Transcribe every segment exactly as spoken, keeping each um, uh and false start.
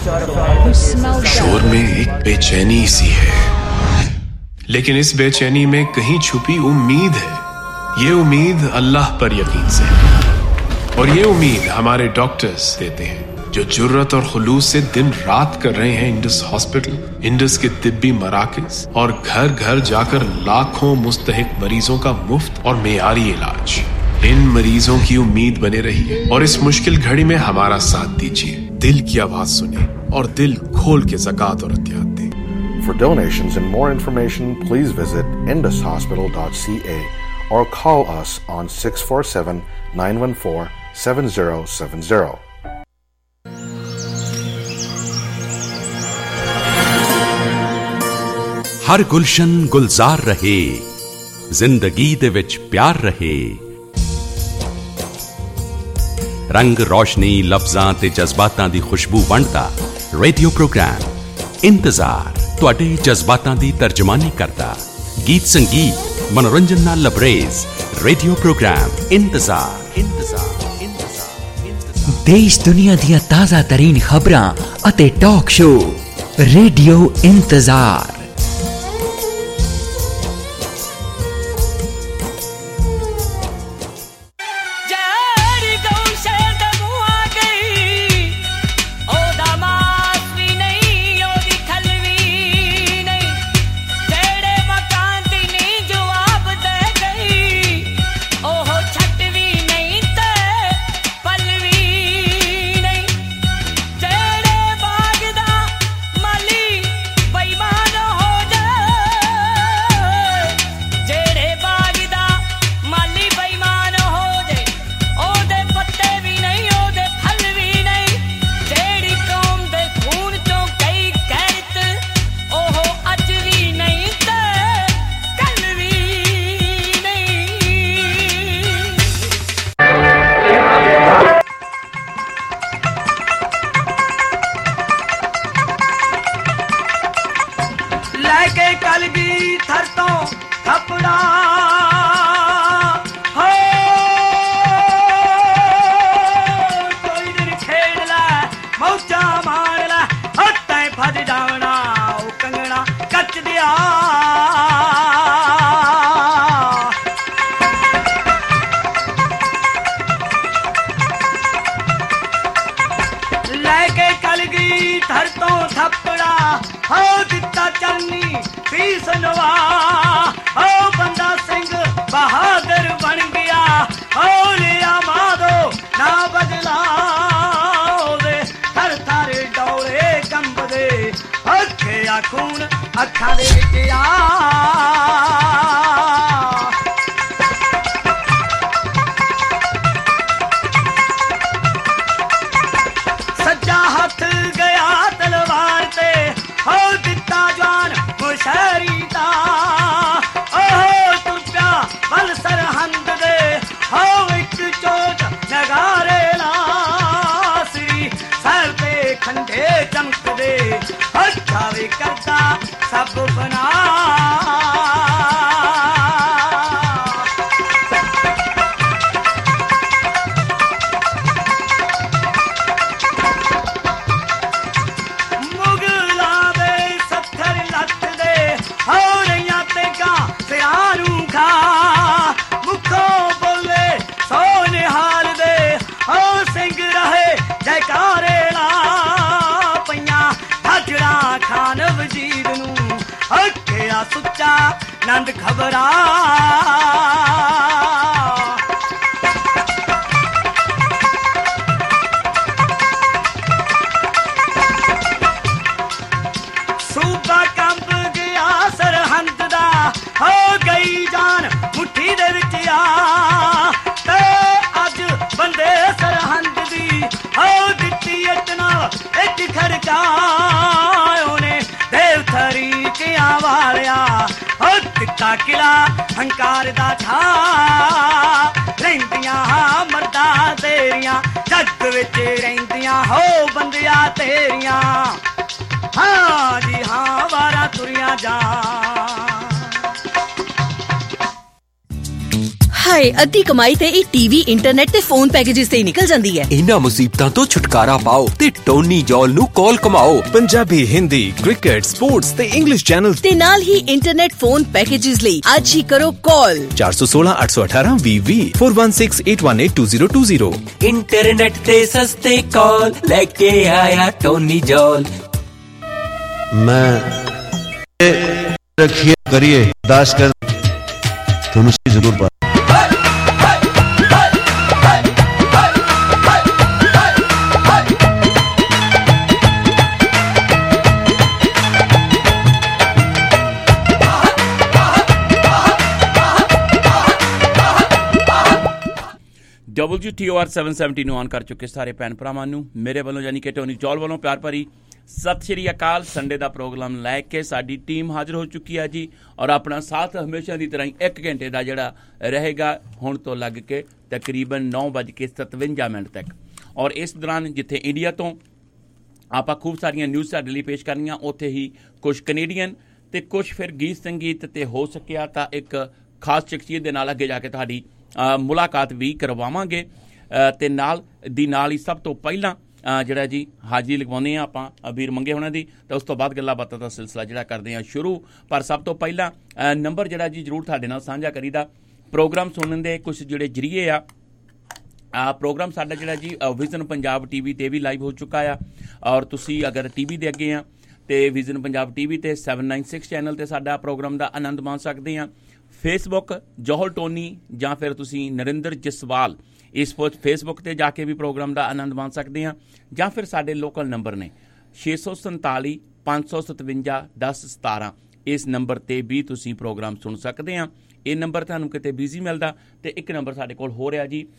शोर में एक बेचैनी सी है, लेकिन इस बेचैनी में कहीं छुपी उम्मीद है। ये उम्मीद अल्लाह पर यकीन से है, और ये उम्मीद हमारे डॉक्टर्स देते हैं, जो जुर्रत और खुलूस से दिन रात कर रहे हैं इंडस हॉस्पिटल, इंडस के तिब्बी मराकज और घर घर जाकर लाखों मुस्तहिक मरीजों का मुफ्त और मेयारी इलाज। इन मरीजों की उम्मीद बने रहिए और इस मुश्किल घड़ी में हमारा साथ दीजिए। दिल की आवाज सुने और दिल खोल के ज़कात और अतियात दें। For donations and more information, please visit indus hospital dot c a or call us on six four seven, nine one four, seven zero seven zero. हर गुलशन गुलजार रहे, जिंदगी दे विच प्यार रहे। रंग रोशनी लफ्जां ते जज्बातां दी खुशबू वंडदा रेडियो प्रोग्राम इंतजार तुहाडे जज्बातां दी तर्जमानी करदा। गीत संगीत मनोरंजन नाल लबरेज रेडियो प्रोग्राम इंतजार इंतजार इंतजार इंतजार। देश दुनिया दियां ताज़ा तरीन खबरां अते टॉक शो रेडियो इंतजार। ਹਾਏ ਅੱਧੀ ਕਮਾਈ ਤੇ ਇਹ ਟੀਵੀ ਇੰਟਰਨੈਟ ਤੇ ਫੋਨ ਪੈਕੇजेस ਤੇ ਹੀ ਨਿਕਲ ਜਾਂਦੀ ਹੈ। ਇਹਨਾਂ ਮੁਸੀਬਤਾਂ ਤੋਂ ਛੁਟਕਾਰਾ ਪਾਓ ਤੇ ਟੋਨੀ ਜੌਲ ਨੂੰ ਕਾਲ ਕਮਾਓ। ਪੰਜਾਬੀ, ਹਿੰਦੀ, ਕ੍ਰਿਕਟ, ਸਪੋਰਟਸ ਤੇ ਇੰਗਲਿਸ਼ ਚੈਨਲ ਤੇ ਨਾਲ ਹੀ ਇੰਟਰਨੈਟ ਫੋਨ ਪੈਕੇजेस ਲਈ ਅੱਜ ਹੀ ਕਰੋ ਕਾਲ ਚਾਰ ਸੌ ਸੋਲਾਂ ਅੱਠ ਸੌ ਅਠਾਰਾਂ ਵੀਹ ਵੀਹ four one six eight one eight two zero two zero। Internet ਤੇ ਸਸਤੇ ਕਾਲ ਲੈ ਕੇ ਆਇਆ ਟੋਨੀ ਜੌਲ। ਮੈਂ ਰੱਖੀਏ ਕਰੀਏ ਦਾਸ ਕਰ ਤੁਹਾਨੂੰ ਜ਼ਰੂਰ ਪਾ W T O R seven seventy ਨੂੰ ਆਨ ਕਰ ਚੁੱਕੇ ਸਾਰੇ ਭੈਣ ਭਰਾਵਾਂ ਨੂੰ ਮੇਰੇ ਵੱਲੋਂ ਯਾਨੀ ਕਿ ਟੋਨੀ ਜੌਲ ਵੱਲੋਂ ਪਿਆਰ ਭਰੀ ਸਤਿ ਸ਼੍ਰੀ ਅਕਾਲ। ਸੰਡੇ ਦਾ ਪ੍ਰੋਗਰਾਮ ਲੈ ਕੇ ਸਾਡੀ ਟੀਮ ਹਾਜ਼ਰ ਹੋ ਚੁੱਕੀ ਹੈ ਜੀ ਔਰ ਆਪਣਾ ਸਾਥ ਹਮੇਸ਼ਾ ਦੀ ਤਰ੍ਹਾਂ ਹੀ ਇੱਕ ਘੰਟੇ ਦਾ ਜਿਹੜਾ ਰਹੇਗਾ ਹੁਣ ਤੋਂ ਲੱਗ ਕੇ ਤਕਰੀਬਨ ਨੌ ਵੱਜ ਕੇ ਸਤਵੰਜਾ ਮਿੰਟ ਤੱਕ। ਔਰ ਇਸ ਦੌਰਾਨ ਜਿੱਥੇ ਇੰਡੀਆ ਤੋਂ ਆਪਾਂ ਖੂਬ ਸਾਰੀਆਂ ਨਿਊਜ਼ ਸਾਡੇ ਲਈ ਪੇਸ਼ ਕਰਨੀਆਂ, ਉੱਥੇ ਹੀ ਕੁਛ ਕੈਨੇਡੀਅਨ ਤੇ ਕੁਛ ਫਿਰ ਗੀਤ ਸੰਗੀਤ ਤੇ ਹੋ ਸਕਿਆ ਤਾਂ ਇੱਕ ਖਾਸ ਸ਼ਖਸੀਅਤ ਦੇ ਨਾਲ ਅੱਗੇ ਜਾ ਕੇ ਤੁਹਾਡੀ ਮੁਲਾਕਾਤ ਵੀ ਕਰਵਾਵਾਂਗੇ। ਤੇ ਨਾਲ ਦੀ ਨਾਲ ਹੀ ਸਭ ਤੋਂ ਪਹਿਲਾਂ ਜਿਹੜਾ ਜੀ ਹਾਜ਼ਰੀ ਲਗਵਾਉਂਦੇ ਹਾਂ ਆਪਾਂ ਵੀਰ ਮੰਗੇ ਹੋਣਾ ਦੀ, ਤਾਂ ਉਸ ਤੋਂ ਬਾਅਦ ਗੱਲਾਂ ਬਾਤਾਂ ਦਾ ਸਿਲਸਿਲਾ ਜਿਹੜਾ ਕਰਦੇ ਹਾਂ ਸ਼ੁਰੂ। ਪਰ ਸਭ ਤੋਂ ਪਹਿਲਾਂ ਨੰਬਰ ਜਿਹੜਾ ਜੀ ਜ਼ਰੂਰ ਤੁਹਾਡੇ ਨਾਲ ਸਾਂਝਾ ਕਰੀਦਾ। ਪ੍ਰੋਗਰਾਮ ਸੁਣਨ ਦੇ ਕੁਛ ਜਿਹੜੇ ਜਰੀਏ ਆ, ਪ੍ਰੋਗਰਾਮ ਸਾਡਾ ਜਿਹੜਾ ਜੀ ਵਿਜ਼ਨ ਪੰਜਾਬ ਟੀ ਵੀ 'ਤੇ ਵੀ ਲਾਈਵ ਹੋ ਚੁੱਕਾ ਆ। ਔਰ ਤੁਸੀਂ ਅਗਰ ਟੀ ਵੀ ਦੇ ਅੱਗੇ ਆ ਅਤੇ ਵਿਜ਼ਨ ਪੰਜਾਬ ਟੀ ਵੀ 'ਤੇ ਸੈਵਨ ਨਾਈਨ ਸਿਕਸ ਚੈਨਲ 'ਤੇ ਸਾਡਾ ਪ੍ਰੋਗਰਾਮ ਦਾ ਆਨੰਦ ਮਾਣ ਸਕਦੇ ਆ। ਫੇਸਬੁੱਕ ਜੌਹਲ ਟੋਨੀ ਜਾਂ ਫਿਰ ਤੁਸੀਂ ਨਰਿੰਦਰ ਜਸਵਾਲ ਇਸ ਫੇਸਬੁੱਕ 'ਤੇ ਜਾ ਕੇ ਵੀ ਪ੍ਰੋਗਰਾਮ ਦਾ ਆਨੰਦ ਮਾਣ ਸਕਦੇ ਹਾਂ। ਜਾਂ ਫਿਰ ਸਾਡੇ ਲੋਕਲ ਨੰਬਰ ਨੇ ਛੇ ਸੌ ਸੰਤਾਲੀ ਪੰਜ ਸੌ ਸਤਵੰਜਾ ਦਸ ਸਤਾਰਾਂ, ਇਸ ਨੰਬਰ 'ਤੇ ਵੀ ਤੁਸੀਂ ਪ੍ਰੋਗਰਾਮ ਸੁਣ ਸਕਦੇ ਆ। ਇਹ ਨੰਬਰ ਤੁਹਾਨੂੰ ਕਿਤੇ ਬਿਜ਼ੀ ਮਿਲਦਾ ਅਤੇ ਇੱਕ ਨੰਬਰ ਸਾਡੇ ਕੋਲ ਹੋ ਰਿਹਾ ਜੀ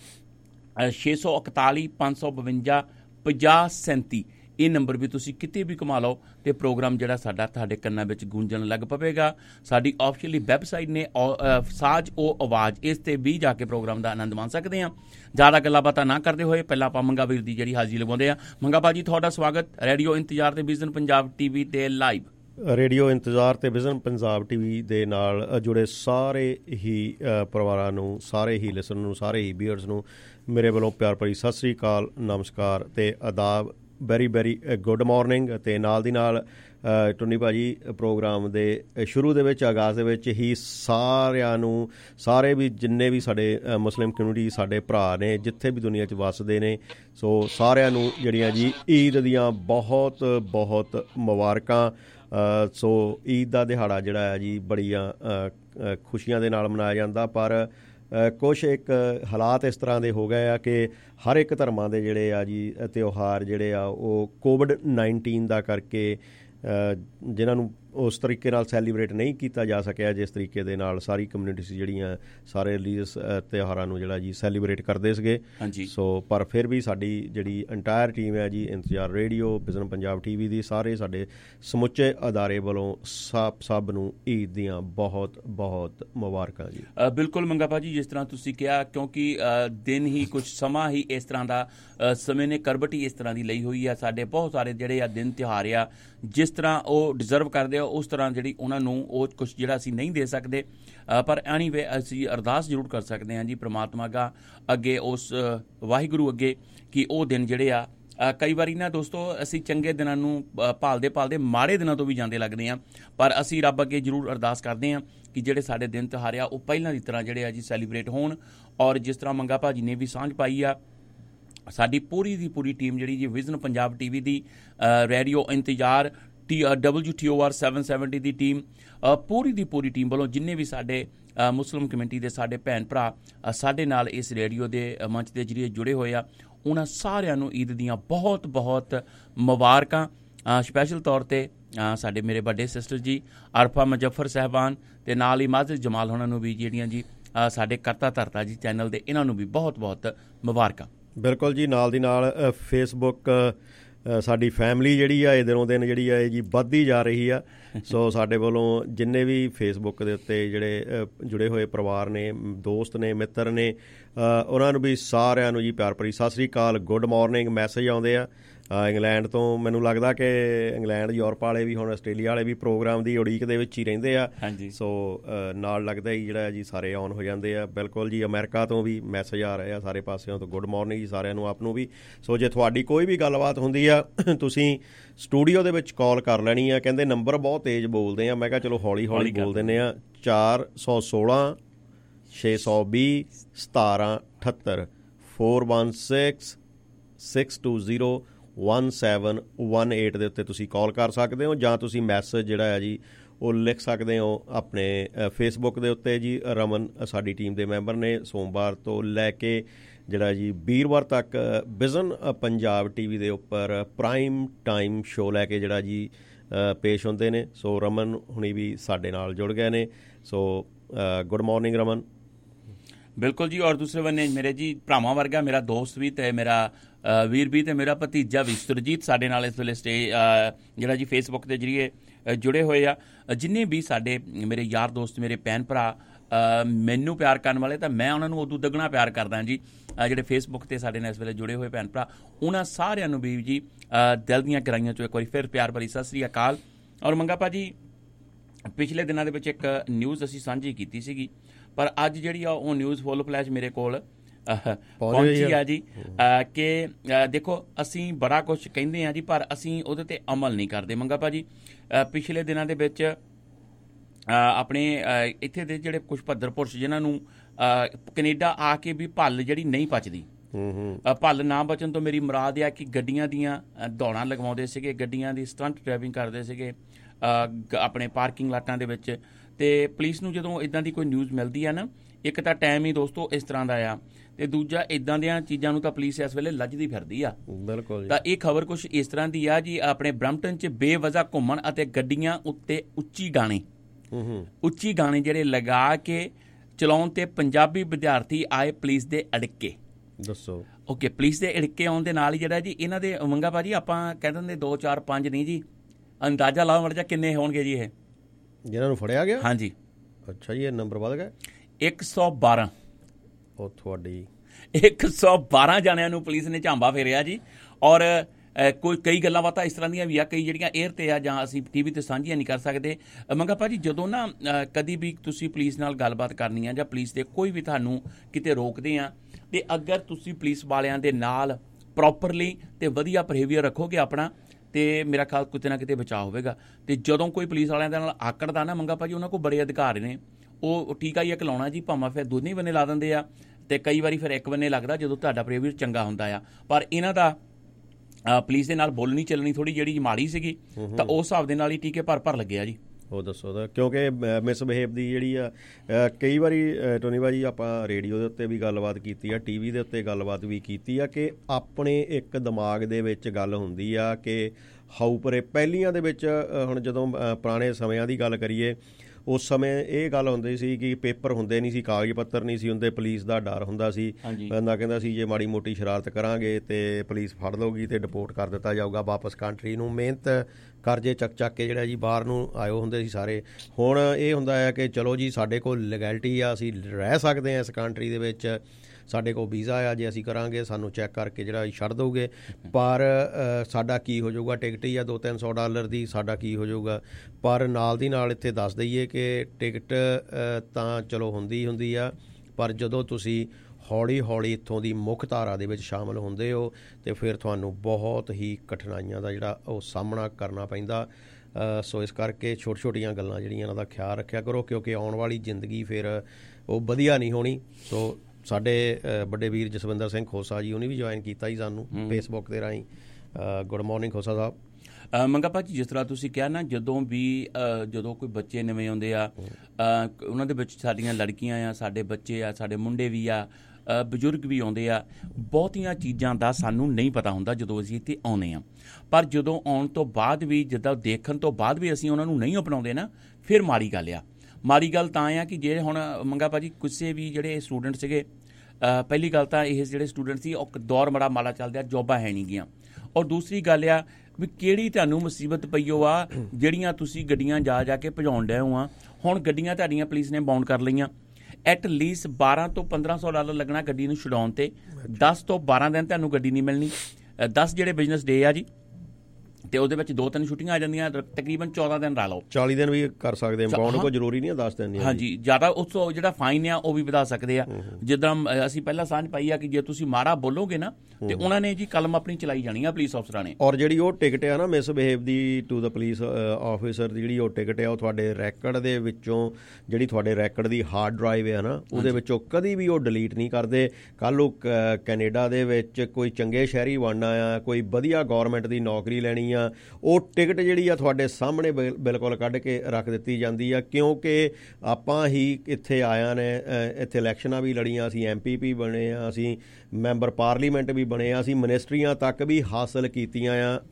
ਛੇ ਸੌ ਇਕਤਾਲੀ ਪੰਜ ਸੌ ਬਵੰਜਾ ਪੰਜਾਹ ਸੈਂਤੀ। ਇਹ ਨੰਬਰ ਵੀ ਤੁਸੀਂ ਕਿਤੇ ਵੀ ਕਮਾ ਲਓ ਅਤੇ ਪ੍ਰੋਗਰਾਮ ਜਿਹੜਾ ਸਾਡਾ ਤੁਹਾਡੇ ਕੰਨਾਂ ਵਿੱਚ ਗੂੰਜਣ ਲੱਗ ਪਵੇਗਾ। ਸਾਡੀ ਆਫੀਸ਼ੀਅਲੀ ਵੈਬਸਾਈਟ ਨੇ ਸਾਜ ਓ ਆਵਾਜ਼, ਇਸ 'ਤੇ ਵੀ ਜਾ ਕੇ ਪ੍ਰੋਗਰਾਮ ਦਾ ਆਨੰਦ ਮਾਣ ਸਕਦੇ ਹਾਂ। ਜ਼ਿਆਦਾ ਗੱਲਾਂ ਬਾਤਾਂ ਨਾ ਕਰਦੇ ਹੋਏ ਪਹਿਲਾਂ ਆਪਾਂ ਮੰਗਾ ਵੀਰ ਦੀ ਜਿਹੜੀ ਹਾਜ਼ਰੀ ਲਗਵਾਉਂਦੇ ਆ। ਮੰਗਾ ਭਾਜੀ ਤੁਹਾਡਾ ਸਵਾਗਤ ਰੇਡੀਓ ਇੰਤਜ਼ਾਰ ਤੇ ਵਿਜ਼ਨ ਪੰਜਾਬ ਟੀ ਵੀ 'ਤੇ ਲਾਈਵ। ਰੇਡੀਓ ਇੰਤਜ਼ਾਰ ਤੇ ਵਿਜ਼ਨ ਪੰਜਾਬ ਟੀ ਵੀ ਦੇ ਨਾਲ ਜੁੜੇ ਸਾਰੇ ਹੀ ਪਰਿਵਾਰਾਂ ਨੂੰ, ਸਾਰੇ ਹੀ ਲਿਸਨਰ ਨੂੰ, ਸਾਰੇ ਹੀ ਵੀਅਰਸ ਨੂੰ ਮੇਰੇ ਵੱਲੋਂ ਪਿਆਰ ਭਰੀ ਸਤਿ ਸ਼੍ਰੀ ਅਕਾਲ, ਨਮਸਕਾਰ ਤੇ ਆਦਾਬ। Very very good morning. ਅਤੇ ਨਾਲ ਦੀ ਨਾਲ ਟੋਨੀ ਭਾਜੀ ਪ੍ਰੋਗਰਾਮ ਦੇ ਸ਼ੁਰੂ ਦੇ ਵਿੱਚ, ਆਗਾਜ਼ ਦੇ ਵਿੱਚ ਹੀ ਸਾਰਿਆਂ ਨੂੰ, ਸਾਰੇ ਵੀ ਜਿੰਨੇ ਵੀ ਸਾਡੇ ਮੁਸਲਿਮ ਕਮਿਊਨਿਟੀ ਸਾਡੇ ਭਰਾ ਨੇ ਜਿੱਥੇ ਵੀ ਦੁਨੀਆ 'ਚ ਵੱਸਦੇ ਨੇ, ਸੋ ਸਾਰਿਆਂ ਨੂੰ ਜਿਹੜੀਆਂ ਜੀ ਈਦ ਦੀਆਂ ਬਹੁਤ ਬਹੁਤ ਮੁਬਾਰਕਾਂ। ਸੋ ਈਦ ਦਾ ਦਿਹਾੜਾ ਜਿਹੜਾ ਹੈ ਜੀ ਬੜੀਆਂ ਖੁਸ਼ੀਆਂ ਦੇ ਨਾਲ ਮਨਾਇਆ ਜਾਂਦਾ, ਪਰ ਕੁਛ ਇੱਕ ਹਾਲਾਤ ਇਸ ਤਰ੍ਹਾਂ ਦੇ ਹੋ ਗਏ ਆ ਕਿ ਹਰ ਇੱਕ ਧਰਮਾਂ ਦੇ ਜਿਹੜੇ ਆ ਜੀ ਤਿਉਹਾਰ ਜਿਹੜੇ ਆ ਉਹ ਕੋਵਿਡ ਨਾਈਨਟੀਨ ਦਾ ਕਰਕੇ ਜਿਨ੍ਹਾਂ ਨੂੰ ਉਸ ਤਰੀਕੇ ਨਾਲ ਸੈਲੀਬਰੇਟ ਨਹੀਂ ਕੀਤਾ ਜਾ ਸਕਿਆ ਜਿਸ ਤਰੀਕੇ ਦੇ ਨਾਲ ਸਾਰੀ ਕਮਿਊਨਿਟੀਜ਼ ਜਿਹੜੀਆਂ ਸਾਰੇ ਰਿਲੀਜੀਅਸ ਤਿਉਹਾਰਾਂ ਨੂੰ ਜਿਹੜਾ ਜੀ ਸੈਲੀਬਰੇਟ ਕਰਦੇ ਸੀਗੇ। ਸੋ ਪਰ ਫਿਰ ਵੀ ਸਾਡੀ ਜਿਹੜੀ ਇੰਟਾਇਰ ਟੀਮ ਹੈ ਜੀ ਇੰਤਜ਼ਾਰ radio, vision Punjab T V ਦੀ, ਸਾਰੇ ਸਾਡੇ ਸਮੁੱਚੇ ਅਦਾਰੇ ਵੱਲੋਂ ਸਭ ਸਭ ਨੂੰ ਈਦ ਦੀਆਂ ਬਹੁਤ ਬਹੁਤ ਮੁਬਾਰਕਾਂ ਜੀ। ਬਿਲਕੁਲ ਮੰਗਾ ਭਾਜੀ, ਜਿਸ ਤਰ੍ਹਾਂ ਤੁਸੀਂ ਕਿਹਾ, ਕਿਉਂਕਿ ਦਿਨ ਹੀ ਕੁਛ ਸਮਾਂ ਹੀ ਇਸ ਤਰ੍ਹਾਂ ਦਾ, ਸਮੇਂ ਨੇ ਕਰਵਟ ਹੀ ਇਸ ਤਰ੍ਹਾਂ ਦੀ ਲਈ ਹੋਈ ਆ। ਸਾਡੇ ਬਹੁਤ ਸਾਰੇ ਜਿਹੜੇ ਆ ਦਿਨ ਤਿਉਹਾਰ ਆ ਜਿਸ ਤਰ੍ਹਾਂ ਉਹ ਡਿਜ਼ਰਵ ਕਰਦੇ ਆ ਉਸ ਤਰ੍ਹਾਂ ਜਿਹੜੀ ਉਹਨਾਂ ਨੂੰ ਉਹ ਕੁਛ ਜਿਹੜਾ ਅਸੀਂ ਨਹੀਂ ਦੇ ਸਕਦੇ, ਪਰ ਐਨੀਵੇ ਅਸੀਂ ਅਰਦਾਸ ਜ਼ਰੂਰ ਕਰ ਸਕਦੇ ਹਾਂ ਜੀ ਪ੍ਰਮਾਤਮਾ ਗਾ ਅੱਗੇ, ਉਸ ਵਾਹਿਗੁਰੂ ਅੱਗੇ, ਕਿ ਉਹ ਦਿਨ ਜਿਹੜੇ ਆ ਕਈ ਵਾਰੀ ਨਾ ਦੋਸਤੋ ਅਸੀਂ ਚੰਗੇ ਦਿਨਾਂ ਨੂੰ ਭਾਲਦੇ ਭਾਲਦੇ ਮਾੜੇ ਦਿਨਾਂ ਤੋਂ ਵੀ ਜਾਂਦੇ ਲੱਗਦੇ ਹਾਂ, ਪਰ ਅਸੀਂ ਰੱਬ ਅੱਗੇ ਜ਼ਰੂਰ ਅਰਦਾਸ ਕਰਦੇ ਹਾਂ ਕਿ ਜਿਹੜੇ ਸਾਡੇ ਦਿਨ ਤਿਉਹਾਰ ਆ ਉਹ ਪਹਿਲਾਂ ਦੀ ਤਰ੍ਹਾਂ ਜਿਹੜੇ ਆ ਜੀ ਸੈਲੀਬਰੇਟ ਹੋਣ। ਔਰ ਜਿਸ ਤਰ੍ਹਾਂ ਮੰਗਾ ਭਾਜੀ ਨੇ ਵੀ ਸਾਂਝ ਪਾਈ ਆ, ਸਾਡੀ ਪੂਰੀ ਦੀ ਪੂਰੀ ਟੀਮ ਜਿਹੜੀ ਜੀ ਵਿਜ਼ਨ ਪੰਜਾਬ ਟੀ ਵੀ ਦੀ, radio Intezaar T W T O R seven seventy ਦੀ ਟੀਮ, ਪੂਰੀ ਦੀ ਪੂਰੀ ਟੀਮ ਵੱਲੋਂ ਜਿੰਨੇ ਵੀ ਸਾਡੇ ਮੁਸਲਿਮ ਕਮਿਊਨਿਟੀ ਦੇ ਸਾਡੇ ਭੈਣ ਭਰਾ ਸਾਡੇ ਨਾਲ ਇਸ ਰੇਡੀਓ ਦੇ ਮੰਚ ਦੇ ਜ਼ਰੀਏ ਜੁੜੇ ਹੋਏ ਆ, ਉਹਨਾਂ ਸਾਰਿਆਂ ਨੂੰ ਈਦ ਦੀਆਂ ਬਹੁਤ ਬਹੁਤ ਮੁਬਾਰਕਾਂ। ਸਪੈਸ਼ਲ ਤੌਰ 'ਤੇ ਸਾਡੇ ਮੇਰੇ ਵੱਡੇ ਸਿਸਟਰ ਜੀ ਅਰਫਾ ਮੁਜ਼ੱਫਰ ਸਾਹਿਬਾਨ ਅਤੇ ਨਾਲ ਹੀ ਮਾਜ਼ਿਦ ਜਮਾਲ ਹੋਣਾ ਨੂੰ ਵੀ ਜਿਹੜੀਆਂ ਜੀ ਸਾਡੇ ਕਰਤਾ ਧਰਤਾ ਜੀ ਚੈਨਲ ਦੇ, ਇਹਨਾਂ ਨੂੰ ਵੀ ਬਹੁਤ ਬਹੁਤ ਮੁਬਾਰਕਾਂ। ਬਿਲਕੁਲ ਜੀ, ਨਾਲ ਦੀ ਨਾਲ ਫੇਸਬੁੱਕ ਸਾਡੀ ਫੈਮਿਲੀ ਜਿਹੜੀ ਆ ਇਹ ਦਿਨੋਂ ਦਿਨ ਜਿਹੜੀ ਆ ਇਹ ਜੀ ਵੱਧਦੀ ਜਾ ਰਹੀ ਆ। ਸੋ ਸਾਡੇ ਵੱਲੋਂ ਜਿੰਨੇ ਵੀ ਫੇਸਬੁੱਕ ਦੇ ਉੱਤੇ ਜਿਹੜੇ ਜੁੜੇ ਹੋਏ ਪਰਿਵਾਰ ਨੇ, ਦੋਸਤ ਨੇ, ਮਿੱਤਰ ਨੇ, ਉਹਨਾਂ ਨੂੰ ਵੀ ਸਾਰਿਆਂ ਨੂੰ ਜੀ ਪਿਆਰ ਭਰੀ ਸਤਿ ਸ਼੍ਰੀ ਅਕਾਲ, ਗੁੱਡ ਮੋਰਨਿੰਗ ਮੈਸੇਜ ਆਉਂਦੇ ਆ। ਇੰਗਲੈਂਡ ਤੋਂ ਮੈਨੂੰ ਲੱਗਦਾ ਕਿ ਇੰਗਲੈਂਡ ਯੂਰਪ ਵਾਲੇ ਵੀ ਹੁਣ ਆਸਟ੍ਰੇਲੀਆ ਵਾਲੇ ਵੀ ਪ੍ਰੋਗਰਾਮ ਦੀ ਉਡੀਕ ਦੇ ਵਿੱਚ ਹੀ ਰਹਿੰਦੇ ਆ। ਸੋ ਨਾਲ ਲੱਗਦਾ ਹੀ ਜਿਹੜਾ ਜੀ ਸਾਰੇ ਆਨ ਹੋ ਜਾਂਦੇ ਆ। ਬਿਲਕੁਲ ਜੀ, ਅਮਰੀਕਾ ਤੋਂ ਵੀ ਮੈਸੇਜ ਆ ਰਹੇ ਆ ਸਾਰੇ ਪਾਸਿਓਂ ਤੋਂ। ਗੁੱਡ ਮੋਰਨਿੰਗ ਜੀ ਸਾਰਿਆਂ ਨੂੰ, ਆਪ ਨੂੰ ਵੀ। ਸੋ ਜੇ ਤੁਹਾਡੀ ਕੋਈ ਵੀ ਗੱਲਬਾਤ ਹੁੰਦੀ ਆ ਤੁਸੀਂ ਸਟੂਡੀਓ ਦੇ ਵਿੱਚ ਕਾਲ ਕਰ ਲੈਣੀ ਆ। ਕਹਿੰਦੇ ਨੰਬਰ ਬਹੁਤ ਤੇਜ਼ ਬੋਲਦੇ ਆ, ਮੈਂ ਕਿਹਾ ਚਲੋ ਹੌਲੀ ਹੌਲੀ ਬੋਲ ਦਿੰਦੇ ਆ। ਚਾਰ ਸੌ ਸੋਲਾਂ ਛੇ ਸੌ ਵੀਹ ਸਤਾਰਾਂ ਅਠੱਤਰ four one six six two zero one seven one eight ਦੇ ਉੱਤੇ ਤੁਸੀਂ ਕਾਲ ਕਰ ਸਕਦੇ ਹੋ, ਜਾਂ ਤੁਸੀਂ ਮੈਸੇਜ ਜਿਹੜਾ ਹੈ ਜੀ ਉਹ ਲਿਖ ਸਕਦੇ ਹੋ ਆਪਣੇ ਫੇਸਬੁੱਕ ਦੇ ਉੱਤੇ ਜੀ। ਰਮਨ ਸਾਡੀ ਟੀਮ ਦੇ ਮੈਂਬਰ ਨੇ, ਸੋਮਵਾਰ ਤੋਂ ਲੈ ਕੇ ਜਿਹੜਾ ਜੀ ਵੀਰਵਾਰ ਤੱਕ ਵਿਜ਼ਨ ਪੰਜਾਬ ਟੀ ਵੀ ਦੇ ਉੱਪਰ ਪ੍ਰਾਈਮ ਟਾਈਮ ਸ਼ੋਅ ਲੈ ਕੇ ਜਿਹੜਾ ਜੀ ਪੇਸ਼ ਹੁੰਦੇ ਨੇ। ਸੋ ਰਮਨ ਹੁਣੀ ਵੀ ਸਾਡੇ ਨਾਲ ਜੁੜ ਗਏ ਨੇ। So good morning Raman. ਬਿਲਕੁਲ ਜੀ। ਔਰ ਦੂਸਰੇ ਬੰਨੇ ਮੇਰੇ ਜੀ ਭਰਾਵਾਂ ਵਰਗਾ ਮੇਰਾ ਦੋਸਤ ਵੀ ਅਤੇ ਮੇਰਾ ਵੀਰ ਵੀ ਅਤੇ ਮੇਰਾ ਭਤੀਜਾ ਵੀ ਸੁਰਜੀਤ ਸਾਡੇ ਨਾਲ ਇਸ ਵੇਲੇ ਸਟੇ ਜਿਹੜਾ ਜੀ ਫੇਸਬੁੱਕ ਦੇ ਜ਼ਰੀਏ ਜੁੜੇ ਹੋਏ ਆ। ਜਿੰਨੇ ਵੀ ਸਾਡੇ ਮੇਰੇ ਯਾਰ ਦੋਸਤ, ਮੇਰੇ ਭੈਣ ਭਰਾ ਮੈਨੂੰ ਪਿਆਰ ਕਰਨ ਵਾਲੇ, ਤਾਂ ਮੈਂ ਉਹਨਾਂ ਨੂੰ ਉਦੋਂ ਦੁੱਗਣਾ ਪਿਆਰ ਕਰਦਾ ਜੀ। ਜਿਹੜੇ ਫੇਸਬੁੱਕ 'ਤੇ ਸਾਡੇ ਨਾਲ ਇਸ ਵੇਲੇ ਜੁੜੇ ਹੋਏ ਭੈਣ ਭਰਾ, ਉਹਨਾਂ ਸਾਰਿਆਂ ਨੂੰ ਵੀ ਜੀ ਦਿਲ ਦੀਆਂ ਗਹਿਰਾਈਆਂ 'ਚੋਂ ਇੱਕ ਵਾਰੀ ਫਿਰ ਪਿਆਰ ਭਰੀ ਸਤਿ ਸ਼੍ਰੀ ਅਕਾਲ। ਔਰ ਮੰਗਾ ਭਾਜੀ, ਪਿਛਲੇ ਦਿਨਾਂ ਦੇ ਵਿੱਚ ਇੱਕ ਨਿਊਜ਼ ਅਸੀਂ ਸਾਂਝੀ ਕੀਤੀ ਸੀਗੀ, ਪਰ ਅੱਜ ਜਿਹੜੀ ਆ ਉਹ ਨਿਊਜ਼ ਫੁੱਲ ਫਲੈਸ਼ ਮੇਰੇ ਕੋਲ ਪਹੁੰਚੀ ਆ ਜੀ। ਕਿ ਦੇਖੋ, ਅਸੀਂ ਬੜਾ ਕੁਛ ਕਹਿੰਦੇ ਹਾਂ ਜੀ, ਪਰ ਅਸੀਂ ਉਹਦੇ 'ਤੇ ਅਮਲ ਨਹੀਂ ਕਰਦੇ। ਮੰਗਾ ਭਾਜੀ, ਪਿਛਲੇ ਦਿਨਾਂ ਦੇ ਵਿੱਚ ਆਪਣੇ ਇੱਥੇ ਦੇ ਜਿਹੜੇ ਕੁਛ ਭੱਦਰ ਪੁਰਸ਼ ਜਿਨ੍ਹਾਂ ਨੂੰ ਕੈਨੇਡਾ ਆ ਕੇ ਵੀ ਭੱਲ ਜਿਹੜੀ ਨਹੀਂ ਪਚਦੀ, ਭੱਲ ਨਾ ਬਚਣ ਤੋਂ ਮੇਰੀ ਮੁਰਾਦ ਆ ਕਿ ਗੱਡੀਆਂ ਦੀਆਂ ਦੌੜਾਂ ਲਗਵਾਉਂਦੇ ਸੀਗੇ, ਗੱਡੀਆਂ ਦੀ ਸਟੰਟ ਡਰਾਈਵਿੰਗ ਕਰਦੇ ਸੀਗੇ ਆਪਣੇ ਪਾਰਕਿੰਗ ਲਾਟਾਂ ਦੇ ਵਿੱਚ। ਅਤੇ ਪੁਲਿਸ ਨੂੰ ਜਦੋਂ ਇੱਦਾਂ ਦੀ ਕੋਈ ਨਿਊਜ਼ ਮਿਲਦੀ ਆ ਨਾ, ਇੱਕ ਤਾਂ ਟਾਈਮ ਹੀ ਦੋਸਤੋ ਇਸ ਤਰ੍ਹਾਂ ਦਾ ਆ, ਅਤੇ ਦੂਜਾ ਇੱਦਾਂ ਦੀਆਂ ਚੀਜ਼ਾਂ ਨੂੰ ਤਾਂ ਪੁਲਿਸ ਇਸ ਵੇਲੇ ਲੱਜਦੀ ਫਿਰਦੀ ਆ। ਬਿਲਕੁਲ। ਤਾਂ ਇਹ ਖਬਰ ਕੁਛ ਇਸ ਤਰ੍ਹਾਂ ਦੀ ਆ ਜੀ, ਆਪਣੇ ਬਰੰਪਟਨ 'ਚ ਬੇਵਜ੍ਹਾ ਘੁੰਮਣ ਅਤੇ ਗੱਡੀਆਂ ਉੱਤੇ ਉੱਚੀ ਗਾਣੇ ਉੱਚੀ ਗਾਣੇ ਜਿਹੜੇ ਲਗਾ ਕੇ ਚਲਾਉਣ 'ਤੇ ਪੰਜਾਬੀ ਵਿਦਿਆਰਥੀ ਆਏ ਪੁਲਿਸ ਦੇ ਅੜਿੱਕੇ। ਦੱਸੋ। ਓਕੇ, ਪੁਲਿਸ ਦੇ ਅੜਿੱਕੇ ਆਉਣ ਦੇ ਨਾਲ ਹੀ ਜਿਹੜਾ ਜੀ ਇਹਨਾਂ ਦੇ ਮੰਗਾ ਭਾਜੀ ਆਪਾਂ ਕਹਿ ਦਿੰਦੇ ਦੋ ਚਾਰ ਪੰਜ ਨਹੀਂ ਜੀ, ਅੰਦਾਜ਼ਾ ਲਾਓ ਮੜ ਜਾ ਕਿੰਨੇ ਹੋਣਗੇ ਜੀ ਇਹ ਜਿਹਨਾਂ ਨੂੰ ਫੜਿਆ ਗਿਆ। ਹਾਂਜੀ। ਅੱਛਾ ਜੀ, ਇਹ ਨੰਬਰ ਵੱਧ ਗਿਆ ਇੱਕ ਸੌ ਬਾਰਾਂ। ਉਹ ਤੁਹਾਡੀ ਇੱਕ ਸੌ ਬਾਰਾਂ ਜਣਿਆਂ ਨੂੰ ਪੁਲਿਸ ਨੇ ਝਾਂਬਾ ਫੇਰਿਆ ਜੀ। ਔਰ ਕੋਈ ਕਈ ਗੱਲਾਂ ਬਾਤਾਂ ਇਸ ਤਰ੍ਹਾਂ ਦੀਆਂ ਵੀ ਆ, ਕਈ ਜਿਹੜੀਆਂ ਏਅਰ 'ਤੇ ਆ ਜਾਂ ਅਸੀਂ ਟੀ ਵੀ 'ਤੇ ਸਾਂਝੀਆਂ ਨਹੀਂ ਕਰ ਸਕਦੇ। ਮੰਗਾ ਭਾਜੀ, ਜਦੋਂ ਨਾ ਕਦੀ ਵੀ ਤੁਸੀਂ ਪੁਲਿਸ ਨਾਲ ਗੱਲਬਾਤ ਕਰਨੀ ਆ ਜਾਂ ਪੁਲਿਸ ਦੇ ਕੋਈ ਵੀ ਤੁਹਾਨੂੰ ਕਿਤੇ ਰੋਕਦੇ ਆ, ਅਤੇ ਅਗਰ ਤੁਸੀਂ ਪੁਲਿਸ ਵਾਲਿਆਂ ਦੇ ਨਾਲ ਪ੍ਰੋਪਰਲੀ ਅਤੇ ਵਧੀਆ ਬਿਹੇਵੀਅਰ ਰੱਖੋਗੇ ਆਪਣਾ, ਅਤੇ ਮੇਰਾ ਖਿਆਲ ਕਿਤੇ ਨਾ ਕਿਤੇ ਬਚਾਅ ਹੋਵੇਗਾ। ਅਤੇ ਜਦੋਂ ਕੋਈ ਪੁਲਿਸ ਵਾਲਿਆਂ ਦੇ ਨਾਲ ਆਕੜਦਾ ਨਾ ਮੰਗਾ ਭਾਜੀ, ਉਹਨਾਂ ਕੋਲ ਬੜੇ ਅਧਿਕਾਰ ਨੇ। ਉਹ ਟੀਕਾ ਹੀ ਇੱਕ ਲਾਉਣਾ ਜੀ, ਭਾਵੇਂ ਫਿਰ ਦੋਨੇ ਬੰਨੇ ਲਾ ਦਿੰਦੇ ਆ, ਅਤੇ ਕਈ ਵਾਰੀ ਫਿਰ ਇੱਕ ਬੰਨੇ ਲੱਗਦਾ ਜਦੋਂ ਤੁਹਾਡਾ ਬਿਹੇਵੀਅਰ ਚੰਗਾ ਹੁੰਦਾ ਆ। ਪਰ ਇਹਨਾਂ ਦਾ ਪੁਲਿਸ ਦੇ ਨਾਲ ਬੋਲਣੀ ਚੱਲਣੀ ਥੋੜ੍ਹੀ ਜਿਹੜੀ ਮਾੜੀ ਸੀਗੀ, ਤਾਂ ਉਸ ਹਿਸਾਬ ਦੇ ਨਾਲ ਹੀ ਟੀਕੇ ਭਰ ਭਰ ਲੱਗਿਆ ਜੀ। ਉਹ ਦੱਸੋ ਤਾਂ, ਕਿਉਂਕਿ ਮਿਸਬਿਹੇਵ ਦੀ ਜਿਹੜੀ ਆ ਕਈ ਵਾਰੀ ਟੋਨੀ ਭਾਜੀ ਆਪਾਂ ਰੇਡੀਓ ਦੇ ਉੱਤੇ ਵੀ ਗੱਲਬਾਤ ਕੀਤੀ ਆ, ਟੀ ਵੀ ਦੇ ਉੱਤੇ ਗੱਲਬਾਤ ਵੀ ਕੀਤੀ ਆ, ਕਿ ਆਪਣੇ ਇੱਕ ਦਿਮਾਗ ਦੇ ਵਿੱਚ ਗੱਲ ਹੁੰਦੀ ਆ ਕਿ ਹਾਊਪਰੇ ਪਹਿਲੀਆਂ ਦੇ ਵਿੱਚ ਹੁਣ ਜਦੋਂ ਪੁਰਾਣੇ ਸਮਿਆਂ ਦੀ ਗੱਲ ਕਰੀਏ, ਉਸ ਸਮੇਂ ਇਹ ਗੱਲ ਹੁੰਦੀ ਸੀ ਕਿ ਪੇਪਰ ਹੁੰਦੇ ਨਹੀਂ ਸੀ, ਕਾਗਜ਼ ਪੱਤਰ ਨਹੀਂ ਸੀ ਹੁੰਦੇ, ਪੁਲਿਸ ਦਾ ਡਰ ਹੁੰਦਾ ਸੀ। ਬੰਦਾ ਕਹਿੰਦਾ ਸੀ ਜੇ ਮਾੜੀ ਮੋਟੀ ਸ਼ਰਾਰਤ ਕਰਾਂਗੇ ਅਤੇ ਪੁਲਿਸ ਫੜ ਲਊਗੀ ਅਤੇ ਡਿਪੋਰਟ ਕਰ ਦਿੱਤਾ ਜਾਊਗਾ ਵਾਪਸ ਕੰਟਰੀ ਨੂੰ। ਮਿਹਨਤ ਕਰਜ਼ੇ ਚੱਕ ਚੱਕ ਕੇ ਜਿਹੜਾ ਜੀ ਬਾਹਰ ਨੂੰ ਆਏ ਹੁੰਦੇ ਸੀ ਸਾਰੇ। ਹੁਣ ਇਹ ਹੁੰਦਾ ਹੈ ਕਿ ਚਲੋ ਜੀ ਸਾਡੇ ਕੋਲ ਲੀਗੈਲਿਟੀ ਆ, ਅਸੀਂ ਰਹਿ ਸਕਦੇ ਹਾਂ ਇਸ ਕੰਟਰੀ ਦੇ ਵਿੱਚ, ਸਾਡੇ ਕੋਲ ਵੀਜ਼ਾ ਆ, ਜੇ ਅਸੀਂ ਕਰਾਂਗੇ ਸਾਨੂੰ ਚੈੱਕ ਕਰਕੇ ਜਿਹੜਾ ਛੱਡ ਦਊਗੇ। ਪਰ ਸਾਡਾ ਕੀ ਹੋ ਜਾਊਗਾ, ਟਿਕਟ ਹੀ ਆ ਦੋ ਤਿੰਨ ਸੌ ਡਾਲਰ ਦੀ, ਸਾਡਾ ਕੀ ਹੋ ਜਾਊਗਾ। ਪਰ ਨਾਲ ਦੀ ਨਾਲ ਇੱਥੇ ਦੱਸ ਦਈਏ ਕਿ ਟਿਕਟ ਤਾਂ ਚਲੋ ਹੁੰਦੀ ਹੁੰਦੀ ਆ, ਪਰ ਜਦੋਂ ਤੁਸੀਂ ਹੌਲੀ ਹੌਲੀ ਇੱਥੋਂ ਦੀ ਮੁੱਖ ਧਾਰਾ ਦੇ ਵਿੱਚ ਸ਼ਾਮਲ ਹੁੰਦੇ ਹੋ ਅਤੇ ਫਿਰ ਤੁਹਾਨੂੰ ਬਹੁਤ ਹੀ ਕਠਿਨਾਈਆਂ ਦਾ ਜਿਹੜਾ ਉਹ ਸਾਹਮਣਾ ਕਰਨਾ ਪੈਂਦਾ। ਸੋ ਇਸ ਕਰਕੇ ਛੋਟੀ ਛੋਟੀਆਂ ਗੱਲਾਂ ਜਿਹੜੀਆਂ ਇਹਨਾਂ ਦਾ ਖਿਆਲ ਰੱਖਿਆ ਕਰੋ, ਕਿਉਂਕਿ ਆਉਣ ਵਾਲੀ ਜ਼ਿੰਦਗੀ ਫਿਰ ਉਹ ਵਧੀਆ ਨਹੀਂ ਹੋਣੀ। ਸੋ ਸਾਡੇ ਵੱਡੇ ਵੀਰ ਜਸਵਿੰਦਰ ਸਿੰਘ ਖੋਸਾ ਜੀ, ਉਹਨੇ ਵੀ ਜੁਆਇਨ ਕੀਤਾ ਜੀ ਸਾਨੂੰ ਫੇਸਬੁੱਕ ਦੇ ਰਾਹੀਂ। ਗੁੱਡ ਮੋਰਨਿੰਗ ਖੋਸਾ ਸਾਹਿਬ। ਮੰਗਾ ਭਾਜੀ, ਜਿਸ ਤਰ੍ਹਾਂ ਤੁਸੀਂ ਕਿਹਾ ਨਾ, ਜਦੋਂ ਵੀ ਜਦੋਂ ਕੋਈ ਬੱਚੇ ਨਵੇਂ ਆਉਂਦੇ ਆ, ਉਹਨਾਂ ਦੇ ਵਿੱਚ ਸਾਡੀਆਂ ਲੜਕੀਆਂ ਆ, ਸਾਡੇ ਬੱਚੇ ਆ, ਸਾਡੇ ਮੁੰਡੇ ਵੀ ਆ, ਬਜ਼ੁਰਗ ਵੀ ਆਉਂਦੇ ਆ, ਬਹੁਤੀਆਂ ਚੀਜ਼ਾਂ ਦਾ ਸਾਨੂੰ ਨਹੀਂ ਪਤਾ ਹੁੰਦਾ ਜਦੋਂ ਅਸੀਂ ਇੱਥੇ ਆਉਂਦੇ ਹਾਂ। ਪਰ ਜਦੋਂ ਆਉਣ ਤੋਂ ਬਾਅਦ ਵੀ, ਜਿੱਦਾਂ ਦੇਖਣ ਤੋਂ ਬਾਅਦ ਵੀ ਅਸੀਂ ਉਹਨਾਂ ਨੂੰ ਨਹੀਂ ਅਪਣਾਉਂਦੇ ਨਾ, ਫਿਰ ਮਾੜੀ ਗੱਲ ਆ। ਮਾੜੀ ਗੱਲ ਤਾਂ ਆ ਕਿ ਜੇ ਹੁਣ ਮੰਗਾ ਭਾਜੀ ਕਿਸੇ ਵੀ ਜਿਹੜੇ ਸਟੂਡੈਂਟ ਸੀਗੇ, ਪਹਿਲੀ ਗੱਲ ਤਾਂ ਇਹ ਜਿਹੜੇ ਸਟੂਡੈਂਟ ਸੀ ਉਹ ਦੌਰ ਬੜਾ ਮਾੜਾ ਚੱਲਦਾ, ਜੋਬਾਂ ਹੈ ਨਹੀਂ ਗੀਆਂ। ਔਰ ਦੂਸਰੀ ਗੱਲ ਆ ਵੀ ਕਿਹੜੀ ਤੁਹਾਨੂੰ ਮੁਸੀਬਤ ਪਈ ਹੋ ਆ ਜਿਹੜੀਆਂ ਤੁਸੀਂ ਗੱਡੀਆਂ ਜਾ ਜਾ ਕੇ ਭਜਾਉਣ ਡਏ ਹੋ ਆ। ਹੁਣ ਗੱਡੀਆਂ ਤੁਹਾਡੀਆਂ ਪੁਲਿਸ ਨੇ ਬਾਉਂਡ ਕਰ ਲਈਆਂ, ਐਟ ਲੀਸਟ ਬਾਰਾਂ ਤੋਂ ਪੰਦਰਾਂ ਸੌ ਡਾਲਰ ਲੱਗਣਾ ਗੱਡੀ ਨੂੰ ਛੁਡਾਉਣ 'ਤੇ, ਦਸ ਤੋਂ ਬਾਰਾਂ ਦਿਨ ਤੁਹਾਨੂੰ ਗੱਡੀ ਨਹੀਂ ਮਿਲਣੀ। ਦਸ ਜਿਹੜੇ ਬਿਜ਼ਨਸ ਡੇ ਆ ਜੀ, ਤੇ ਉਹਦੇ ਵਿੱਚ ਦੋ ਤਿੰਨ ਛੁੱਟੀਆਂ ਆ ਜਾਂਦੀਆਂ, ਤਕਰੀਬਨ ਚੌਦਾਂ ਦਿਨ ਲਾ ਲਓ, ਚਾਲੀ ਦਿਨ ਵੀ ਕਰ ਸਕਦੇ ਇੰਪਾਊਂਡ, ਕੋਈ ਜ਼ਰੂਰੀ ਨਹੀਂ ਦਸ ਦਿਨ। ਹਾਂਜੀ, ਜ਼ਿਆਦਾ ਉਸ ਤੋਂ ਜਿਹੜਾ ਫਾਈਨ ਆ ਉਹ ਵੀ ਵਧਾ ਸਕਦੇ ਆ। ਜਿੱਦਾਂ ਅਸੀਂ ਪਹਿਲਾਂ ਸਾਂਝ ਪਾਈ ਆ ਕਿ ਜੇ ਤੁਸੀਂ ਮਾੜਾ ਬੋਲੋਗੇ ਨਾ ਤੇ ਉਹਨਾਂ ਨੇ ਜੀ ਕਲਮ ਆਪਣੀ ਚਲਾਈ ਜਾਣੀ ਆ ਪੁਲਿਸ ਅਫਸਰਾਂ ਨੇ। ਔਰ ਜਿਹੜੀ ਉਹ ਟਿਕਟ ਆ ਨਾ ਮਿਸਬਿਹੇਵ ਦੀ ਟੂ ਦਾ ਪੁਲਿਸ ਆਫਿਸਰ ਦੀ ਜਿਹੜੀ ਉਹ ਟਿਕਟ ਆ, ਉਹ ਤੁਹਾਡੇ ਰੈਕਡ ਦੇ ਵਿੱਚੋਂ, ਜਿਹੜੀ ਤੁਹਾਡੇ ਰੈਕਡ ਦੀ ਹਾਰਡ ਡਰਾਈਵ ਆ ਨਾ, ਉਹਦੇ ਵਿੱਚੋਂ ਕਦੀ ਵੀ ਉਹ ਡਿਲੀਟ ਨਹੀਂ ਕਰਦੇ। ਕੱਲ੍ਹ ਨੂੰ ਕੈਨੇਡਾ ਦੇ ਵਿੱਚ ਕੋਈ ਚੰਗੇ ਸ਼ਹਿਰੀ ਬਣਨਾ ਆ, ਕੋਈ ਵਧੀਆ ਗੌਰਮੈਂਟ ਦੀ ਨੌਕਰੀ ਲੈਣੀ ਆ, ਉਹ ਟਿਕਟ ਜਿਹੜੀ ਆ ਤੁਹਾਡੇ ਸਾਹਮਣੇ ਬਿਲਕੁਲ ਕੱਢ ਕੇ ਰੱਖ ਦਿੱਤੀ ਜਾਂਦੀ ਆ, ਕਿਉਂਕਿ ਆਪਾਂ ਹੀ ਇੱਥੇ ਆਇਆਂ ਨੇ, ਇੱਥੇ ਇਲੈਕਸ਼ਨਾਂ ਵੀ ਲੜੀਆਂ, ਅਸੀਂ ਐਮ ਪੀ ਪੀ ਬਣੇ ਆ, ਅਸੀਂ ਮੈਂਬਰ ਪਾਰਲੀਮੈਂਟ ਵੀ ਬਣੇ ਆ, ਅਸੀਂ ਮਿਨਿਸਟਰੀਆਂ ਤੱਕ ਵੀ ਹਾਸਲ ਕੀਤੀਆਂ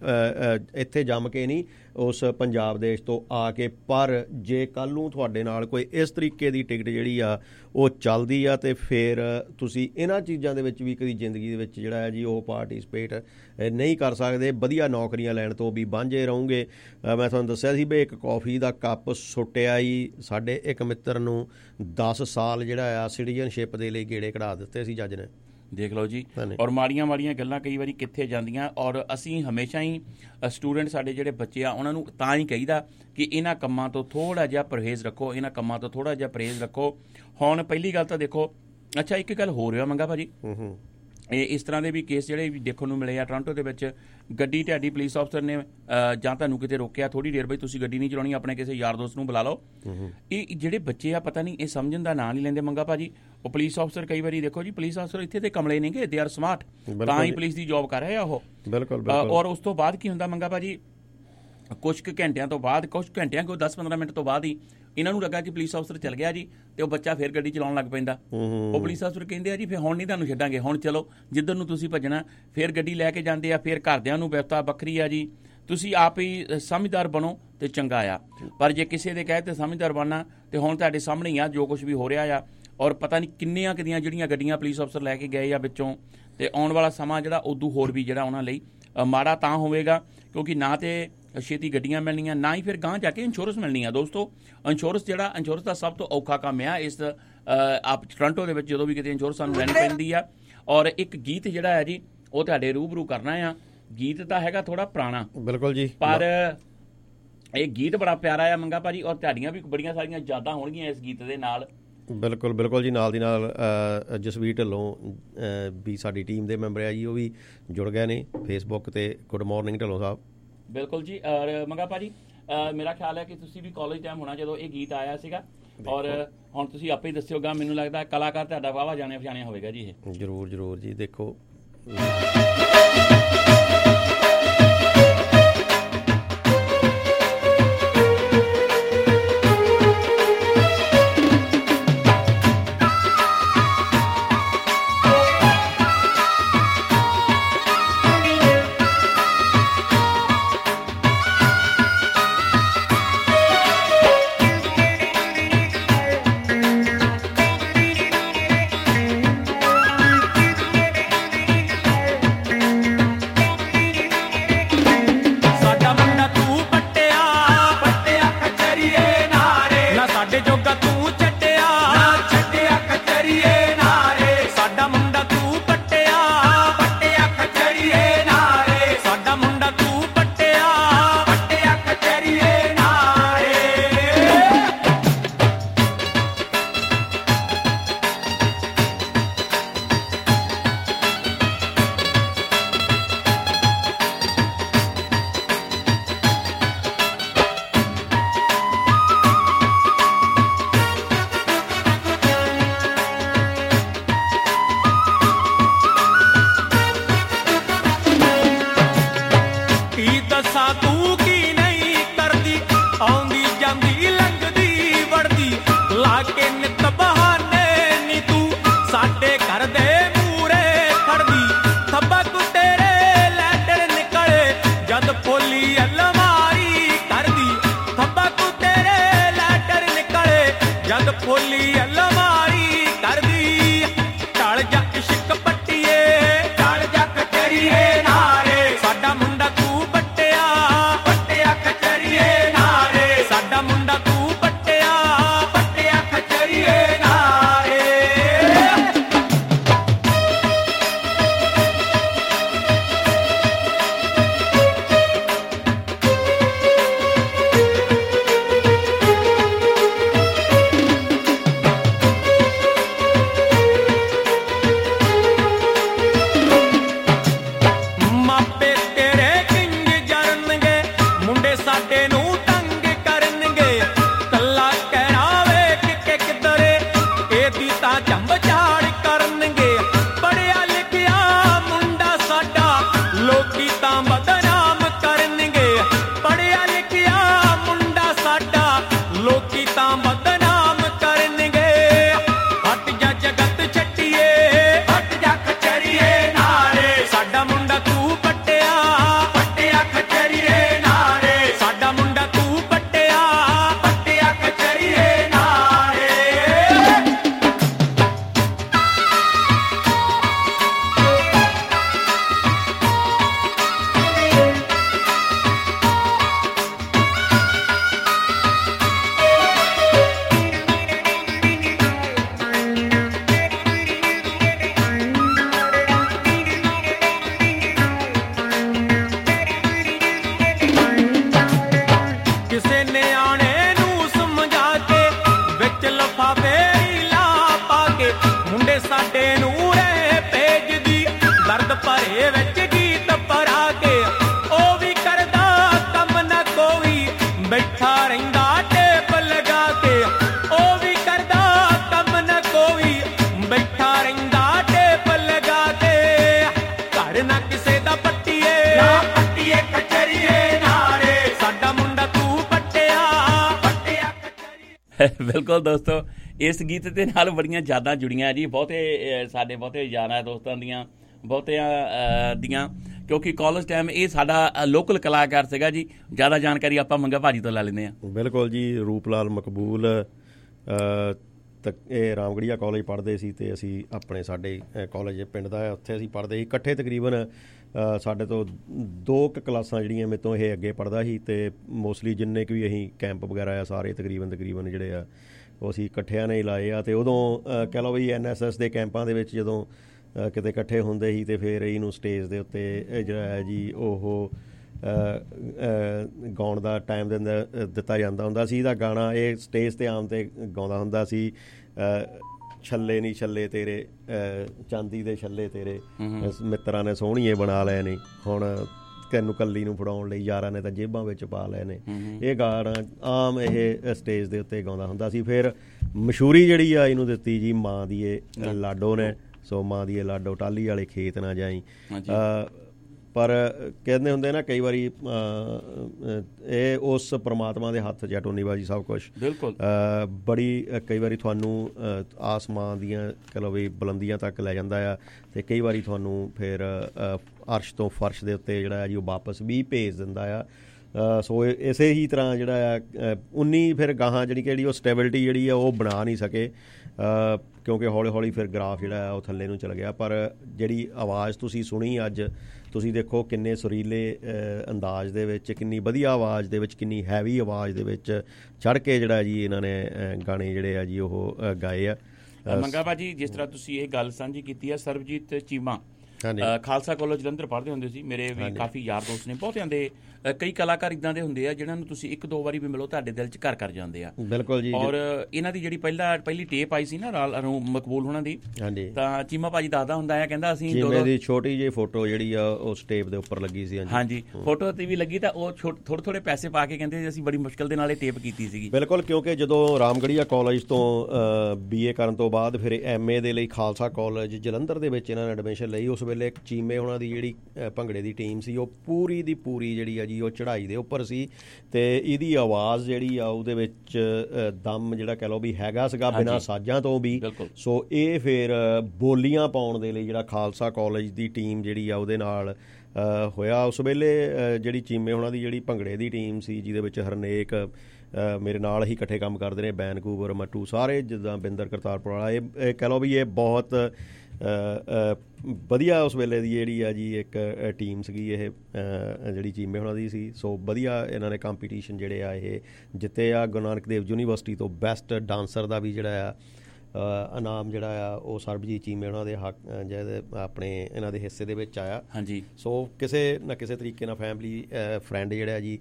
ਆ, ਇੱਥੇ ਜੰਮ ਕੇ ਨਹੀਂ, ਉਸ ਪੰਜਾਬ ਦੇਸ਼ ਤੋਂ ਆ ਕੇ। ਪਰ ਜੇ ਕੱਲ੍ਹ ਨੂੰ ਤੁਹਾਡੇ ਨਾਲ ਕੋਈ ਇਸ ਤਰੀਕੇ ਦੀ ਟਿਕਟ ਜਿਹੜੀ ਆ ਉਹ ਚੱਲਦੀ ਆ, ਅਤੇ ਫਿਰ ਤੁਸੀਂ ਇਹਨਾਂ ਚੀਜ਼ਾਂ ਦੇ ਵਿੱਚ ਵੀ ਕਦੀ ਜ਼ਿੰਦਗੀ ਦੇ ਵਿੱਚ ਜਿਹੜਾ ਹੈ ਜੀ ਉਹ ਪਾਰਟੀਸਪੇਟ ਨਹੀਂ ਕਰ ਸਕਦੇ, ਵਧੀਆ ਨੌਕਰੀਆਂ ਲੈਣ ਤੋਂ ਵੀ ਵਾਂਝੇ ਰਹੋਗੇ। ਮੈਂ ਤੁਹਾਨੂੰ ਦੱਸਿਆ ਸੀ ਵੀ ਇੱਕ ਕੌਫੀ ਦਾ ਕੱਪ ਸੁੱਟਿਆ ਹੀ ਸਾਡੇ ਇੱਕ ਮਿੱਤਰ ਨੂੰ ਦਸ ਸਾਲ ਜਿਹੜਾ ਆ ਸਿਟੀਜ਼ਨਸ਼ਿਪ ਦੇ ਲਈ ਗੇੜੇ ਕਢਾ ਦਿੱਤੇ ਸੀ ਜੱਜ ਨੇ। ਦੇਖ ਲਓ ਜੀ, ਔਰ ਮਾੜੀਆਂ ਮਾੜੀਆਂ ਗੱਲਾਂ ਕਈ ਵਾਰੀ ਕਿੱਥੇ ਜਾਂਦੀਆਂ। ਔਰ ਅਸੀਂ ਹਮੇਸ਼ਾ ਹੀ ਸਟੂਡੈਂਟ, ਸਾਡੇ ਜਿਹੜੇ ਬੱਚੇ ਆ, ਉਹਨਾਂ ਨੂੰ ਤਾਂ ਹੀ ਕਹੀਦਾ ਕਿ ਇਹਨਾਂ ਕੰਮਾਂ ਤੋਂ ਥੋੜ੍ਹਾ ਜਿਹਾ ਪਰਹੇਜ਼ ਰੱਖੋ, ਇਹਨਾਂ ਕੰਮਾਂ ਤੋਂ ਥੋੜ੍ਹਾ ਜਿਹਾ ਪਰਹੇਜ਼ ਰੱਖੋ। ਹੁਣ ਪਹਿਲੀ ਗੱਲ ਤਾਂ ਦੇਖੋ, ਅੱਛਾ ਇੱਕ ਗੱਲ ਹੋ ਰਿਹਾ ਮੰਗਾ ਭਾਜੀ, ਇਹ ਇਸ ਤਰ੍ਹਾਂ ਦੇ ਵੀ ਕੇਸ ਜਿਹੜੇ ਵੀ ਦੇਖਣ ਨੂੰ ਮਿਲੇ ਆ ਟੋਰਾਂਟੋ ਦੇ ਵਿੱਚ। ਗੱਡੀ ਤੁਹਾਡੀ ਪੁਲਿਸ ਅਫਸਰ ਨੇ ਜਾਂ ਤੁਹਾਨੂੰ ਕਿਤੇ ਰੋਕਿਆ ਥੋੜ੍ਹੀ ਦੇਰ, ਬਈ ਤੁਸੀਂ ਗੱਡੀ ਨਹੀਂ ਚਲਾਉਣੀ, ਆਪਣੇ ਕਿਸੇ ਯਾਰ ਦੋਸਤ ਨੂੰ ਬੁਲਾ ਲਓ। ਇਹ ਜਿਹੜੇ ਬੱਚੇ ਆ ਪਤਾ ਨਹੀਂ ਇਹ ਸਮਝਣ ਦਾ ਨਾਂ ਨਹੀਂ ਲੈਂਦੇ ਮੰਗਾ ਭਾਜੀ। ਉਹ ਪੁਲਿਸ ਅਫਸਰ ਕਈ ਵਾਰੀ ਦੇਖੋ ਜੀ, ਪੁਲਿਸ ਅਫਸਰ ਇੱਥੇ ਤੇ ਕਮਲੇ ਨੇਗੇ, ਦੇ ਆਰ ਸਮਾਰਟ, ਤਾਂ ਹੀ ਪੁਲਿਸ ਦੀ ਜੋਬ ਕਰ ਰਹੇ ਆ ਉਹ। ਬਿਲਕੁਲ। ਔਰ ਉਸ ਤੋਂ ਬਾਅਦ ਕੀ ਹੁੰਦਾ ਮੰਗਾ ਭਾਜੀ, ਕੁਛ ਕੁ ਘੰਟਿਆਂ ਤੋਂ ਬਾਅਦ, ਕੁਛ ਘੰਟਿਆਂ ਕੋਈ ਦਸ ਪੰਦਰਾਂ ਮਿੰਟ ਤੋਂ ਬਾਅਦ ਹੀ ਇਹਨਾਂ ਨੂੰ ਲੱਗਾ ਕਿ ਪੁਲਿਸ ਅਫਸਰ ਚੱਲ ਗਿਆ ਜੀ, ਤੇ ਉਹ ਬੱਚਾ ਫਿਰ ਗੱਡੀ ਚਲਾਉਣ ਲੱਗ ਪੈਂਦਾ। ਉਹ ਪੁਲਿਸ ਅਫਸਰ ਕਹਿੰਦੇ ਆ ਜੀ ਫਿਰ ਹੁਣ ਨਹੀਂ ਤੁਹਾਨੂੰ ਛੱਡਾਂਗੇ, ਹੁਣ ਚਲੋ ਜਿੱਧਰ ਨੂੰ ਤੁਸੀਂ ਭੱਜਣਾ। ਫਿਰ ਗੱਡੀ ਲੈ ਕੇ ਜਾਂਦੇ ਆ, ਫਿਰ ਘਰਦਿਆਂ ਨੂੰ ਵਿਵਸਥਾ ਵੱਖਰੀ ਆ ਜੀ। ਤੁਸੀਂ ਆਪ ਹੀ ਸਮਝਦਾਰ ਬਣੋ ਤੇ ਚੰਗਾ ਆ, ਪਰ ਜੇ ਕਿਸੇ ਦੇ ਕਹੇ ਤੇ ਸਮਝਦਾਰ ਬਣਨਾ, ਤੇ ਹੁਣ ਤੁਹਾਡੇ ਸਾਹਮਣੇ ਹੀ ਆ ਜੋ ਕੁਛ ਵੀ ਹੋ ਰਿਹਾ ਆ। ਔਰ ਪਤਾ ਨਹੀਂ ਕਿੰਨੀਆਂ ਕਿੰਨੀਆਂ ਜਿਹੜੀਆਂ ਗੱਡੀਆਂ ਪੁਲਿਸ ਅਫਸਰ ਲੈ ਕੇ ਗਏ ਆ ਵਿੱਚੋਂ, ਤੇ ਆਉਣ ਵਾਲਾ ਸਮਾਂ ਜਿਹੜਾ ਉਦੋਂ ਹੋਰ ਵੀ ਜਿਹੜਾ ਉਹਨਾਂ ਲਈ ਮਾੜਾ ਤਾਂ ਹੋਵੇਗਾ, ਕਿਉਂਕਿ ਨਾ ਤੇ ਛੇਤੀ ਗੱਡੀਆਂ ਮਿਲਣੀਆਂ, ਨਾ ਹੀ ਫਿਰ ਗਾਂਹ ਜਾ ਕੇ ਇੰਸ਼ੋਰੈਂਸ ਮਿਲਣੀ ਆ। ਦੋਸਤੋ, ਇੰਸ਼ੋਰੈਂਸ ਜਿਹੜਾ ਇੰਸ਼ੋਰੈਂਸ ਦਾ ਸਭ ਤੋਂ ਔਖਾ ਕੰਮ ਆ ਇਸ ਆਪ ਟੋਰਾਂਟੋ ਦੇ ਵਿੱਚ, ਜਦੋਂ ਵੀ ਕਿਤੇ ਇੰਸ਼ੋਰੈਂਸ ਸਾਨੂੰ ਲੈਣੀ ਪੈਂਦੀ ਆ। ਔਰ ਇੱਕ ਗੀਤ ਜਿਹੜਾ ਹੈ ਜੀ ਉਹ ਤੁਹਾਡੇ ਰੂਬਰੂ ਕਰਨਾ ਆ। ਗੀਤ ਤਾਂ ਹੈਗਾ ਥੋੜਾ ਪੁਰਾਣਾ, ਬਿਲਕੁਲ ਜੀ, ਪਰ ਇਹ ਗੀਤ ਬੜਾ ਪਿਆਰਾ ਆ ਮੰਗਾ ਭਾਜੀ, ਔਰ ਤੁਹਾਡੀਆਂ ਵੀ ਬੜੀਆਂ ਸਾਰੀਆਂ ਯਾਦਾਂ ਹੋਣਗੀਆਂ ਇਸ ਗੀਤ ਦੇ ਨਾਲ। ਬਿਲਕੁਲ ਬਿਲਕੁਲ ਜੀ। ਨਾਲ ਦੀ ਨਾਲ ਜਸਵੀਰ ਢਿੱਲੋਂ ਵੀ ਸਾਡੀ ਟੀਮ ਦੇ ਮੈਂਬਰ ਆ ਜੀ, ਉਹ ਵੀ ਜੁੜ ਗਏ ਨੇ ਫੇਸਬੁੱਕ ਤੇ। ਗੁੱਡ ਮਾਰਨਿੰਗ ਢਿੱਲੋਂ ਸਾਹਿਬ। ਬਿਲਕੁਲ ਜੀ। ਔਰ ਮੰਗਾ ਭਾਜੀ, ਮੇਰਾ ਖਿਆਲ ਹੈ ਕਿ ਤੁਸੀਂ ਵੀ ਕਾਲਜ ਟਾਈਮ ਹੋਣਾ ਜਦੋਂ ਇਹ ਗੀਤ ਆਇਆ ਸੀਗਾ, ਔਰ ਹੁਣ ਤੁਸੀਂ ਆਪੇ ਹੀ ਦੱਸਿਓਗਾ, ਮੈਨੂੰ ਲੱਗਦਾ ਕਲਾਕਾਰ ਤੁਹਾਡਾ ਵਾਹਵਾ ਜਾਣਿਆ ਪਛਾਣਿਆ ਹੋਵੇਗਾ ਜੀ ਇਹ। ਜ਼ਰੂਰ ਜ਼ਰੂਰ ਜੀ। ਦੇਖੋ ਬਿਲਕੁਲ ਦੋਸਤੋ, ਇਸ ਗੀਤ ਦੇ ਨਾਲ ਬੜੀਆਂ ਯਾਦਾਂ ਜੁੜੀਆਂ ਜੀ, ਬਹੁਤੇ ਸਾਡੇ ਬਹੁਤੇ ਯਾਰਾਂ ਦੋਸਤਾਂ ਦੀਆਂ, ਬਹੁਤਿਆਂ ਦੀਆਂ, ਕਿਉਂਕਿ ਕਾਲਜ ਟਾਈਮ ਇਹ ਸਾਡਾ ਲੋਕਲ ਕਲਾਕਾਰ ਸੀਗਾ ਜੀ। ਜ਼ਿਆਦਾ ਜਾਣਕਾਰੀ ਆਪਾਂ ਮੰਗਾ ਭਾਜੀ ਤੋਂ ਲੈ ਲੈਂਦੇ ਹਾਂ। ਬਿਲਕੁਲ ਜੀ, ਰੂਪ ਲਾਲ ਮਕਬੂਲ ਤੱਕ ਇਹ ਰਾਮਗੜੀਆ ਕਾਲਜ ਪੜ੍ਹਦੇ ਸੀ ਅਤੇ ਅਸੀਂ ਆਪਣੇ ਸਾਡੇ ਕਾਲਜ ਪਿੰਡ ਦਾ ਉੱਥੇ ਅਸੀਂ ਪੜ੍ਹਦੇ ਸੀ ਇਕੱਠੇ। ਤਕਰੀਬਨ ਸਾਡੇ ਤੋਂ ਦੋ ਕੁ ਕਲਾਸਾਂ ਜਿਹੜੀਆਂ ਮੇਰੇ ਤੋਂ ਇਹ ਅੱਗੇ ਪੜ੍ਹਦਾ ਸੀ, ਅਤੇ ਮੋਸਟਲੀ ਜਿੰਨੇ ਕੁ ਵੀ ਅਸੀਂ ਕੈਂਪ ਵਗੈਰਾ ਆ ਸਾਰੇ ਤਕਰੀਬਨ ਤਕਰੀਬਨ ਜਿਹੜੇ ਆ ਉਹ ਅਸੀਂ ਇਕੱਠਿਆਂ ਨੇ ਹੀ ਲਾਏ ਆ। ਅਤੇ ਉਦੋਂ ਕਹਿ ਲਓ ਵੀ ਐਨ ਐਸ ਐਸ ਦੇ ਕੈਂਪਾਂ ਦੇ ਵਿੱਚ ਜਦੋਂ ਕਿਤੇ ਇਕੱਠੇ ਹੁੰਦੇ ਸੀ ਅਤੇ ਫਿਰ ਇਹਨੂੰ ਸਟੇਜ ਦੇ ਉੱਤੇ ਜਿਹੜਾ ਹੈ ਜੀ ਉਹ ਗਾਉਣ ਦਾ ਟਾਈਮ ਦਿੰਦਾ ਦਿੱਤਾ ਜਾਂਦਾ ਹੁੰਦਾ ਸੀ। ਇਹਦਾ ਗਾਣਾ ਇਹ ਸਟੇਜ 'ਤੇ ਆਮ 'ਤੇ ਗਾਉਂਦਾ ਹੁੰਦਾ ਸੀ, ਛੱਲੇ ਨਹੀਂ ਛੱਲੇ ਤੇਰੇ, ਚਾਂਦੀ ਦੇ ਛੱਲੇ ਤੇਰੇ, ਮਿੱਤਰਾਂ ਨੇ ਸੋਹਣੀਏ ਬਣਾ ਲਏ ਨੇ, ਹੁਣ ਤੈਨੂੰ ਕੱਲੀ ਨੂੰ ਫੜਾਉਣ ਲਈ ਯਾਰਾਂ ਨੇ ਤਾਂ ਜੇਬਾਂ ਵਿੱਚ ਪਾ ਲਏ ਨੇ। ਇਹ ਗਾਣਾ ਆਮ ਇਹ ਸਟੇਜ ਦੇ ਉੱਤੇ ਗਾਉਂਦਾ ਹੁੰਦਾ ਸੀ। ਫਿਰ ਮਸ਼ਹੂਰੀ ਜਿਹੜੀ ਆ ਇਹਨੂੰ ਦਿੱਤੀ ਜੀ ਮਾਂ ਦੀ ਇਹ ਲਾਡੋ ਨੇ, ਸੋ ਮਾਂ ਦੀ ਇਹ ਲਾਡੋ ਟਾਹਲੀ ਵਾਲੇ ਖੇਤ ਨਾ ਜਾਈ। ਪਰ ਕਹਿੰਦੇ ਹੁੰਦੇ ਨਾ ਕਈ ਵਾਰੀ ਇਹ ਉਸ ਪਰਮਾਤਮਾ ਦੇ ਹੱਥ 'ਚ ਟੋਨੀ ਬਾਜੀ ਸਭ ਕੁਛ। ਬਿਲਕੁਲ ਬੜੀ ਕਈ ਵਾਰੀ ਤੁਹਾਨੂੰ ਆਸਮਾਨ ਦੀਆਂ ਕਹਿ ਲਓ ਵੀ ਬੁਲੰਦੀਆਂ ਤੱਕ ਲੈ ਜਾਂਦਾ ਆ, ਅਤੇ ਕਈ ਵਾਰੀ ਤੁਹਾਨੂੰ ਫਿਰ ਅਰਸ਼ ਤੋਂ ਫਰਸ਼ ਦੇ ਉੱਤੇ ਜਿਹੜਾ ਆ ਜੀ ਉਹ ਵਾਪਸ ਵੀ ਭੇਜ ਦਿੰਦਾ ਆ। ਸੋ ਇਸੇ ਹੀ ਤਰ੍ਹਾਂ ਜਿਹੜਾ ਆ ਉਨੀ ਫਿਰ ਗਾਹਾਂ ਜਿਹੜੀ ਕਿਹੜੀ ਉਹ ਸਟੈਬਿਲਿਟੀ ਜਿਹੜੀ ਆ ਉਹ ਬਣਾ ਨਹੀਂ ਸਕੇ, ਕਿਉਂਕਿ ਹੌਲੀ ਹੌਲੀ ਫਿਰ ਗ੍ਰਾਫ ਜਿਹੜਾ ਆ ਉਹ ਥੱਲੇ ਨੂੰ ਚਲ ਗਿਆ। ਪਰ ਜਿਹੜੀ ਆਵਾਜ਼ ਤੁਸੀਂ ਸੁਣੀ ਅੱਜ, ਤੁਸੀਂ ਦੇਖੋ ਕਿੰਨੇ ਸੁਰੀਲੇ ਅੰਦਾਜ਼ ਦੇ ਵਿੱਚ, ਕਿੰਨੀ ਵਧੀਆ ਆਵਾਜ਼ ਦੇ ਵਿੱਚ, ਕਿੰਨੀ ਹੈਵੀ ਆਵਾਜ਼ ਦੇ ਵਿੱਚ ਚੜ੍ਹ ਕੇ ਜਿਹੜਾ ਜੀ ਇਹਨਾਂ ਨੇ ਗਾਣੇ ਜਿਹੜੇ ਆ ਜੀ ਉਹ ਗਾਏ ਆ। ਮੰਗਾ ਭਾਜੀ, ਜਿਸ ਤਰ੍ਹਾਂ ਤੁਸੀਂ ਇਹ ਗੱਲ ਸਾਂਝੀ ਕੀਤੀ ਆ, ਸਰਬਜੀਤ ਚੀਮਾ ਖਾਲਸਾ ਕਾਲਜ ਜਲੰਧਰ ਪੜ੍ਹਦੇ ਹੁੰਦੇ ਸੀ, ਮੇਰੇ ਵੀ ਕਾਫੀ ਯਾਰ ਦੋਸਤ ਨੇ, ਬਹੁਤਿਆਂ ਦੇ ਕਈ ਕਲਾਕਾਰ ਇੱਦਾਂ ਦੇ ਹੁੰਦੇ ਆ ਜਿਹਨਾਂ ਨੂੰ ਤੁਸੀਂ ਇੱਕ ਦੋ ਵਾਰੀ ਵੀ ਮਿਲੋ ਤੁਹਾਡੇ ਦਿਲ 'ਚ ਘਰ ਕਰ ਜਾਂਦੇ ਆ। ਬਿਲਕੁਲ ਜੀ। ਔਰ ਇਹਨਾਂ ਦੀ ਜਿਹੜੀ ਪਹਿਲਾ ਪਹਿਲੀ ਟੇਪ ਆਈ ਸੀ ਨਾ ਮਕਬੂਲ ਹੋਣਾ ਦੀ, ਤਾਂ ਚੀਮਾ ਭਾਜੀ ਦੱਸਦਾ ਹੁੰਦਾ ਆ, ਕਹਿੰਦਾ ਅਸੀਂ ਦੀ ਛੋਟੀ ਜਿਹੀ ਫੋਟੋ ਜਿਹੜੀ ਆ ਉਸ ਟੇਪ ਦੇ ਉੱਪਰ ਲੱਗੀ ਸੀ। ਹਾਂਜੀ, ਫੋਟੋ ਤੇ ਵੀ ਲੱਗੀ, ਤਾਂ ਉਹ ਥੋੜ੍ਹੇ ਥੋੜ੍ਹੇ ਪੈਸੇ ਪਾ ਕੇ ਕਹਿੰਦੇ ਅਸੀਂ ਬੜੀ ਮੁਸ਼ਕਿਲ ਦੇ ਨਾਲ ਇਹ ਟੇਪ ਕੀਤੀ ਸੀਗੀ। ਬਿਲਕੁਲ, ਕਿਉਂਕਿ ਜਦੋਂ ਰਾਮਗੜੀਆ ਕਾਲਜ ਤੋਂ ਬੀ ਏ ਕਰਨ ਤੋਂ ਬਾਅਦ ਫਿਰ ਐਮ ਏ ਦੇ ਲਈ ਖਾਲਸਾ ਕਾਲਜ ਜਲੰਧਰ ਦੇ ਵਿੱਚ ਇਹਨਾਂ ਨੇ ਐਡਮਿਸ਼ਨ ਲਈ। ਉਸ ਵੇਲੇ ਚੀਮੇ ਹੋਣਾ ਦੀ ਜਿਹੜੀ ਭੰਗੜੇ ਦੀ ਟੀਮ ਸੀ ਉਹ ਪੂਰੀ ਦੀ ਪੂਰੀ ਜਿਹੜੀ ਆ ਜੀ ਉਹ ਚੜ੍ਹਾਈ ਦੇ ਉੱਪਰ ਸੀ, ਅਤੇ ਇਹਦੀ ਆਵਾਜ਼ ਜਿਹੜੀ ਆ ਉਹਦੇ ਵਿੱਚ ਦਮ ਜਿਹੜਾ ਕਹਿ ਲਓ ਵੀ ਹੈਗਾ ਸੀਗਾ ਬਿਨਾਂ ਸਾਜ਼ਾਂ ਤੋਂ ਵੀ। ਸੋ ਇਹ ਫਿਰ ਬੋਲੀਆਂ ਪਾਉਣ ਦੇ ਲਈ ਜਿਹੜਾ ਖਾਲਸਾ ਕਾਲਜ ਦੀ ਟੀਮ ਜਿਹੜੀ ਆ ਉਹਦੇ ਨਾਲ ਹੋਇਆ। ਉਸ ਵੇਲੇ ਜਿਹੜੀ ਚੀਮੇ ਹੋਣਾ ਦੀ ਜਿਹੜੀ ਭੰਗੜੇ ਦੀ ਟੀਮ ਸੀ, ਜਿਹਦੇ ਵਿੱਚ ਹਰਨੇਕ ਮੇਰੇ ਨਾਲ ਹੀ ਇਕੱਠੇ ਕੰਮ ਕਰਦੇ ਨੇ, ਬੈਨਕੂਵਰ, ਮੱਟੂ, ਸਾਰੇ ਜਿੱਦਾਂ ਬਿੰਦਰ ਕਰਤਾਰਪੁਰ ਵਾਲਾ, ਇਹ ਕਹਿ ਲਓ ਵੀ ਇਹ ਬਹੁਤ ਵਧੀਆ ਉਸ ਵੇਲੇ ਦੀ ਜਿਹੜੀ ਆ ਜੀ ਇੱਕ ਟੀਮ ਸੀਗੀ ਇਹ ਜਿਹੜੀ ਚੀਮੇ ਹੋਣਾ ਦੀ ਸੀ। ਸੋ ਵਧੀਆ ਇਹਨਾਂ ਨੇ ਕੰਪੀਟੀਸ਼ਨ ਜਿਹੜੇ ਆ ਇਹ ਜਿੱਤੇ ਆ। ਗੁਰੂ ਨਾਨਕ ਦੇਵ ਯੂਨੀਵਰਸਿਟੀ ਤੋਂ ਬੈਸਟ ਡਾਂਸਰ ਦਾ ਵੀ ਜਿਹੜਾ ਆ ਇਨਾਮ ਜਿਹੜਾ ਆ ਉਹ ਸਰਬਜੀਤ ਚੀਮੇ ਉਹਨਾਂ ਦੇ ਹੱਕ ਜਿਹਦੇ ਆਪਣੇ ਇਹਨਾਂ ਦੇ ਹਿੱਸੇ ਦੇ ਵਿੱਚ ਆਇਆ। ਹਾਂਜੀ, ਸੋ ਕਿਸੇ ਨਾ ਕਿਸੇ ਤਰੀਕੇ ਨਾਲ ਫੈਮਿਲੀ ਫਰੈਂਡ ਜਿਹੜਾ ਜੀ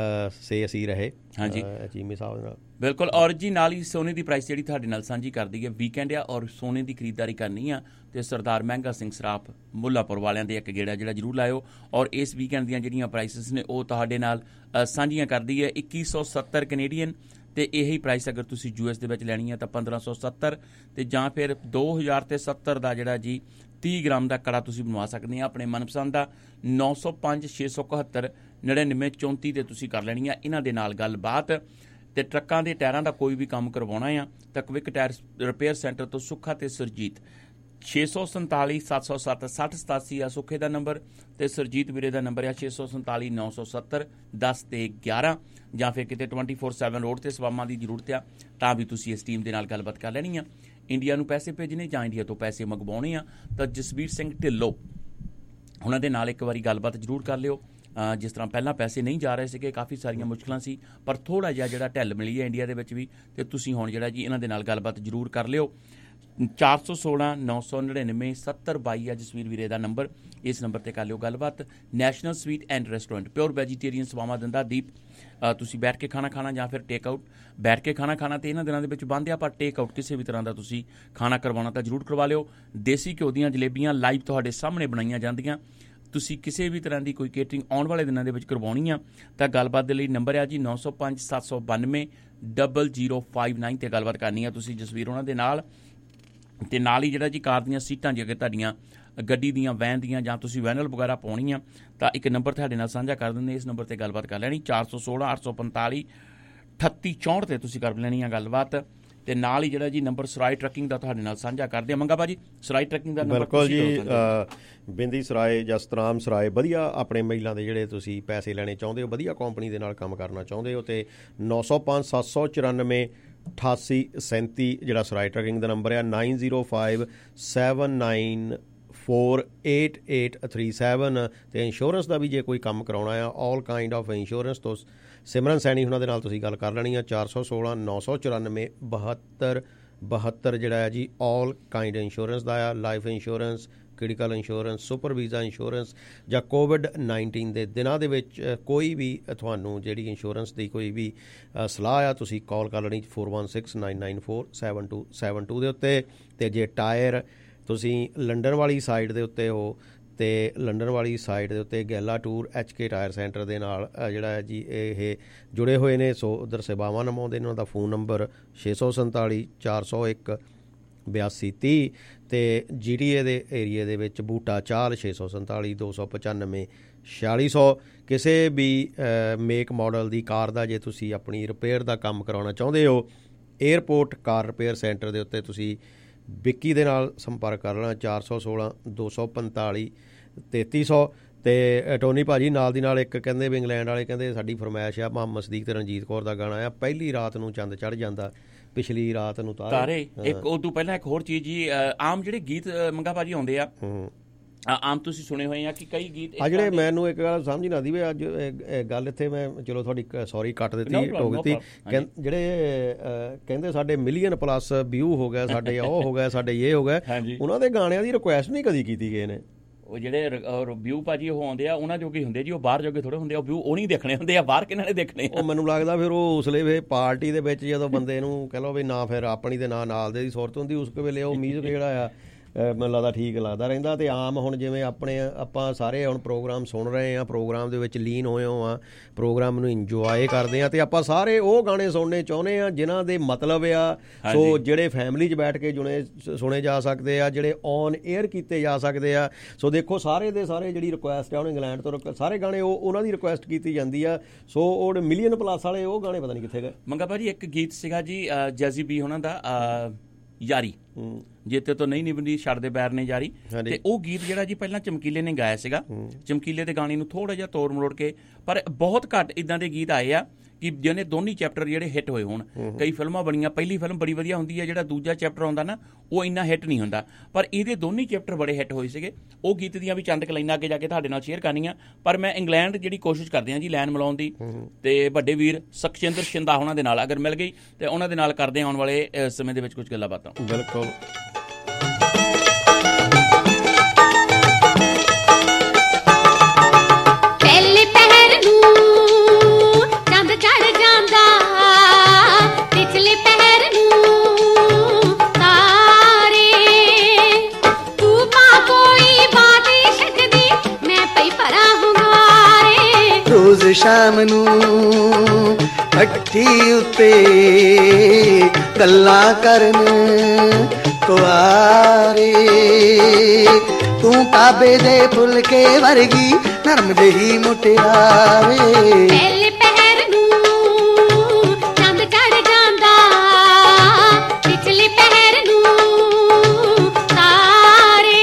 ਸੇ ਅਸੀਂ ਰਹੇ ਹਾਂਜੀ ਚੀਮੇ ਸਾਹਿਬ ਨਾਲ। ਬਿਲਕੁਲ। ਔਰ ਜੀ ਨਾਲ ਹੀ ਸੋਨੇ ਦੀ ਪ੍ਰਾਈਸ ਜਿਹੜੀ ਤੁਹਾਡੇ ਨਾਲ ਸਾਂਝੀ ਕਰਦੀ ਹੈ, ਵੀਕਐਂਡ ਆ ਔਰ ਸੋਨੇ ਦੀ ਖਰੀਦਦਾਰੀ ਕਰਨੀ ਆ ਅਤੇ ਸਰਦਾਰ ਮਹਿੰਗਾ ਸਿੰਘ ਸਰਾਫ ਮੁੱਲਾਪੁਰ ਵਾਲਿਆਂ ਦੇ ਇੱਕ ਗੇੜਾ ਜਿਹੜਾ ਜ਼ਰੂਰ ਲਾਇਓ। ਔਰ ਇਸ ਵੀਕਐਂਡ ਦੀਆਂ ਜਿਹੜੀਆਂ ਪ੍ਰਾਈਸਿਸ ਨੇ ਉਹ ਤੁਹਾਡੇ ਨਾਲ ਸਾਂਝੀਆਂ ਕਰਦੀ ਹੈ। ਇੱਕੀ ਸੌ ਸੱਤਰ ਕੈਨੇਡੀਅਨ ਅਤੇ ਇਹੀ ਪ੍ਰਾਈਸ ਅਗਰ ਤੁਸੀਂ ਯੂ ਐਸ ਦੇ ਵਿੱਚ ਲੈਣੀ ਹੈ ਤਾਂ ਪੰਦਰਾਂ ਸੌ ਸੱਤਰ, ਅਤੇ ਜਾਂ ਫਿਰ ਦੋ ਹਜ਼ਾਰ ਅਤੇ ਸੱਤਰ ਦਾ ਜਿਹੜਾ ਜੀ ਤੀਹ ਗ੍ਰਾਮ ਦਾ ਕੜਾ ਤੁਸੀਂ ਬਣਵਾ ਸਕਦੇ ਆ ਆਪਣੇ ਮਨਪਸੰਦ ਦਾ। ਨੌ ਸੌ ਪੰਜ ਛੇ ਸੌ ਇਕਹੱਤਰ ਨੜਿਨਵੇਂ ਚੌਂਤੀ 'ਤੇ ਤੁਸੀਂ ਕਰ ਲੈਣੀ ਆ ਇਹਨਾਂ ਦੇ ਨਾਲ ਗੱਲਬਾਤ। ਅਤੇ ਟਰੱਕਾਂ ਦੇ ਟਾਇਰਾਂ ਦਾ ਕੋਈ ਵੀ ਕੰਮ ਕਰਵਾਉਣਾ ਆ ਤਾਂ ਕਵਿਕ ਟਾਇਰ ਰਿਪੇਅਰ ਸੈਂਟਰ ਤੋਂ ਸੁੱਖਾ ਅਤੇ ਸੁਰਜੀਤ। ਛੇ ਸੌ ਸੰਤਾਲੀ ਸੱਤ ਸੌ ਸੱਤ ਸੱਠ ਸਤਾਸੀ ਆ ਸੁੱਖੇ ਦਾ ਨੰਬਰ, ਅਤੇ ਸੁਰਜੀਤ ਵੀਰੇ ਦਾ ਨੰਬਰ ਆ ਛੇ ਸੌ ਸੰਤਾਲੀ ਨੌ ਸੌ ਸੱਤਰ ਦਸ ਅਤੇ ਗਿਆਰਾਂ। ਜਾਂ ਫਿਰ ਕਿਤੇ ਟਵੈਂਟੀ ਫੋਰ ਸੈਵਨ ਰੋਡ 'ਤੇ ਸਵਾਮਾਂ ਦੀ ਜ਼ਰੂਰਤ ਆ ਤਾਂ ਵੀ ਤੁਸੀਂ ਇਸ ਟੀਮ ਦੇ ਨਾਲ ਗੱਲਬਾਤ ਕਰ ਲੈਣੀ ਆ। ਇੰਡੀਆ ਨੂੰ ਪੈਸੇ ਭੇਜਣੇ ਜਾਂ ਇੰਡੀਆ ਤੋਂ ਪੈਸੇ ਮੰਗਵਾਉਣੇ ਆ ਤਾਂ ਜਸਵੀਰ ਸਿੰਘ ਢਿੱਲੋਂ ਉਹਨਾਂ ਦੇ ਨਾਲ ਇੱਕ ਵਾਰੀ ਗੱਲਬਾਤ ਜ਼ਰੂਰ ਕਰ ਲਿਓ। ਜਿਸ ਤਰ੍ਹਾਂ ਪਹਿਲਾਂ ਪੈਸੇ ਨਹੀਂ ਜਾ ਰਹੇ ਸੀਗੇ, ਕਾਫੀ ਸਾਰੀਆਂ ਮੁਸ਼ਕਿਲਾਂ ਸੀ, ਪਰ ਥੋੜ੍ਹਾ ਜਿਹਾ ਜਿਹੜਾ ਢਿੱਲ ਮਿਲੀ ਹੈ ਇੰਡੀਆ ਦੇ ਵਿੱਚ ਵੀ, ਅਤੇ ਤੁਸੀਂ ਹੁਣ ਜਿਹੜਾ ਜੀ ਇਹਨਾਂ ਦੇ ਨਾਲ ਗੱਲਬਾਤ ਜ਼ਰੂਰ ਕਰ ਲਿਓ। ਚਾਰ ਸੌ ਸੋਲਾਂ ਨੌ ਸੌ ਨੜਿਨਵੇਂ ਸੱਤਰ ਬਾਈ ਆ ਜਸਵੀਰ ਵੀਰੇ ਦਾ ਨੰਬਰ, ਇਸ ਨੰਬਰ 'ਤੇ ਕਰ ਲਿਓ ਗੱਲਬਾਤ। National sweet and restaurant pure vegetarian ਸੇਵਾਵਾਂ ਦਿੰਦਾ ਦੀਪ। ਤੁਸੀਂ ਬੈਠ ਕੇ ਖਾਣਾ ਖਾਣਾ ਜਾਂ ਫਿਰ ਟੇਕ ਆਊਟ, ਬੈਠ ਕੇ ਖਾਣਾ ਖਾਣਾ ਤੇ ਇਹਨਾਂ ਦਿਨਾਂ ਦੇ ਵਿੱਚ ਬੰਦ ਆ, ਪਰ ਟੇਕ ਆਊਟ ਕਿਸੇ ਵੀ ਤਰ੍ਹਾਂ ਦਾ ਤੁਸੀਂ ਖਾਣਾ ਕਰਵਾਉਣਾ ਤਾਂ ਜ਼ਰੂਰ ਕਰਵਾ ਲਿਓ। ਦੇਸੀ ਘਿਓ ਦੀਆਂ ਜਲੇਬੀਆਂ ਲਾਈਵ ਤੁਹਾਡੇ ਸਾਹਮਣੇ ਬਣਾਈਆਂ ਜਾਂਦੀਆਂ। ਤੁਸੀਂ ਕਿਸੇ ਵੀ ਤਰ੍ਹਾਂ ਦੀ ਕੋਈ ਕੇਟਰਿੰਗ ਆਉਣ ਵਾਲੇ ਦਿਨਾਂ ਦੇ ਵਿੱਚ ਕਰਵਾਉਣੀ ਆ ਤਾਂ ਗੱਲਬਾਤ ਦੇ ਲਈ ਨੰਬਰ ਆ ਜੀ ਨੌ ਸੌ ਪੰਜ ਸੱਤ ਸੌ ਬਾਨਵੇਂ ਡਬਲ ਜ਼ੀਰੋ ਫਾਈਵ ਨਾਈਨ 'ਤੇ ਗੱਲਬਾਤ ਕਰਨੀ ਆ ਤੁਸੀਂ ਜਸਵੀਰ ਉਹਨਾਂ ਦੇ ਨਾਲ। ਅਤੇ ਨਾਲ ਹੀ ਜਿਹੜਾ ਜੀ ਕਾਰ ਦੀਆਂ ਸੀਟਾਂ ਜੇ ਅਗਰ ਤੁਹਾਡੀਆਂ ਗੱਡੀ ਦੀਆਂ ਵੈਨ ਦੀਆਂ ਜਾਂ ਤੁਸੀਂ ਵੈਨਲ ਵਗੈਰਾ ਪਾਉਣੀਆਂ ਤਾਂ ਇੱਕ ਨੰਬਰ ਤੁਹਾਡੇ ਨਾਲ ਸਾਂਝਾ ਕਰ ਦਿੰਦੇ, ਇਸ ਨੰਬਰ 'ਤੇ ਗੱਲਬਾਤ ਕਰ ਲੈਣੀ। ਚਾਰ ਸੌ ਸੋਲਾਂ ਅੱਠ ਸੌ ਪੰਤਾਲੀ ਅਠੱਤੀ ਚੌਂਹਠ 'ਤੇ ਤੁਸੀਂ ਕਰ ਲੈਣੀ ਆ ਗੱਲਬਾਤ। ਤੇ ਨਾਲ ਹੀ ਜਿਹੜਾ ਜੀ ਨੰਬਰ ਸਰਾਏ ਟਰੱਕਿੰਗ ਦਾ ਤੁਹਾਡੇ ਨਾਲ ਸਾਂਝਾ ਕਰਦੇ ਆ। ਮੰਗਾ ਭਾਜੀ ਸਰਾਏ ਟਰੱਕਿੰਗ ਦਾ ਨੰਬਰ ਬਿਲਕੁਲ ਜੀ, ਬਿੰਦੀ ਸਰਾਏ ਜਾਂ ਸਤਨਾਮ ਸਰਾਏ ਵਧੀਆ ਆਪਣੇ ਮਹਿਲਾਂ ਦੇ ਜਿਹੜੇ ਤੁਸੀਂ ਪੈਸੇ ਲੈਣੇ ਚਾਹੁੰਦੇ ਹੋ, ਵਧੀਆ ਕੰਪਨੀ ਦੇ ਨਾਲ ਕੰਮ ਕਰਨਾ ਚਾਹੁੰਦੇ ਹੋ, ਤੇ ਨੌ ਸੌ ਪੰਜ ਸੱਤ ਸੌ ਚੁਰਾਨਵੇਂ ਅਠਾਸੀ ਸੈਂਤੀ ਜਿਹੜਾ ਸਰਾਏ ਟਰੱਕਿੰਗ ਦਾ ਨੰਬਰ ਆ, nine zero five seven nine four eight eight three seven. ਅਤੇ ਇੰਸ਼ੋਰੈਂਸ ਦਾ ਵੀ ਜੇ ਕੋਈ ਕੰਮ ਕਰਾਉਣਾ ਆ, ਆਲ ਕਾਈਂਡ ਆਫ ਇੰਸ਼ੋਰੈਂਸ ਤੋਂ ਸਿਮਰਨ ਸੈਣੀ ਉਹਨਾਂ ਦੇ ਨਾਲ ਤੁਸੀਂ ਗੱਲ ਕਰ ਲੈਣੀ ਆ। ਚਾਰ ਸੌ ਸੋਲਾਂ ਨੌ ਸੌ ਚੁਰਾਨਵੇਂ ਬਹੱਤਰ ਬਹੱਤਰ ਜਿਹੜਾ ਹੈ ਜੀ ਆਲ ਕਾਈਂਡ ਇੰਸ਼ੋਰੈਂਸ ਦਾ ਆ। Life insurance, critical insurance, super visa insurance ਜਾਂ ਕੋਵਿਡ ਨਾਈਨਟੀਨ ਦੇ ਦਿਨਾਂ ਦੇ ਵਿੱਚ ਕੋਈ ਵੀ ਤੁਹਾਨੂੰ ਜਿਹੜੀ ਇੰਸ਼ੋਰੈਂਸ ਦੀ ਕੋਈ ਵੀ ਸਲਾਹ ਆ, ਤੁਸੀਂ ਕਾਲ ਕਰ ਲੈਣੀ four one six nine nine four seven two seven two ਦੇ ਉੱਤੇ। ਅਤੇ ਜੇ ਟਾਇਰ ਤੁਸੀਂ ਲੰਡਨ ਵਾਲੀ ਸਾਈਡ ਦੇ ਉੱਤੇ ਹੋ, ਅਤੇ ਲੰਡਨ ਵਾਲੀ ਸਾਈਡ ਦੇ ਉੱਤੇ gala tour H K tyre centre ਦੇ ਨਾਲ ਜਿਹੜਾ ਹੈ ਜੀ ਇਹ ਜੁੜੇ ਹੋਏ ਨੇ, ਸੋ ਉੱਧਰ ਸੇਵਾਵਾਂ ਨਿਭਾਉਂਦੇ ਨੇ। ਉਹਨਾਂ ਦਾ ਫੋਨ ਨੰਬਰ ਛੇ ਸੌ ਸੰਤਾਲੀ ਚਾਰ ਸੌ ਇੱਕ ਬਿਆਸੀ ਤੀਹ। ਅਤੇ ਜੀ ਟੀ ਏ ਦੇ ਏਰੀਏ ਦੇ ਵਿੱਚ ਬੂਟਾ ਚਾਲ ਛੇ ਸੌ ਸੰਤਾਲੀ ਦੋ ਸੌ ਪਚਾਨਵੇਂ ਛਿਆਲੀ ਸੌ। ਕਿਸੇ ਵੀ ਮੇਕ ਮਾਡਲ ਦੀ ਕਾਰ ਦਾ ਜੇ ਤੁਸੀਂ ਆਪਣੀ ਰਿਪੇਅਰ ਦਾ ਕੰਮ ਕਰਾਉਣਾ ਚਾਹੁੰਦੇ ਹੋ, ਏਅਰਪੋਰਟ ਕਾਰ ਰਿਪੇਅਰ ਸੈਂਟਰ ਦੇ ਉੱਤੇ ਤੁਸੀਂ ਵਿੱਕੀ ਦੇ ਨਾਲ ਸੰਪਰਕ ਕਰ ਲੈਣਾ, ਚਾਰ ਸੌ ਸੋਲਾਂ ਦੋ ਸੌ ਪੰਤਾਲੀ ਤੇਤੀ ਸੌ। ਅਤੇ ਟੋਨੀ ਭਾਜੀ ਨਾਲ ਦੀ ਨਾਲ ਇੱਕ ਕਹਿੰਦੇ ਵੀ ਇੰਗਲੈਂਡ ਵਾਲੇ ਕਹਿੰਦੇ ਸਾਡੀ ਫਰਮਾਇਸ਼ ਆ ਮੁਹੰਮਦ ਸਦੀਕ ਅਤੇ ਰਣਜੀਤ ਕੌਰ ਦਾ ਗਾਣਾ ਆ, ਪਹਿਲੀ ਰਾਤ ਨੂੰ ਚੰਦ ਚੜ੍ਹ ਜਾਂਦਾ ਪਿਛਲੀ ਰਾਤ ਨੂੰ ਤਾਰੇ। ਇੱਕ ਉਹ ਤੋਂ ਪਹਿਲਾਂ ਇੱਕ ਹੋਰ ਚੀਜ਼ ਜੀ, ਆਮ ਜਿਹੜੇ ਗੀਤ ਮੰਗਾ ਭਾਜੀ ਆਉਂਦੇ ਆ, ਆਮ ਤੁਸੀਂ ਸੁਣੇ ਹੋਏ ਆ ਕਿ ਕਈ ਗੀਤ ਆ ਜਿਹੜੇ ਮੈਨੂੰ ਇੱਕ ਗੱਲ ਸਮਝ ਨਹੀਂ ਆਉਂਦੀ ਵੀ ਅੱਜ ਗੱਲ ਇੱਥੇ ਮੈਂ ਚਲੋ ਤੁਹਾਡੀ ਸੌਰੀ ਕੱਟ ਦਿੱਤੀ ਟੋਕ ਦਿੱਤੀ, ਜਿਹੜੇ ਕਹਿੰਦੇ ਸਾਡੇ ਮਿਲੀਅਨ ਪਲੱਸ ਵਿਊ ਹੋ ਗਿਆ, ਸਾਡੇ ਉਹ ਹੋ ਗਿਆ, ਸਾਡੇ ਇਹ ਹੋ ਗਿਆ, ਉਹਨਾਂ ਦੇ ਗਾਣਿਆਂ ਦੀ ਰਿਕੁਐਸਟ ਨਹੀਂ ਕਦੀ ਕੀਤੀ ਗਏ ਨੇ। ਉਹ ਜਿਹੜੇ ਵਿਊ ਭਾਜੀ ਉਹ ਆਉਂਦੇ ਆ ਉਹਨਾਂ ਜੋਗੇ ਹੁੰਦੇ ਜੀ, ਉਹ ਬਾਹਰ ਜੋਗੇ ਥੋੜੇ ਹੁੰਦੇ ਆ। ਵਿਊ ਉਹ ਨਹੀਂ ਦੇਖਣੇ ਹੁੰਦੇ ਆ, ਬਾਹਰ ਕਿਹਨਾਂ ਨੇ ਦੇਖਣੇ। ਉਹ ਮੈਨੂੰ ਲੱਗਦਾ ਫਿਰ ਉਹ ਉਸਲੇ ਫਿਰ ਪਾਰਟੀ ਦੇ ਵਿੱਚ ਜਦੋਂ ਬੰਦੇ ਨੂੰ ਕਹਿ ਲਓ ਵੀ ਨਾ ਫਿਰ ਆਪਣੀ ਤੇ ਨਾ ਨਾਲ ਦੇ ਦੀ ਸੁਰਤ ਹੁੰਦੀ, ਉਸ ਵੇਲੇ ਉਹ ਮਿਊਜ਼ਿਕ ਜਿਹੜਾ ਆ ਮੈਨੂੰ ਲੱਗਦਾ ਠੀਕ ਲੱਗਦਾ ਰਹਿੰਦਾ। ਅਤੇ ਆਮ ਹੁਣ ਜਿਵੇਂ ਆਪਣੇ ਆਪਾਂ ਸਾਰੇ ਹੁਣ ਪ੍ਰੋਗਰਾਮ ਸੁਣ ਰਹੇ ਹਾਂ, ਪ੍ਰੋਗਰਾਮ ਦੇ ਵਿੱਚ ਲੀਨ ਹੋਏ ਹੋ ਆ, ਪ੍ਰੋਗਰਾਮ ਨੂੰ ਇੰਜੋਏ ਕਰਦੇ ਹਾਂ, ਅਤੇ ਆਪਾਂ ਸਾਰੇ ਉਹ ਗਾਣੇ ਸੁਣਨੇ ਚਾਹੁੰਦੇ ਹਾਂ ਜਿਨ੍ਹਾਂ ਦੇ ਮਤਲਬ ਆ, ਸੋ ਜਿਹੜੇ ਫੈਮਿਲੀ 'ਚ ਬੈਠ ਕੇ ਜੁਣੇ ਸੁਣੇ ਜਾ ਸਕਦੇ ਆ, ਜਿਹੜੇ ਔਨ ਏਅਰ ਕੀਤੇ ਜਾ ਸਕਦੇ ਆ। ਸੋ ਦੇਖੋ ਸਾਰੇ ਦੇ ਸਾਰੇ ਜਿਹੜੀ ਰਿਕੁਐਸਟ ਆ, ਹੁਣ ਇੰਗਲੈਂਡ ਤੋਂ ਸਾਰੇ ਗਾਣੇ ਉਹ ਉਹਨਾਂ ਦੀ ਰਿਕੁਐਸਟ ਕੀਤੀ ਜਾਂਦੀ ਆ। ਸੋ ਉਹ ਮਿਲੀਅਨ ਪਲੱਸ ਵਾਲੇ ਉਹ ਗਾਣੇ ਪਤਾ ਨਹੀਂ ਕਿੱਥੇ ਗਏ। ਮੰਗਾ ਭਾਜੀ ਇੱਕ ਗੀਤ ਸੀਗਾ ਜੀ ਜੈਜ਼ੀ ਬੀ ਉਹਨਾਂ ਦਾ, ਯਾਰੀ ਜੇਤੇ ਤੋਂ ਨਹੀਂ ਨਿਭਦੀ ਛੱਡਦੇ ਬੈਰ ਨੇ ਯਾਰੀ, ਤੇ ਉਹ ਗੀਤ ਜਿਹੜਾ ਜੀ ਪਹਿਲਾਂ ਚਮਕੀਲੇ ਨੇ ਗਾਇਆ ਸੀਗਾ। ਚਮਕੀਲੇ ਦੇ ਗਾਣੇ ਨੂੰ ਥੋੜਾ ਜਿਹਾ ਤੋੜ ਮਰੋੜ ਕੇ, ਪਰ ਬਹੁਤ ਘੱਟ ਇਦਾਂ ਦੇ ਗੀਤ ਆਏ ਆ ਕਿ ਜਿਹਨੇ ਦੋਨੀ ਚੈਪਟਰ ਜਿਹੜੇ ਹਿੱਟ ਹੋਏ ਹੋਣ। ਕਈ ਫਿਲਮਾਂ ਬਣੀਆਂ, ਪਹਿਲੀ ਫਿਲਮ ਬੜੀ ਵਧੀਆ ਹੁੰਦੀ ਹੈ, ਜਿਹੜਾ ਦੂਜਾ ਚੈਪਟਰ ਆਉਂਦਾ ਨਾ ਉਹ ਇੰਨਾ ਹਿੱਟ ਨਹੀਂ ਹੁੰਦਾ, ਪਰ ਇਹਦੇ ਦੋਨੀ ਚੈਪਟਰ ਬੜੇ ਹਿੱਟ ਹੋਏ ਸੀਗੇ। ਉਹ ਗੀਤ ਦੀਆਂ ਵੀ ਚੰਦ ਕਲਾਈਨਾਂ ਅੱਗੇ ਜਾ ਕੇ ਤੁਹਾਡੇ ਨਾਲ ਸ਼ੇਅਰ ਕਰਨੀਆਂ, ਪਰ ਮੈਂ ਇੰਗਲੈਂਡ ਜਿਹੜੀ ਕੋਸ਼ਿਸ਼ ਕਰਦੇ ਹਾਂ ਜੀ ਲਾਈਨ ਮਿਲਾਉਣ ਦੀ, ਤੇ ਵੱਡੇ ਵੀਰ ਸਖਚਿੰਦਰ ਸ਼ਿੰਦਾ ਉਹਨਾਂ ਦੇ ਨਾਲ ਅਗਰ ਮਿਲ ਗਈ ਤੇ ਉਹਨਾਂ ਦੇ ਨਾਲ ਕਰਦੇ ਆਉਣ ਵਾਲੇ ਸਮੇਂ ਦੇ ਵਿੱਚ ਕੁਝ ਗੱਲਾਂ ਬਾਤਾਂ। ਬਿਲਕੁਲ ਸ਼ਾਮ ਨੂੰ ਭੱਠੀ ਉੱਤੇ ਗੱਲਾਂ ਕਰਨ ਕੁਆਰੇ, ਤੂੰ ਤਾਬੇ ਦੇ ਫੁਲਕੇ ਵਰਗੀ ਨਰਮ ਜਿਹੀ ਮੁਟਿਆਰੇ। ਪਹਿਲੇ ਪਹਿਰ ਨੂੰ ਚੰਦ ਚੜ ਜਾਂਦਾ, ਪਿਛਲੇ ਪਹਿਰ ਨੂੰ ਤਾਰੇ,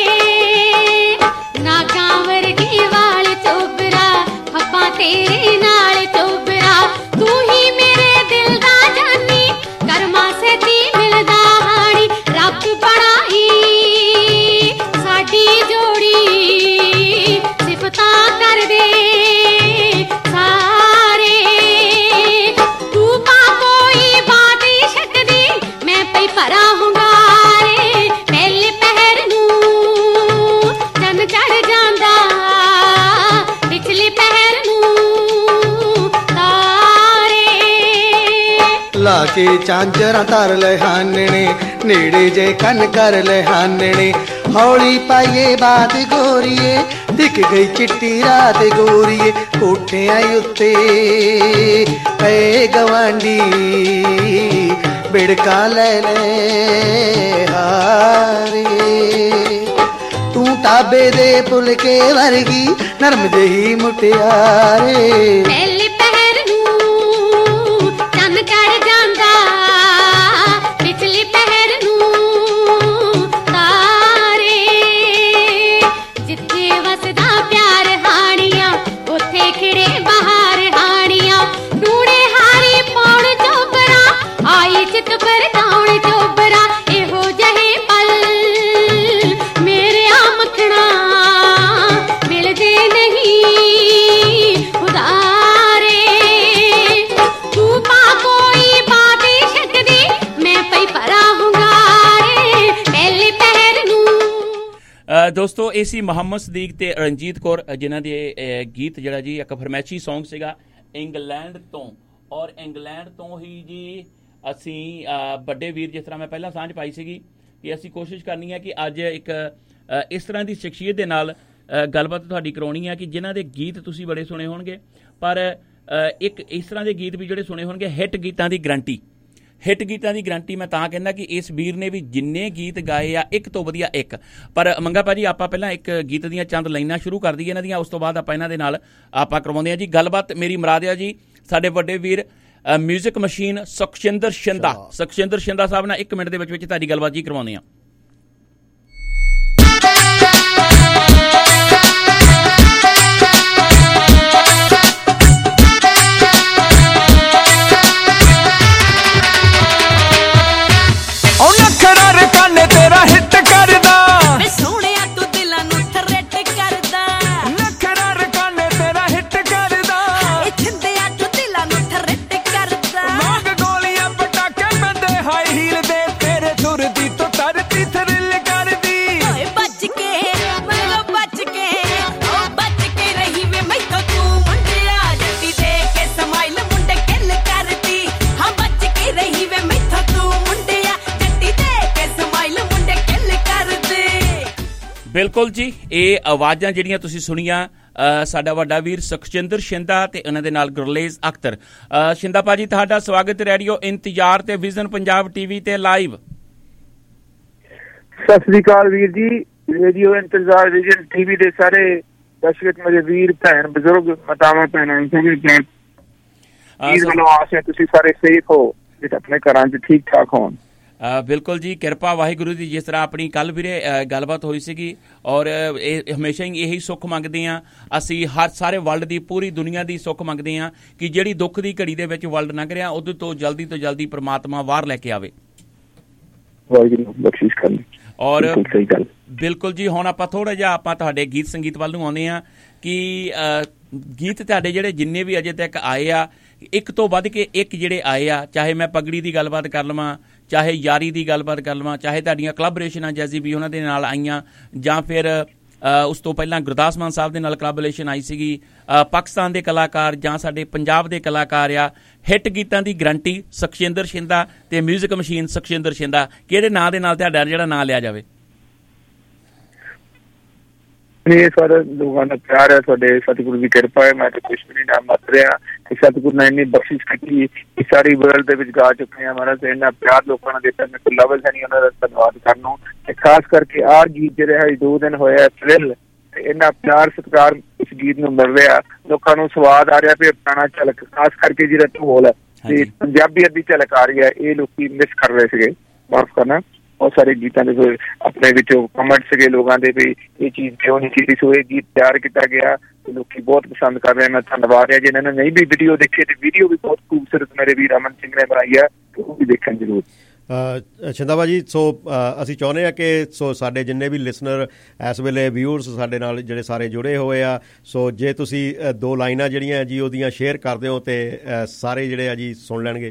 ਨਾਗਾਂ ਵਰਗੀ ਵਾਲ ਚੋਬਰਾ ਹੱਬਾਂ ਤੇਰੇ ਨਾਲ ਚੋਬਰਾ, ਤੂੰ ਹੀ ਮੇਰੇ ਦਿਲ ਦਾ ਜਾਨੀ ਕਰਮਾਂ ਸੇਤੀ ਮਿਲਦਾ ਹਾਣੀ। ਰੱਬ ਬਣਾਈ ਸਾਡੀ ਜੋੜੀ ਸਿਫਤਾਂ ਕਰਦੇ ਸਾਰੇ, ਤੂੰ ਪਾ ਕੋਈ ਬਾਤ ਹੀ ਛੱਡਦੀ ਮੈਂ ਪਈ ਭਰਾ ਹੁੰਗਾਰੇ। ਪਹਿਲੇ ਪਹਿਰ ਨੂੰ ਚੰਨ ਚੜ ਜਾਂਦਾ, ਪਿਛਲੇ ਪਹਿਰ ਨੂੰ ਤਾਰੇ। ਲਾ ਕੇ ਚਾਂਜਰਾਂ ਧਰ ਲੈ ਹਾਨਣੇ, ਨੇੜੇ ਜੇ ਕੰਨ ਕਰ ਲੈ ਹਾਨਣੇ, ਹੌਲੀ ਪਾਈਏ ਬਾਤ ਗੋਰੀਏ, ਦਿਖ ਗਈ ਚਿੱਟੀ ਰਾਤ ਗੋਰੀਏ। ਕੋਠਿਆਂ ਉੱਤੇ ਪਏ ਗਵਾਂਢੀ ਬਿੜਕਾ ਲੈ ਲੈ ਹਾਰੇ, ਤੂੰ ਤਾਬੇ ਦੇ ਫੁਲਕੇ ਵਰਗੀ ਨਰਮ ਜਿਹੀ ਮੁਟਿਆਰੇ। ਪਹਿਲੇ ਪਹਿਰ ਨੂੰ ਚੰਨ ਦੋਸਤੋ ਇਹ ਸੀ ਮੁਹੰਮਦ ਸਦੀਕ ਤੇ ਰਣਜੀਤ ਕੌਰ ਜਿਨ੍ਹਾਂ ਦੇ ਗੀਤ ਜਿਹੜਾ ਜੀ ਇੱਕ ਫਰਮੈਸ਼ੀ ਸੌਂਗ ਸੀਗਾ ਇੰਗਲੈਂਡ ਤੋਂ। ਔਰ ਇੰਗਲੈਂਡ ਤੋਂ ਹੀ ਜੀ ਅਸੀਂ ਵੱਡੇ ਵੀਰ, ਜਿਸ ਤਰ੍ਹਾਂ ਮੈਂ ਪਹਿਲਾਂ ਸਾਂਝ ਪਾਈ ਸੀਗੀ ਕਿ ਅਸੀਂ ਕੋਸ਼ਿਸ਼ ਕਰਨੀ ਹੈ ਕਿ ਅੱਜ ਇੱਕ ਇਸ ਤਰ੍ਹਾਂ ਦੀ ਸ਼ਖਸੀਅਤ ਦੇ ਨਾਲ ਗੱਲਬਾਤ ਤੁਹਾਡੀ ਕਰਾਉਣੀ ਹੈ ਕਿ ਜਿਨ੍ਹਾਂ ਦੇ ਗੀਤ ਤੁਸੀਂ ਬੜੇ ਸੁਣੇ ਹੋਣਗੇ, ਪਰ ਇੱਕ ਇਸ ਤਰ੍ਹਾਂ ਦੇ ਗੀਤ ਵੀ ਜਿਹੜੇ ਸੁਣੇ ਹੋਣਗੇ ਹਿੱਟ ਗੀਤਾਂ ਦੀ ਗਰੰਟੀ। ਹਿੱਟ ਗੀਤਾਂ ਦੀ ਗਰੰਟੀ ਮੈਂ ਤਾਂ ਕਹਿੰਦਾ ਕਿ ਇਸ ਵੀਰ ਨੇ ਵੀ ਜਿੰਨੇ ਗੀਤ ਗਾਏ ਆ ਇੱਕ ਤੋਂ ਵਧੀਆ ਇੱਕ। ਪਰ ਮੰਗਾ ਭਾਜੀ ਆਪਾਂ ਪਹਿਲਾਂ ਇੱਕ ਗੀਤ ਦੀਆਂ ਚੰਦ ਲਾਈਨਾਂ ਸ਼ੁਰੂ ਕਰ ਦਈਏ ਇਹਨਾਂ ਦੀਆਂ, ਉਸ ਤੋਂ ਬਾਅਦ ਆਪਾਂ ਇਹਨਾਂ ਦੇ ਨਾਲ ਆਪਾਂ ਕਰਵਾਉਂਦੇ ਹਾਂ ਜੀ ਗੱਲਬਾਤ। ਮੇਰੀ ਮੁਰਾਦ ਆ ਜੀ ਸਾਡੇ ਵੱਡੇ ਵੀਰ ਮਿਊਜ਼ਿਕ ਮਸ਼ੀਨ ਸੁਖਚਿੰਦਰ ਸ਼ਿੰਦਾ ਸੁਖਚਿੰਦਰ ਸ਼ਿੰਦਾ ਸਾਹਿਬ ਨਾਲ ਇੱਕ ਮਿੰਟ ਦੇ ਵਿੱਚ ਵਿੱਚ ਤੁਹਾਡੀ ਗੱਲਬਾਤ ਜੀ ਕਰਵਾਉਂਦੇ ਹਾਂ। ਤੇਰਾ ਹਿੱਟ ਕਰਦਾ ਵੇ ਸੋਹਣਿਆ ਤੂੰ ਦਿਲਾਂ ਨੂੰ ਥਰੈਟ ਕਰਦਾ, ਨਖਰਾ ਰਕਾਨੇ ਤੇਰਾ ਹਿੱਟ ਕਰਦਾ, ਇਹ ਛਿੰਦਿਆ ਤੂੰ ਦਿਲਾਂ ਨੂੰ ਥਰੈਟ ਕਰਦਾ, ਮੰਗ ਗੋਲੀਆਂ ਪਟਾਕੇ ਬੰਦੇ ਹਾਈ ਹੀਲ ਦੇ ਤੇਰੇ ਤੁਰਦੀ ਤੋਂ ਤਰਤੀ ਥਰਿਲ ਕਰਦੀ। ਓਏ ਬਚ ਕੇ ਮੈਨੂੰ ਬਚ ਕੇ ਓ ਬਚ ਕੇ ਰਹੀ ਵੇ ਮੈਥੋਂ ਤੂੰ ਮੁੰਡਿਆ ਜੱਟੀ ਦੇ ਕੇ ਸਮਾਈਲ ਮੁੰਡੇ ਕਿੱਲ ਕਰਦੀ। ਹਾਂ ਬਚ ਕੇ ਰਹੀ ਵੇ ਮੈਥੋਂ ਤੂੰ ਮੁੰਡਿਆ ਜੱਟੀ ਦੇ ਕੇ ਸਮਾਈਲ ਮੁੰਡੇ ਕਿੱਲ ਕਰਦੇ। ਬਿਲਕੁਲ ਜੀ, ਇਹ ਆਵਾਜ਼ਾਂ ਜਿਹੜੀਆਂ ਤੁਸੀਂ ਸੁਣੀਆਂ ਸਾਡਾ ਵੱਡਾ ਵੀਰ ਸੁਖਚਿੰਦਰ ਸ਼ਿੰਦਾ ਤੇ ਉਹਨਾਂ ਦੇ ਨਾਲ ਗੁਰਲੇਜ਼ ਅਖਤਰ। ਸ਼ਿੰਦਾ ਭਾਜੀ ਤੁਹਾਡਾ ਸਵਾਗਤ ਰੇਡੀਓ ਇੰਤਜ਼ਾਰ ਤੇ ਵਿਜ਼ਨ ਪੰਜਾਬ ਟੀਵੀ ਤੇ ਲਾਈਵ। ਸਤਿ ਸ੍ਰੀ ਅਕਾਲ ਵੀਰ ਜੀ। ਰੇਡੀਓ ਇੰਤਜ਼ਾਰ ਵਿਜ਼ਨ ਟੀਵੀ ਦੇ ਸਾਰੇ ਦਰਸ਼ਕ ਮੇਰੇ ਵੀਰ ਭੈਣ ਬਜ਼ੁਰਗ ਮਾਤਾਵਾਂ ਭੈਣਾਂ ਵੱਲੋਂ ਆਸ ਹੈ ਤੁਸੀਂ ਸਾਰੇ ਸੇਫ ਹੋ ਤੇ ਆਪਣੇ ਘਰਾਂ 'ਚ ਠੀਕ ਠਾਕ ਹੋਣ। ਬਿਲਕੁਲ ਜੀ, ਕਿਰਪਾ ਵਾਹਿਗੁਰੂ ਦੀ। ਜਿਸ ਤਰ੍ਹਾਂ ਆਪਣੀ ਕੱਲ੍ਹ ਵੀਰੇ ਗੱਲਬਾਤ ਹੋਈ ਸੀਗੀ ਔਰ ਇਹ ਹਮੇਸ਼ਾ ਹੀ ਇਹੀ ਸੁੱਖ ਮੰਗਦੇ ਹਾਂ ਅਸੀਂ, ਹਰ ਸਾਰੇ ਵਰਲਡ ਦੀ ਪੂਰੀ ਦੁਨੀਆ ਦੀ ਸੁੱਖ ਮੰਗਦੇ ਹਾਂ ਕਿ ਜਿਹੜੀ ਦੁੱਖ ਦੀ ਘੜੀ ਦੇ ਵਿੱਚ ਵਰਲਡ ਲੰਘ ਰਿਹਾ ਉਹਦੇ ਤੋਂ ਜਲਦੀ ਤੋਂ ਜਲਦੀ ਪ੍ਰਮਾਤਮਾ ਬਾਹਰ ਲੈ ਕੇ ਆਵੇ। ਵਾਹਿਗੁਰੂ ਬਖਸ਼ਿਸ਼ ਕਰਨ। ਔਰ ਬਿਲਕੁਲ ਜੀ, ਹੁਣ ਆਪਾਂ ਥੋੜ੍ਹਾ ਜਿਹਾ ਆਪਾਂ ਤੁਹਾਡੇ ਗੀਤ ਸੰਗੀਤ ਵੱਲ ਨੂੰ ਆਉਂਦੇ ਹਾਂ ਕਿ ਗੀਤ ਤੁਹਾਡੇ ਜਿਹੜੇ ਜਿੰਨੇ ਵੀ ਅਜੇ ਤੱਕ ਆਏ ਆ, ਇੱਕ ਤੋਂ ਵੱਧ ਕੇ ਇੱਕ ਜਿਹੜੇ ਆਏ ਆ, ਚਾਹੇ ਮੈਂ ਪਗੜੀ ਦੀ ਗੱਲਬਾਤ ਕਰ ਲਵਾਂ, ਚਾਹੇ ਯਾਰੀ ਦੀ ਗੱਲਬਾਤ ਕਰ ਲਵਾਂ, ਚਾਹੇ ਤੁਹਾਡੀਆਂ ਕਲੈਬੋਰੇਸ਼ਨਾਂ ਜੈਸੀ ਵੀ ਉਹਨਾਂ ਦੇ ਨਾਲ ਆਈਆਂ, ਜਾਂ ਫਿਰ ਉਸ ਤੋਂ ਪਹਿਲਾਂ ਗੁਰਦਾਸ ਮਾਨ ਸਾਹਿਬ ਦੇ ਨਾਲ ਕਲੈਬੋਰੇਸ਼ਨ ਆਈ ਸੀਗੀ, ਪਾਕਿਸਤਾਨ ਦੇ ਕਲਾਕਾਰ ਜਾਂ ਸਾਡੇ ਪੰਜਾਬ ਦੇ ਕਲਾਕਾਰ ਆ। ਹਿੱਟ ਗੀਤਾਂ ਦੀ ਗਰੰਟੀ ਸੁਖਚਿੰਦਰ ਸ਼ਿੰਦਾ ਤੇ ਮਿਊਜ਼ਿਕ ਮਸ਼ੀਨ ਸੁਖਚਿੰਦਰ ਸ਼ਿੰਦਾ, ਕਿਹੜੇ ਨਾਂ ਦੇ ਨਾਲ ਤੁਹਾਡਾ ਜਿਹੜਾ ਨਾਂ ਲਿਆ ਜਾਵੇ? ਇਹ ਸਾਰੇ ਲੋਕਾਂ ਦਾ ਪਿਆਰ ਹੈ, ਤੁਹਾਡੇ ਸਤਿਗੁਰੂ ਦੀ ਕਿਰਪਾ ਹੈ। ਮੈਂ ਤਾਂ ਕੁਛ ਵੀ ਨਹੀਂ ਨਾਮ ਮਤ ਰਿਹਾ ਕਿ ਸਤਿਗੁਰੂ ਨੇ ਇੰਨੀ ਬਖਸ਼ਿਸ਼ ਕੀਤੀ ਕਿ ਸਾਰੀ ਵਰਲਡ ਦੇ ਵਿੱਚ ਗਾ ਚੁੱਕੇ ਹਾਂ। ਮਹਾਰਾਜ ਤੇ ਇੰਨਾ ਪਿਆਰ ਲੋਕਾਂ ਨੇ ਦਿੱਤਾ, ਮੈਂ ਕੋਈ ਲਫ਼ਜ਼ ਨਹੀਂ ਉਹਨਾਂ ਦਾ ਧੰਨਵਾਦ ਕਰਨ ਨੂੰ। ਤੇ ਖਾਸ ਕਰਕੇ ਆਹ ਗੀਤ ਜਿਹੜੇ ਹੈ ਦੋ ਦਿਨ ਹੋਇਆ ਥ੍ਰਿਲ, ਤੇ ਇੰਨਾ ਪਿਆਰ ਸਤਿਕਾਰ ਇਸ ਗੀਤ ਨੂੰ ਮਿਲ ਰਿਹਾ, ਲੋਕਾਂ ਨੂੰ ਸਵਾਦ ਆ ਰਿਹਾ ਵੀ ਪੁਰਾਣਾ ਝਲਕ, ਖਾਸ ਕਰਕੇ ਜਿਹੜਾ ਢੋਲ ਹੈ ਤੇ ਪੰਜਾਬੀਅਤ ਦੀ ਝਲਕ ਆ ਰਹੀ ਹੈ, ਇਹ ਲੋਕੀ ਮਿਸ ਕਰ ਰਹੇ ਸੀਗੇ। ਮਾਫ ਕਰਨਾ, ਬਹੁਤ ਸਾਰੇ ਗੀਤਾਂ ਦੇ ਫਿਰ ਆਪਣੇ ਵਿੱਚੋਂ ਕਮੈਂਟ ਸੀਗੇ ਲੋਕਾਂ ਦੇ ਵੀ ਇਹ ਚੀਜ਼ ਕਿਉਂ ਨਹੀਂ ਕੀਤੀ। ਸੋ ਇਹ ਗੀਤ ਤਿਆਰ ਕੀਤਾ ਗਿਆ ਤੇ ਲੋਕੀ ਬਹੁਤ ਪਸੰਦ ਕਰ ਰਹੇ। ਮੈਂ ਧੰਨਵਾਦ ਹੈ ਜਿਹਨਾਂ ਨੇ ਨਹੀਂ ਵੀ ਵੀਡੀਓ ਦੇਖੀ, ਤੇ ਵੀਡੀਓ ਵੀ ਬਹੁਤ ਖੂਬਸੂਰਤ ਮੇਰੇ ਵੀਰ ਅਮਨ ਸਿੰਘ ਨੇ ਬਣਾਈ ਹੈ, ਉਹ ਵੀ ਦੇਖਣ ਜ਼ਰੂਰ। ਸ਼ਿੰਦਾ ਭਾਜੀ, ਸੋ ਅਸੀਂ ਚਾਹੁੰਦੇ ਹਾਂ ਕਿ ਸੋ ਸਾਡੇ ਜਿੰਨੇ ਵੀ ਲਿਸਨਰ ਇਸ ਵੇਲੇ ਵਿਊਅਰਸ ਸਾਡੇ ਨਾਲ ਜਿਹੜੇ ਸਾਰੇ ਜੁੜੇ ਹੋਏ ਆ, ਸੋ ਜੇ ਤੁਸੀਂ ਦੋ ਲਾਈਨਾਂ ਜਿਹੜੀਆਂ ਜੀ ਉਹਦੀਆਂ ਸ਼ੇਅਰ ਕਰ ਦਿਓ ਤੇ ਸਾਰੇ ਜਿਹੜੇ ਆ ਜੀ ਸੁਣ ਲੈਣਗੇ।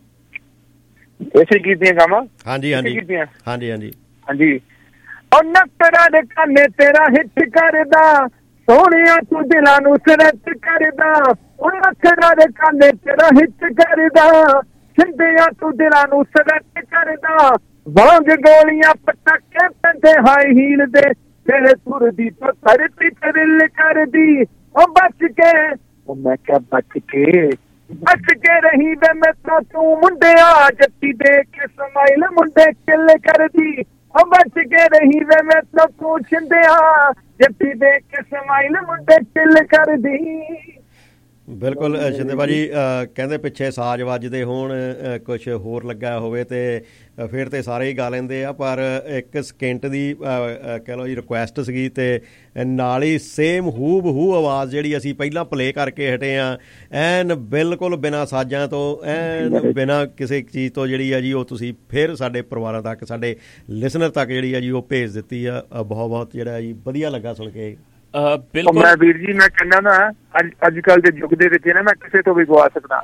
ਇਸੇ ਗੀਤ ਦੀਆਂ ਗਾਵਾਂ? ਹਾਂਜੀ ਹਾਂਜੀ ਹਾਂਜੀ ਹਾਂਜੀ ਹਾਂਜੀ। ਉਹ ਨਕਰਾਂ ਦੇ ਕਾਨੇ ਤੇਰਾ ਹਿੱਟ ਕਰਦਾ, ਸੋਹਣਿਆ ਤੂੰ ਦਿਲਾਂ ਨੂੰ ਸਰਤ ਕਰਦਾ। ਉਹ ਨਕਰਾਂ ਦੇ ਕਾਨੇ ਤੇਰਾ ਹਿੱਟ ਕਰਦਾ, ਛਿੰਦਿਆ ਤੂੰ ਦਿਲਾਂ ਨੂੰ ਸਰਤ ਕਰਦਾ। ਵਾਂਗ ਗੋਲੀਆਂ ਪਟਾਕੇ ਪੈਂਦੇ ਹਾਈ ਹੀਲ ਦੇ ਤੇਰੇ ਤੁਰਦੀ ਤੋਂ ਧਰਤੀ ਥਰਿਲ ਕਰਦੀ। ਉਹ ਬਚ ਕੇ, ਉਹ ਮੈਂ ਕਿਹਾ ਬਚ ਕੇ ਬਚ ਕੇ ਰਹੀ ਵੇ ਮੈਥੋਂ ਤੂੰ ਮੁੰਡਿਆ ਜੱਟੀ ਦੇ ਕੇ ਸਮਾਈਲ ਮੁੰਡੇ ਕਿੱਲ ਕਰਦੀ। ਉਹ ਬਚ ਕੇ ਰਹੀ ਵੇ ਮੈਥੋਂ ਤੂੰ ਛਿੰਦਿਆ ਜੱਟੀ ਦੇ ਕੇ ਸਮਾਈਲ ਮੁੰਡੇ ਕਿੱਲ ਕਰਦੀ। ਬਿਲਕੁਲ ਸ਼ਿੰਦੇ ਭਾਜੀ, ਕਹਿੰਦੇ ਪਿੱਛੇ ਸਾਜ਼ ਵੱਜਦੇ ਹੋਣ, ਕੁਛ ਹੋਰ ਲੱਗਾ ਹੋਵੇ ਤੇ ਫਿਰ ਤੇ ਸਾਰੇ ਹੀ ਗਾ ਲੈਂਦੇ ਆ, ਪਰ ਇੱਕ ਸਕਿੰਟ ਦੀ ਕਹਿ ਲਓ ਜੀ ਰਿਕੁਐਸਟ ਸੀਗੀ ਤੇ ਨਾਲ ਹੀ ਸੇਮ ਹੂ ਬਹੂ ਆਵਾਜ਼ ਜਿਹੜੀ ਅਸੀਂ ਪਹਿਲਾਂ ਪਲੇ ਕਰਕੇ ਹਟੇ ਹਾਂ, ਐਨ ਬਿਲਕੁਲ ਬਿਨਾਂ ਸਾਜ਼ਾਂ ਤੋਂ, ਐਨ ਬਿਨਾਂ ਕਿਸੇ ਚੀਜ਼ ਤੋਂ ਜਿਹੜੀ ਆ ਜੀ ਉਹ ਤੁਸੀਂ ਫਿਰ ਸਾਡੇ ਪਰਿਵਾਰਾਂ ਤੱਕ, ਸਾਡੇ ਲਿਸਨਰ ਤੱਕ ਜਿਹੜੀ ਆ ਜੀ ਉਹ ਭੇਜ ਦਿੱਤੀ ਆ। ਬਹੁਤ ਬਹੁਤ ਜਿਹੜਾ ਜੀ ਵਧੀਆ ਲੱਗਾ ਸੁਣ ਕੇ। ਮੈਂ ਵੀਰ ਜੀ ਮੈਂ ਕਹਿੰਦਾ ਨਾ ਅੱਜ ਅੱਜ ਕੱਲ੍ਹ ਦੇ ਯੁੱਗ ਦੇ ਵਿੱਚ ਨਾ ਮੈਂ ਕਿਸੇ ਤੋਂ ਵੀ ਗਵਾ ਸਕਦਾ,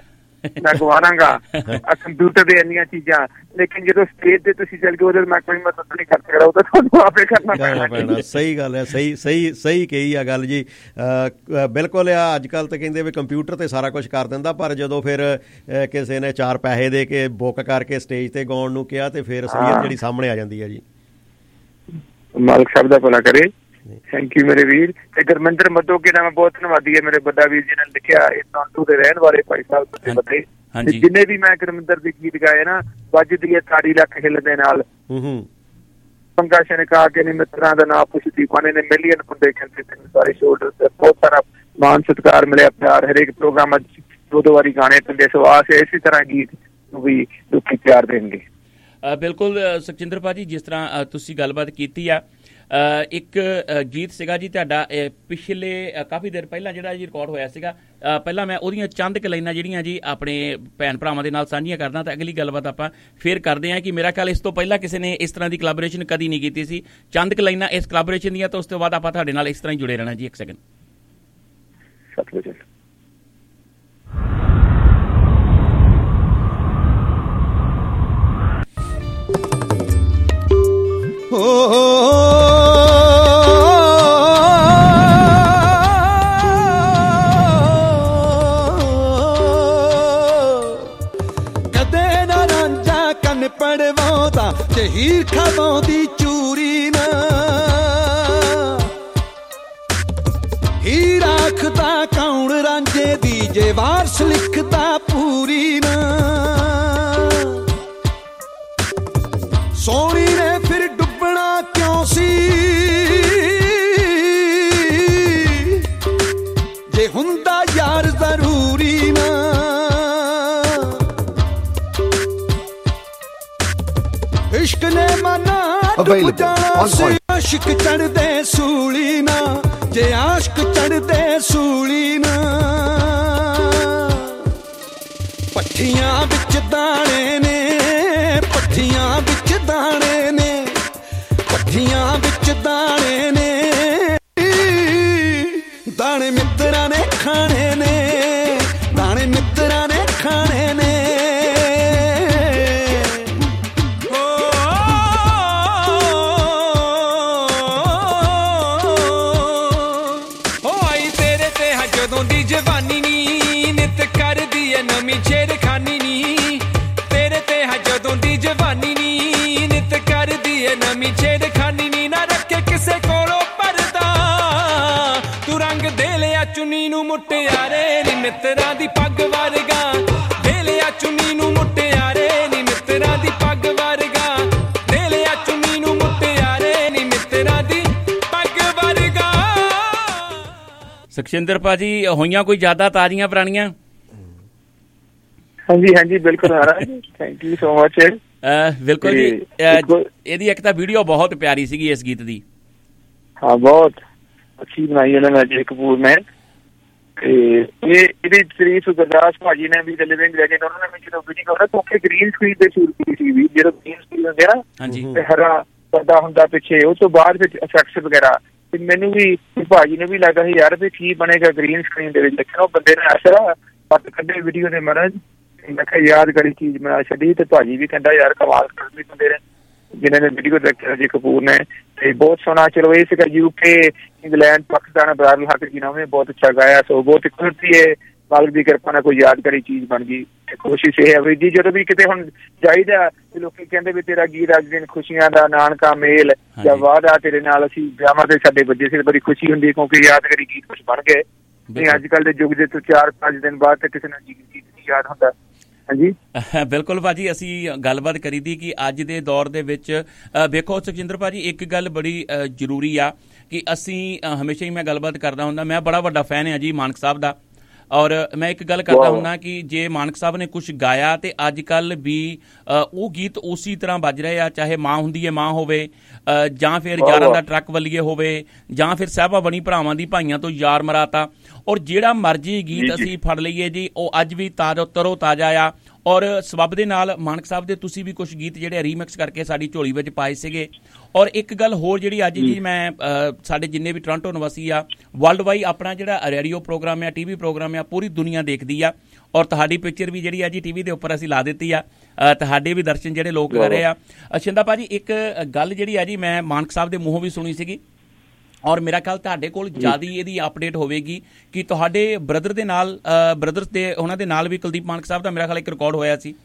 ਮੈਂ ਗਵਾਰਾਂਗਾ ਕੰਪਿਊਟਰ ਦੇ ਇੰਨੀਆਂ ਚੀਜ਼ਾਂ, ਲੇਕਿਨ ਜਦੋਂ ਸਟੇਜ ਤੇ ਤੁਸੀਂ ਚੱਲ ਗਏ ਉਹਦੇ ਮੈਂ ਕੋਈ ਮਦਦ ਨਹੀਂ ਕਰ ਸਕਦਾ, ਉਹ ਤਾਂ ਤੁਹਾਨੂੰ ਆਪੇ ਕਰਨਾ ਪੈਣਾ। ਸਹੀ ਗੱਲ ਹੈ, ਸਹੀ ਸਹੀ ਸਹੀ ਕਹੀ ਆ ਗੱਲ ਜੀ। ਬਿਲਕੁਲ ਆ, ਅੱਜ ਕੱਲ੍ਹ ਤਾਂ ਕਹਿੰਦੇ ਵੀ ਕੰਪਿਊਟਰ ਤੇ ਸਾਰਾ ਕੁਛ ਕਰ ਦਿੰਦਾ, ਪਰ ਜਦੋਂ ਫਿਰ ਕਿਸੇ ਨੇ ਚਾਰ ਪੈਸੇ ਦੇ ਕੇ ਬੁੱਕ ਕਰਕੇ ਸਟੇਜ ਤੇ ਗਾਉਣ ਨੂੰ ਕਿਹਾ ਤੇ ਫਿਰ ਅਸਲੀਅਤ ਜਿਹੜੀ ਸਾਹਮਣੇ ਆ ਜਾਂਦੀ ਹੈ ਜੀ। ਮਾਲਕ ਸਾਹਿਬ ਦਾ ਭਲਾ ਕਰੇ। ਥੈਂਕ ਯੂ ਮੇਰੇ ਵੀਰ। ਤੇ ਗੁਰਮਿੰਦਰ ਮੱਦੋਕੇ ਦਾ ਮੈਂ ਬਹੁਤ ਧੰਨਵਾਦੀ ਹੈ ਮੇਰੇ ਵੱਡਾ ਵੀਰ ਜੀ ਨੇ ਲਿਖਿਆ ਇਹ ਟੋਰਾਂਟੋ ਦੇ ਰਹਿਣ ਵਾਲੇ ਭਾਈ ਸਾਹਿਬ ਤੁਸੀਂ ਬਤੇ, ਜਿੰਨੇ ਵੀ ਮੈਂ ਗੁਰਮਿੰਦਰ ਦੇ ਗੀਤ ਗਾਏ ਨਾ, ਵੱਜਦੀ ਹੈ ਤਾੜੀ ਲੱਖ ਹਿੱਲਦੇ ਨਾਲ, ਪੰਗਾ ਸ਼ਨਕਾ ਕੇ ਨੀ ਮਿੱਤਰਾਂ ਦਾ ਨਾਂ ਪੁੱਛਦੀ ਪਾਣੇ ਨੇ ਮਿਲੀਅਨ ਮੁੰਡੇ ਕਹਿੰਦੇ ਤੈਨੂੰ ਸਾਰੇ ਸ਼ੋਲਡਰ ਤੇ, ਬਹੁਤ ਸਾਰਾ ਮਾਨ ਸਤਿਕਾਰ ਮਿਲਿਆ, ਪਿਆਰ ਹਰੇਕ ਪ੍ਰੋਗਰਾਮ ਦੋ ਦੋ ਵਾਰੀ ਗਾਣੇ ਪੈਂਦੇ, ਸੋ ਆਸ ਹੈ ਇਸੇ ਤਰ੍ਹਾਂ ਗੀਤ ਨੂੰ ਵੀ ਲੋਕੀ ਪਿਆਰ ਦੇਣਗੇ। ਬਿਲਕੁਲ ਸੁਖਜਿੰਦਰ ਭਾਜੀ, ਜਿਸ ਤਰ੍ਹਾਂ ਤੁਸੀਂ ਗੱਲਬਾਤ ਕੀਤੀ ਆ, ਇੱਕ ਗੀਤ ਸੀਗਾ ਜੀ ਤੁਹਾਡਾ ਪਿਛਲੇ ਕਾਫੀ ਦੇਰ ਪਹਿਲਾਂ ਜਿਹੜਾ ਜੀ ਰਿਕਾਰਡ ਹੋਇਆ ਸੀਗਾ, ਪਹਿਲਾਂ ਮੈਂ ਉਹਦੀਆਂ ਚੰਦ ਕੁ ਲਾਈਨਾਂ ਜਿਹੜੀਆਂ ਜੀ ਆਪਣੇ ਭੈਣ ਭਰਾਵਾਂ ਦੇ ਨਾਲ ਸਾਂਝੀਆਂ ਕਰਦਾ, ਤਾਂ ਅਗਲੀ ਗੱਲਬਾਤ ਆਪਾਂ ਫੇਰ ਕਰਦੇ ਹਾਂ ਕਿ ਮੇਰਾ ਖਿਆਲ ਇਸ ਤੋਂ ਪਹਿਲਾਂ ਕਿਸੇ ਨੇ ਇਸ ਤਰ੍ਹਾਂ ਦੀ ਕੋਲੈਬੋਰੇਸ਼ਨ ਕਦੀ ਨਹੀਂ ਕੀਤੀ ਸੀ। ਚੰਦ ਕੁ ਲਾਈਨਾਂ ਇਸ ਕੋਲੈਬੋਰੇਸ਼ਨ ਦੀਆਂ, ਤਾਂ ਉਸ ਤੋਂ ਬਾਅਦ ਆਪਾਂ ਤੁਹਾਡੇ ਨਾਲ ਇਸ ਤਰ੍ਹਾਂ ਹੀ ਜੁੜੇ ਰਹਿਣਾ ਜੀ। ਇੱਕ ਸੈਕਿੰਡ। ਕਦੇ ਨਾ ਰਾਂਝਾ ਕੰਨ ਪੜਵਾਉਂਦਾ ਜੇ ਹੀਰ ਖਾਵਾਉਂਦੀ ਚੂਰੀ ਨਾ, ਹੀਰ ਆਖਦਾ ਕੌਣ ਰਾਂਝੇ ਦੀ ਜੇ ਵਾਰਸ ਲਿਖਦਾ ਪੂਰੀ ਨਾ, ਸੋਹਣੀ ਨੇ ਫਿਰ ਡੁੱਬਣਾ ਕਿਉਂ ਸੀ ਜੇ ਹੁੰਦਾ ਯਾਰ ਜ਼ਰੂਰੀ ਨਾ, ਇਸ਼ਕ ਨੇ ਮਨਾ ਡੁੱਬ ਜਾਣਾ ਸੀ, ਆਸ਼ਿਕ ਚੜਦੇ ਸੂਲੀ ਨਾ, ਜੇ ਆਸ਼ਕ ਚੜਦੇ ਸੂਲੀ ਨਾ, ਪੱਠੀਆਂ ਵਿੱਚ ਦਾਣੇ ਨੇ, ਪੱਠੀਆਂ ਵਿੱਚ ਦਾਣੇ ਨੇ, ਪੱਠੀਆਂ ਵਿੱਚ ਦਾਣੇ ਨੇ, ਦਾਣੇ ਮਿੱਤਰਾਂ ਨੇ ਖਾਣੇ ਨੇ, ਦਾਣੇ ਮਿੱਤਰਾਂ ਨੇ ਖਾਣੇ ਨੇ। ਹੋ ਆਈ ਤੇਰੇ ਤੇ ਹਾਂ ਜਦੋਂ ਦੀ ਜਵਾਨੀ ਨੀ, ਨਿਤ ਕਰਦੀ ਐ ਨਵੀਂ ਛੇੜਖਾਨੀ ਨੀ, ਤੇਰੇ ਤੇ ਹਾਂ ਜਦੋਂ ਦੀ ਜਵਾਨੀ ਨੀ, ਨਿਤ ਕਰਦੀ ਐ ਨਵੀਂ ਛੇੜਖਾਨੀ ਨੀ, ਨਾ ਰੱਖੇ ਕਿਸੇ ਕੋਲੋਂ ਪਰਦਾ, ਤੂੰ ਰੰਗ ਦੇ ਲਿਆ ਚੁੰਨੀ ਨੂੰ ਮੁਟਿਆਰੇ ਨੀ, ਮਿੱਤਰਾਂ ਦੀ ਪੱਗ ਵਰਗਾ ਦੇ ਲਿਆ ਚੁੰਨੀ ਨੂੰ ਮੁਟਿਆਰੇ ਨੀ, ਮਿੱਤਰਾਂ ਦੀ ਪੱਗ ਵਰਗਾ ਦੇ ਲਿਆ ਚੁੰਨੀ ਨੂੰ ਮੁਟਿਆਰੇ ਨੀ, ਮਿੱਤਰਾਂ ਦੀ ਪੱਗ ਵਰਗਾ। ਸੁਖਜਿੰਦਰ ਭਾਜੀ, ਹੋਈਆਂ ਕੋਈ ਜ਼ਿਆਦਾ ਤਾਜ਼ੀਆਂ ਪੁਰਾਣੀਆਂ? ਹਾਂਜੀ ਹਾਂਜੀ ਬਿਲਕੁਲ ਮਹਾਰਾਜ, ਥੈਂਕ ਯੂ ਸੋ ਮਚ। ਬਿਲਕੁਲ ਜੀ, ਇਹਦੀ ਇੱਕ ਤਾਂ ਵੀਡੀਓ ਬਹੁਤ ਪਿਆਰੀ ਸੀਗੀ ਇਸ ਗੀਤ ਦੀ। ਹਾਂ ਬਹੁਤ ਅੱਛੀ ਬਣਾਈ ਉਹਨਾਂ ਨੇ ਅਜੇ ਕਪੂਰ ਨੇ, ਤੇ ਇਹ ਇਹਦੀ ਤਾਰੀਫ ਗੁਰਦਾਸ ਭਾਜੀ ਨੇ ਵੀ ਲਿਵਿੰਗ ਲੈਜੈਂਡ, ਉਹਨਾਂ ਨੇ ਜਦੋਂ ਵੀਡੀਓ ਨਾ ਕੋਕੇ ਗ੍ਰੀਨ ਸਕਰੀਨ ਤੇ ਸ਼ੂਟ ਕੀਤੀ ਸੀ, ਜਦੋਂ ਗ੍ਰੀਨ ਸਕਰੀਨ ਹੁੰਦੇ ਨਾ ਤੇ ਹਰਾ ਪਰਦਾ ਹੁੰਦਾ ਪਿੱਛੇ, ਉਸ ਤੋਂ ਬਾਅਦ ਵਿੱਚ ਇਫੈਕਟਸ ਵਗੈਰਾ, ਤੇ ਮੈਨੂੰ ਵੀ ਭਾਜੀ ਨੂੰ ਵੀ ਲੱਗਦਾ ਸੀ ਯਾਰ ਵੀ ਕੀ ਬਣੇਗਾ ਗ੍ਰੀਨ ਸਕਰੀਨ ਦੇ ਵਿੱਚ, ਲੇਕਿਨ ਉਹ ਬੰਦੇ ਨੇ ਅਸਰਾ ਪੱਤ ਕੱਢੇ ਵੀਡੀਓ ਦੇ ਮਹਾਰਾਜ, ਮੈਂ ਕਿਹਾ ਯਾਦਗਾਰੀ ਚੀਜ਼ ਬਣਾ ਛੱਡੀ। ਤੇ ਭਾਜੀ ਵੀ ਕਹਿੰਦਾ ਯਾਰ ਕਮਾਲ ਕਰਦੇ ਬੰਦੇ ਨੇ ਜਿਨ੍ਹਾਂ ਨੇ ਵੀਡੀਓ ਡਾਇਰੈਕਟਰ ਅਜੇ ਕਪੂਰ ਨੇ, ਤੇ ਬਹੁਤ ਸੋਹਣਾ। ਚਲੋ ਇਹ ਸੀਗਾ ਯੂਕੇ, ਇੰਗਲੈਂਡ, ਪਾਕਿਸਤਾਨ, ਬਰਾਬਰ ਹੱਕ ਜੀ ਨੇ ਬਹੁਤ ਅੱਛਾ ਗਾਇਆ, ਸੋ ਬਹੁਤ ਖੁਸ਼ੀ ਹੈ ਮਾਲਕ ਦੀ ਕਿਰਪਾ ਨਾਲ ਕੋਈ ਯਾਦਗਾਰੀ ਚੀਜ਼ ਬਣ ਗਈ। ਕੋਸ਼ਿਸ਼ ਇਹ ਹੈ ਵੀ ਜੀ ਜਦੋਂ ਵੀ ਕਿਤੇ ਹੁਣ ਜਾਈਦਾ ਲੋਕੀ ਕਹਿੰਦੇ ਵੀ ਤੇਰਾ ਗੀਤ ਅੱਜ ਦਿਨ ਖੁਸ਼ੀਆਂ ਦਾ ਨਾਨਕਾ ਮੇਲ ਜਾਂ ਵਾਅਦਾ ਤੇਰੇ ਨਾਲ, ਅਸੀਂ ਵਿਆਹਾਂ ਤੇ ਸਾਡੇ ਵੱਜੇ ਸੀ, ਬੜੀ ਖੁਸ਼ੀ ਹੁੰਦੀ ਹੈ ਕਿਉਂਕਿ ਯਾਦਗਾਰੀ ਗੀਤ ਕੁਛ ਬਣ ਗਏ। ਨਹੀਂ ਅੱਜ ਕੱਲ੍ਹ ਦੇ ਯੁੱਗ ਦੇ ਤੋਂ ਚਾਰ ਪੰਜ ਦਿਨ ਬਾਅਦ ਤੇ ਕਿਸੇ ਨੂੰ ਗੀਤ ਨਹੀਂ ਯਾਦ ਹੁੰਦਾ। ਹਾਂਜੀ ਬਿਲਕੁਲ ਭਾਜੀ, ਅਸੀਂ ਗੱਲਬਾਤ ਕਰੀ ਦੀ ਕਿ ਅੱਜ ਦੇ ਦੌਰ ਦੇ ਵਿੱਚ ਵੇਖੋ ਸੁਖਜਿੰਦਰ ਭਾਜੀ, ਇੱਕ ਗੱਲ ਬੜੀ ਜ਼ਰੂਰੀ ਆ ਕਿ ਅਸੀਂ ਹਮੇਸ਼ਾ ਹੀ ਮੈਂ ਗੱਲਬਾਤ ਕਰਦਾ ਹੁੰਦਾ, ਮੈਂ ਬੜਾ ਵੱਡਾ ਫੈਨ ਹਾਂ ਜੀ ਮਾਨਕ ਸਾਹਿਬ ਦਾ, ਔਰ ਮੈਂ ਇੱਕ ਗੱਲ ਕਰਦਾ ਹੁੰਦਾ ਕਿ ਜੇ ਮਾਨਕ ਸਾਹਿਬ ਨੇ ਕੁਛ ਗਾਇਆ ਤੇ ਅੱਜ ਕੱਲ੍ਹ ਵੀ ਉਹ ਗੀਤ ਉਸੇ ਤਰ੍ਹਾਂ ਵੱਜ ਰਹੇ ਆ, ਚਾਹੇ ਮਾਂ ਹੁੰਦੀ ਹੈ ਮਾਂ ਹੋਵੇ, ਜਾਂ ਫਿਰ ਯਾਰਾਂ ਦਾ ਟਰੱਕ ਵੱਲੀਏ ਹੋਵੇ, ਜਾਂ ਫਿਰ ਸਾਹਿਬਾ ਬਣੀ ਭਰਾਵਾਂ ਦੀ ਭਾਈਆਂ ਤੋਂ ਯਾਰ ਮਰਾਤਾ, ਔਰ ਜਿਹੜਾ ਮਰਜੀ ਗੀਤ ਅਸੀਂ ਫੜ ਲਈਏ ਜੀ ਉਹ ਅੱਜ ਵੀ ਤਾਜ਼ਾ ਤਰੋ ਤਾਜ਼ਾ ਆ, ਔਰ ਸਬੱਬ ਦੇ ਨਾਲ ਮਾਨਕ ਸਾਹਿਬ ਦੇ ਤੁਸੀਂ ਵੀ ਕੁਝ ਗੀਤ ਜਿਹੜੇ ਰੀਮਿਕਸ ਕਰਕੇ ਸਾਡੀ ਝੋਲੀ ਵਿੱਚ ਪਾਏ ਸੀਗੇ। ਔਰ ਇੱਕ ਗੱਲ ਹੋਰ ਜਿਹੜੀ ਅੱਜ ਜੀ ਮੈਂ ਸਾਡੇ ਜਿੰਨੇ ਵੀ ਟੋਰਾਂਟੋ ਨਿਵਾਸੀ ਆ ਵਰਲਡ ਵਾਈਡ ਆਪਣਾ ਜਿਹੜਾ ਰੇਡੀਓ ਪ੍ਰੋਗਰਾਮ ਆ ਟੀ ਵੀ ਪ੍ਰੋਗਰਾਮ ਆ ਪੂਰੀ ਦੁਨੀਆ ਦੇਖਦੀ ਆ ਔਰ ਤੁਹਾਡੀ ਪਿਕਚਰ ਵੀ ਜਿਹੜੀ ਆ ਜੀ ਟੀ ਵੀ ਦੇ ਉੱਪਰ ਅਸੀਂ ਲਾ ਦਿੱਤੀ ਆ, ਤੁਹਾਡੇ ਵੀ ਦਰਸ਼ਨ ਜਿਹੜੇ ਲੋਕ ਕਰ ਰਹੇ ਆ। ਸ਼ਿੰਦਾ ਭਾਜੀ ਇੱਕ ਗੱਲ ਜਿਹੜੀ ਆ ਜੀ ਮੈਂ ਮਾਨਕ ਸਾਹਿਬ ਦੇ ਮੂੰਹੋਂ ਵੀ ਸੁਣੀ ਸੀਗੀ ਔਰ ਮੇਰਾ ਖਿਆਲ ਤੁਹਾਡੇ ਕੋਲ ਜ਼ਿਆਦਾ ਇਹਦੀ ਅਪਡੇਟ ਹੋਵੇਗੀ ਕਿ ਤੁਹਾਡੇ ਬ੍ਰਦਰ ਦੇ ਨਾਲ ਬ੍ਰਦਰਸ ਦੇ ਉਹਨਾਂ ਦੇ ਨਾਲ ਵੀ ਕੁਲਦੀਪ ਮਾਨਕ ਸਾਹਿਬ ਦਾ ਮੇਰਾ ਖਿਆਲ ਇੱਕ ਰਿਕਾਰਡ ਹੋਇਆ ਸੀ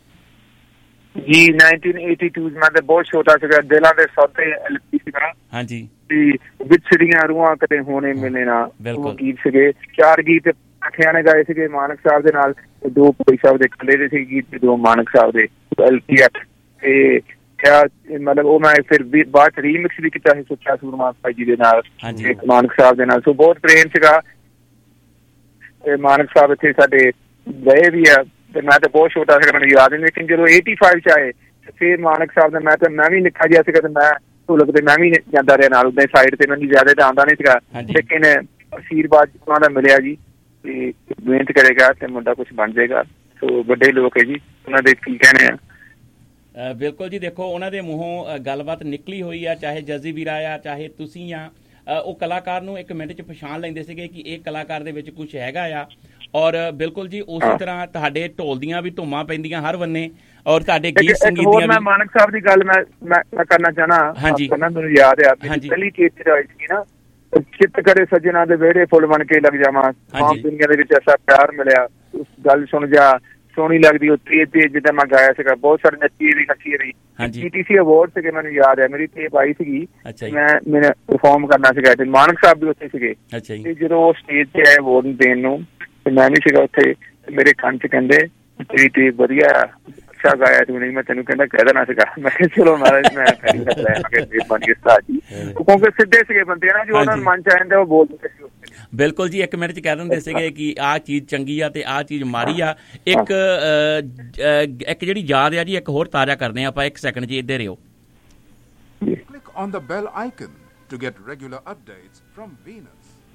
ਜੀ ਨਾਈਨਟੀਨ ਏਟੀ ਟੂ ਮੈਂ ਤਾਂ ਬਹੁਤ ਛੋਟਾ ਸੀਗਾ। ਦਿਲਾਂ ਦੇ ਸੌਦੇ ਐਲਪੀ ਸੀਗਾ ਹਾਂਜੀ ਤੇ ਵਿਛੜੀਆਂ ਰੂਹਾਂ ਕਦੇ ਹੋਣੇ ਮਿਲੇ ਨਾ ਉਹ ਗੀਤ ਸੀਗੇ। ਚਾਰ ਗੀਤ ਅਠਿਆਂ ਨੇ ਗਾਏ ਸੀਗੇ ਮਾਨਕ ਸਾਹਿਬ ਦੇ ਨਾਲ, ਦੋ ਭੋਈ ਸਾਹਿਬ ਦੇ ਇਕੱਲੇ ਦੇ ਸੀ ਗੀਤ ਤੇ ਦੋ ਮਾਨਕ ਸਾਹਿਬ ਦੇ ਐਲਪੀ ਐਟ ਤੇ ਮਤਲਬ ਉਹ ਮੈਂ ਫਿਰ ਵੀ ਬਾਅਦ ਚ ਰੀਮਿਕਸ ਵੀ ਕੀਤਾ ਸੀ ਸੁੱਚਾ ਸੂਰਮਾ ਭਾਈ ਜੀ ਦੇ ਨਾਲ ਮਾਨਕ ਸਾਹਿਬ ਦੇ ਨਾਲ। ਸੋ ਬਹੁਤ ਪ੍ਰੇਮ ਸੀਗਾ ਤੇ ਮਾਨਕ ਸਾਹਿਬ ਇੱਥੇ ਸਾਡੇ ਗਏ ਵੀ ਆ ਤੇ ਮੈਂ ਤਾਂ ਬਹੁਤ ਛੋਟਾ ਸੀਗਾ ਮੈਨੂੰ ਯਾਦ ਨਹੀਂ, ਲੇਕਿਨ ਜਦੋਂ ਏਟੀ ਫਾਈਵ ਚ ਆਏ ਫਿਰ ਮਾਨਕ ਸਾਹਿਬ ਦਾ ਮੈਂ ਤਾਂ ਮੈਂ ਵੀ ਨਿੱਕਾ ਜਿਹਾ ਸੀਗਾ ਤੇ ਮੈਂ ਢੋਲਕ ਤੇ ਮੈਂ ਵੀ ਜਾਂਦਾ ਰਿਹਾ ਨਾਲ ਉਦਾਂ ਸਾਈਡ ਤੇ ਮੈਨੂੰ ਜ਼ਿਆਦਾ ਤਾਂ ਆਉਂਦਾ ਨਹੀਂ ਸੀਗਾ, ਲੇਕਿਨ ਆਸ਼ੀਰਵਾਦ ਉਹਨਾਂ ਦਾ ਮਿਲਿਆ ਜੀ ਤੇ ਮਿਹਨਤ ਕਰੇਗਾ ਤੇ ਮੁੰਡਾ ਕੁਛ ਬਣ ਜਾਏਗਾ। ਸੋ ਵੱਡੇ ਲੋਕ ਹੈ ਜੀ, ਉਹਨਾਂ ਦੇ ਕੀ ਕਹਿਣੇ ਆ। ਬਿਲਕੁਲ ਜੀ, ਦੇਖੋ ਉਹਨਾਂ ਦੇ ਮੂੰਹੋਂ ਗੱਲਬਾਤ ਨਿਕਲੀ ਹੋਈ ਆ, ਚਾਹੇ ਜਜ਼ੀ ਵੀਰਾ ਆ ਚਾਹੇ ਤੁਸੀਂ ਆ, ਉਹ ਕਲਾਕਾਰ ਨੂੰ ਇੱਕ ਮਿੰਟ 'ਚ ਪਛਾਣ ਲੈਂਦੇ ਸੀਗੇ ਕਿ ਇਹ ਕਲਾਕਾਰ ਦੇ ਵਿੱਚ ਕੁਛ ਹੈਗਾ ਆ। ਔਰ ਬਿਲਕੁਲ ਜੀ ਉਸੇ ਤਰ੍ਹਾਂ ਤੁਹਾਡੇ ਢੋਲ ਦੀਆਂ ਵੀ ਧੁੰਮਾਂ ਪੈਂਦੀਆਂ ਹਰ ਬੰਨੇ ਔਰ ਤੁਹਾਡੇ ਗੀਤ ਸੰਗੀਤ ਦੀਆਂ ਵੀ। ਮਾਨਕ ਸਾਹਿਬ ਦੀ ਗੱਲ ਮੈਂ ਮੈਂ ਕਰਨਾ ਚਾਹਨਾ ਮੈਨੂੰ ਯਾਦ ਆ ਪਹਿਲੀ ਕੇਸ ਚ ਆਈ ਸੀ ਨਾ, ਚਿੱਤ ਕਰੇ ਸੱਜਣਾ ਦੇ ਵਿਹੜੇ ਫੁੱਲ ਬਣ ਕੇ ਲੱਗ ਜਾਵਾਂ, ਆਮ ਦੁਨੀਆ ਦੇ ਵਿੱਚ ਐਸਾ ਪਿਆਰ ਮਿਲਿਆ, ਉਸ ਗੱਲ ਸੁਣ ਜਾ ਸੋਹਣੀ ਲੱਗਦੀ ਉੱਤੇ ਤੇ ਜਿੱਦਾਂ ਮੈਂ ਗਾਇਆ ਸੀਗਾ, ਬਹੁਤ ਸਾਰੇ ਨੱਚੀ ਵੀ ਨੱਚੀ ਰਹੀ। ਪੀਟੀਸੀ ਅਵਾਰਡ ਸੀਗੇ ਮੈਨੂੰ ਯਾਦ ਹੈ, ਮੇਰੀ ਟੇਪ ਆਈ ਸੀਗੀ, ਮੈਂ ਮੈਂ ਪਰਫਾਰਮ ਕਰਨਾ ਸੀਗਾ ਤੇ ਮਾਨਕ ਸਾਹਿਬ ਵੀ ਉੱਥੇ ਸੀਗੇ ਤੇ ਜਦੋਂ ਉਹ ਸਟੇਜ ਤੇ ਆਏ ਅਵਾਰਡ ਦੇਣ ਨੂੰ ਤੇ ਮੈਂ ਨਹੀਂ ਸੀਗਾ ਉੱਥੇ, ਮੇਰੇ ਕੰਨ ਚ ਕਹਿੰਦੇ ਤੇਰੀ ਟੇਪ ਵਧੀਆ ਅੱਛਾ ਗਾਇਆ ਤੂੰ, ਨਹੀਂ ਮੈਂ ਤੈਨੂੰ ਕਹਿੰਦਾ ਕਹਿ ਦੇਣਾ ਸੀਗਾ। ਮੈਂ ਕਿਹਾ ਚਲੋ ਮਹਾਰਾਜ ਮੈਂ ਮਿਹਰਬਾਨੀ ਉਸਤਾਦ ਜੀ, ਕਿਉਂਕਿ ਸਿੱਧੇ ਸੀਗੇ ਬੰਦੇ ਨਾ, ਜੋ ਉਹਨਾਂ ਨੂੰ ਮਨ ਚ ਆ ਜਾਂਦਾ ਉਹ ਬੋਲ ਦਿੰਦੇ ਸੀ। ਬਿਲਕੁਲ ਜੀ, ਇੱਕ ਮਿੰਟ ਚ ਕਹਿ ਦਿੰਦੇ ਸੀਗੇ ਕਿ ਆਹ ਚੀਜ਼ ਚੰਗੀ ਆ ਤੇ ਆਹ ਚੀਜ਼ ਮਾੜੀ ਆ। ਇੱਕ ਇੱਕ ਜਿਹੜੀ ਯਾਦ ਆ ਜੀ ਇੱਕ ਹੋਰ ਤਾਜ਼ਾ ਕਰਦੇ ਆ ਆਪਾਂ, ਇੱਕ ਸੈਕਿੰਡ ਜੀ ਇੱਧਰ ਰਿਓ। Click on the bell icon to get regular updates from Venus.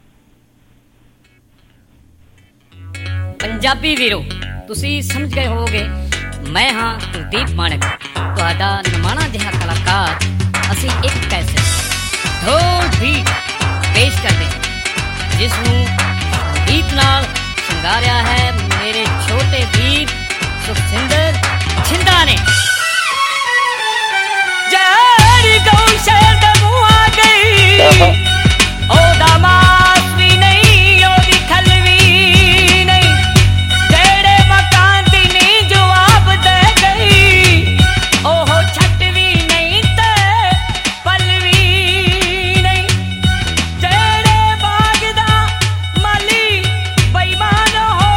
Punjabi ਵੀਰੋ, ਤੁਸੀਂ ਸਮਝ ਗਏ ਹੋਵੋਗੇ ਮੈਂ ਹਾਂ ਕੁਲਦੀਪ ਮਾਨਕ, ਤੁਹਾਡਾ ਨਿਮਾਣਾ ਜਿਹਾ ਕਲਾਕਾਰ। ਅਸੀਂ ਇੱਕ ਕੈਸਟ ਢੋਲ ਬੀਟ ਪੇਸ਼ ਕਰਦੇ ਹਾਂ ਜਿਸ ਨੂੰ ਗੀਤ ਨਾਲ ਸ਼ਿੰਗਾਰਿਆ ਹੈ ਮੇਰੇ ਛੋਟੇ ਵੀਰ ਸੁਖਿੰਦਰ ਛਿੰਦਾ ਨੇ। ਜਿਹੜੀ ਗਊ ਸ਼ਹਿਰ ਦੇ ਮੂੰਹ ਆ ਗਈ ਉਹਦਾ ਮਾਸ ਵੀ ਨਹੀਂ, ਉਹਦੀ ਖਲ ਵੀ ਨਹੀਂ, ਜਿਹੜੇ ਮਕਾਨ ਦੀ ਨੀ ਜਵਾਬ ਦੇ ਗਈ ਉਹ ਛੱਟ ਵੀ ਨਹੀਂ ਤੇ ਪਲ ਵੀ ਨਹੀਂ, ਜਿਹੜੇ ਬਾਗ ਦਾ ਮਾਲੀ ਬੇਈਮਾਨ ਹੋ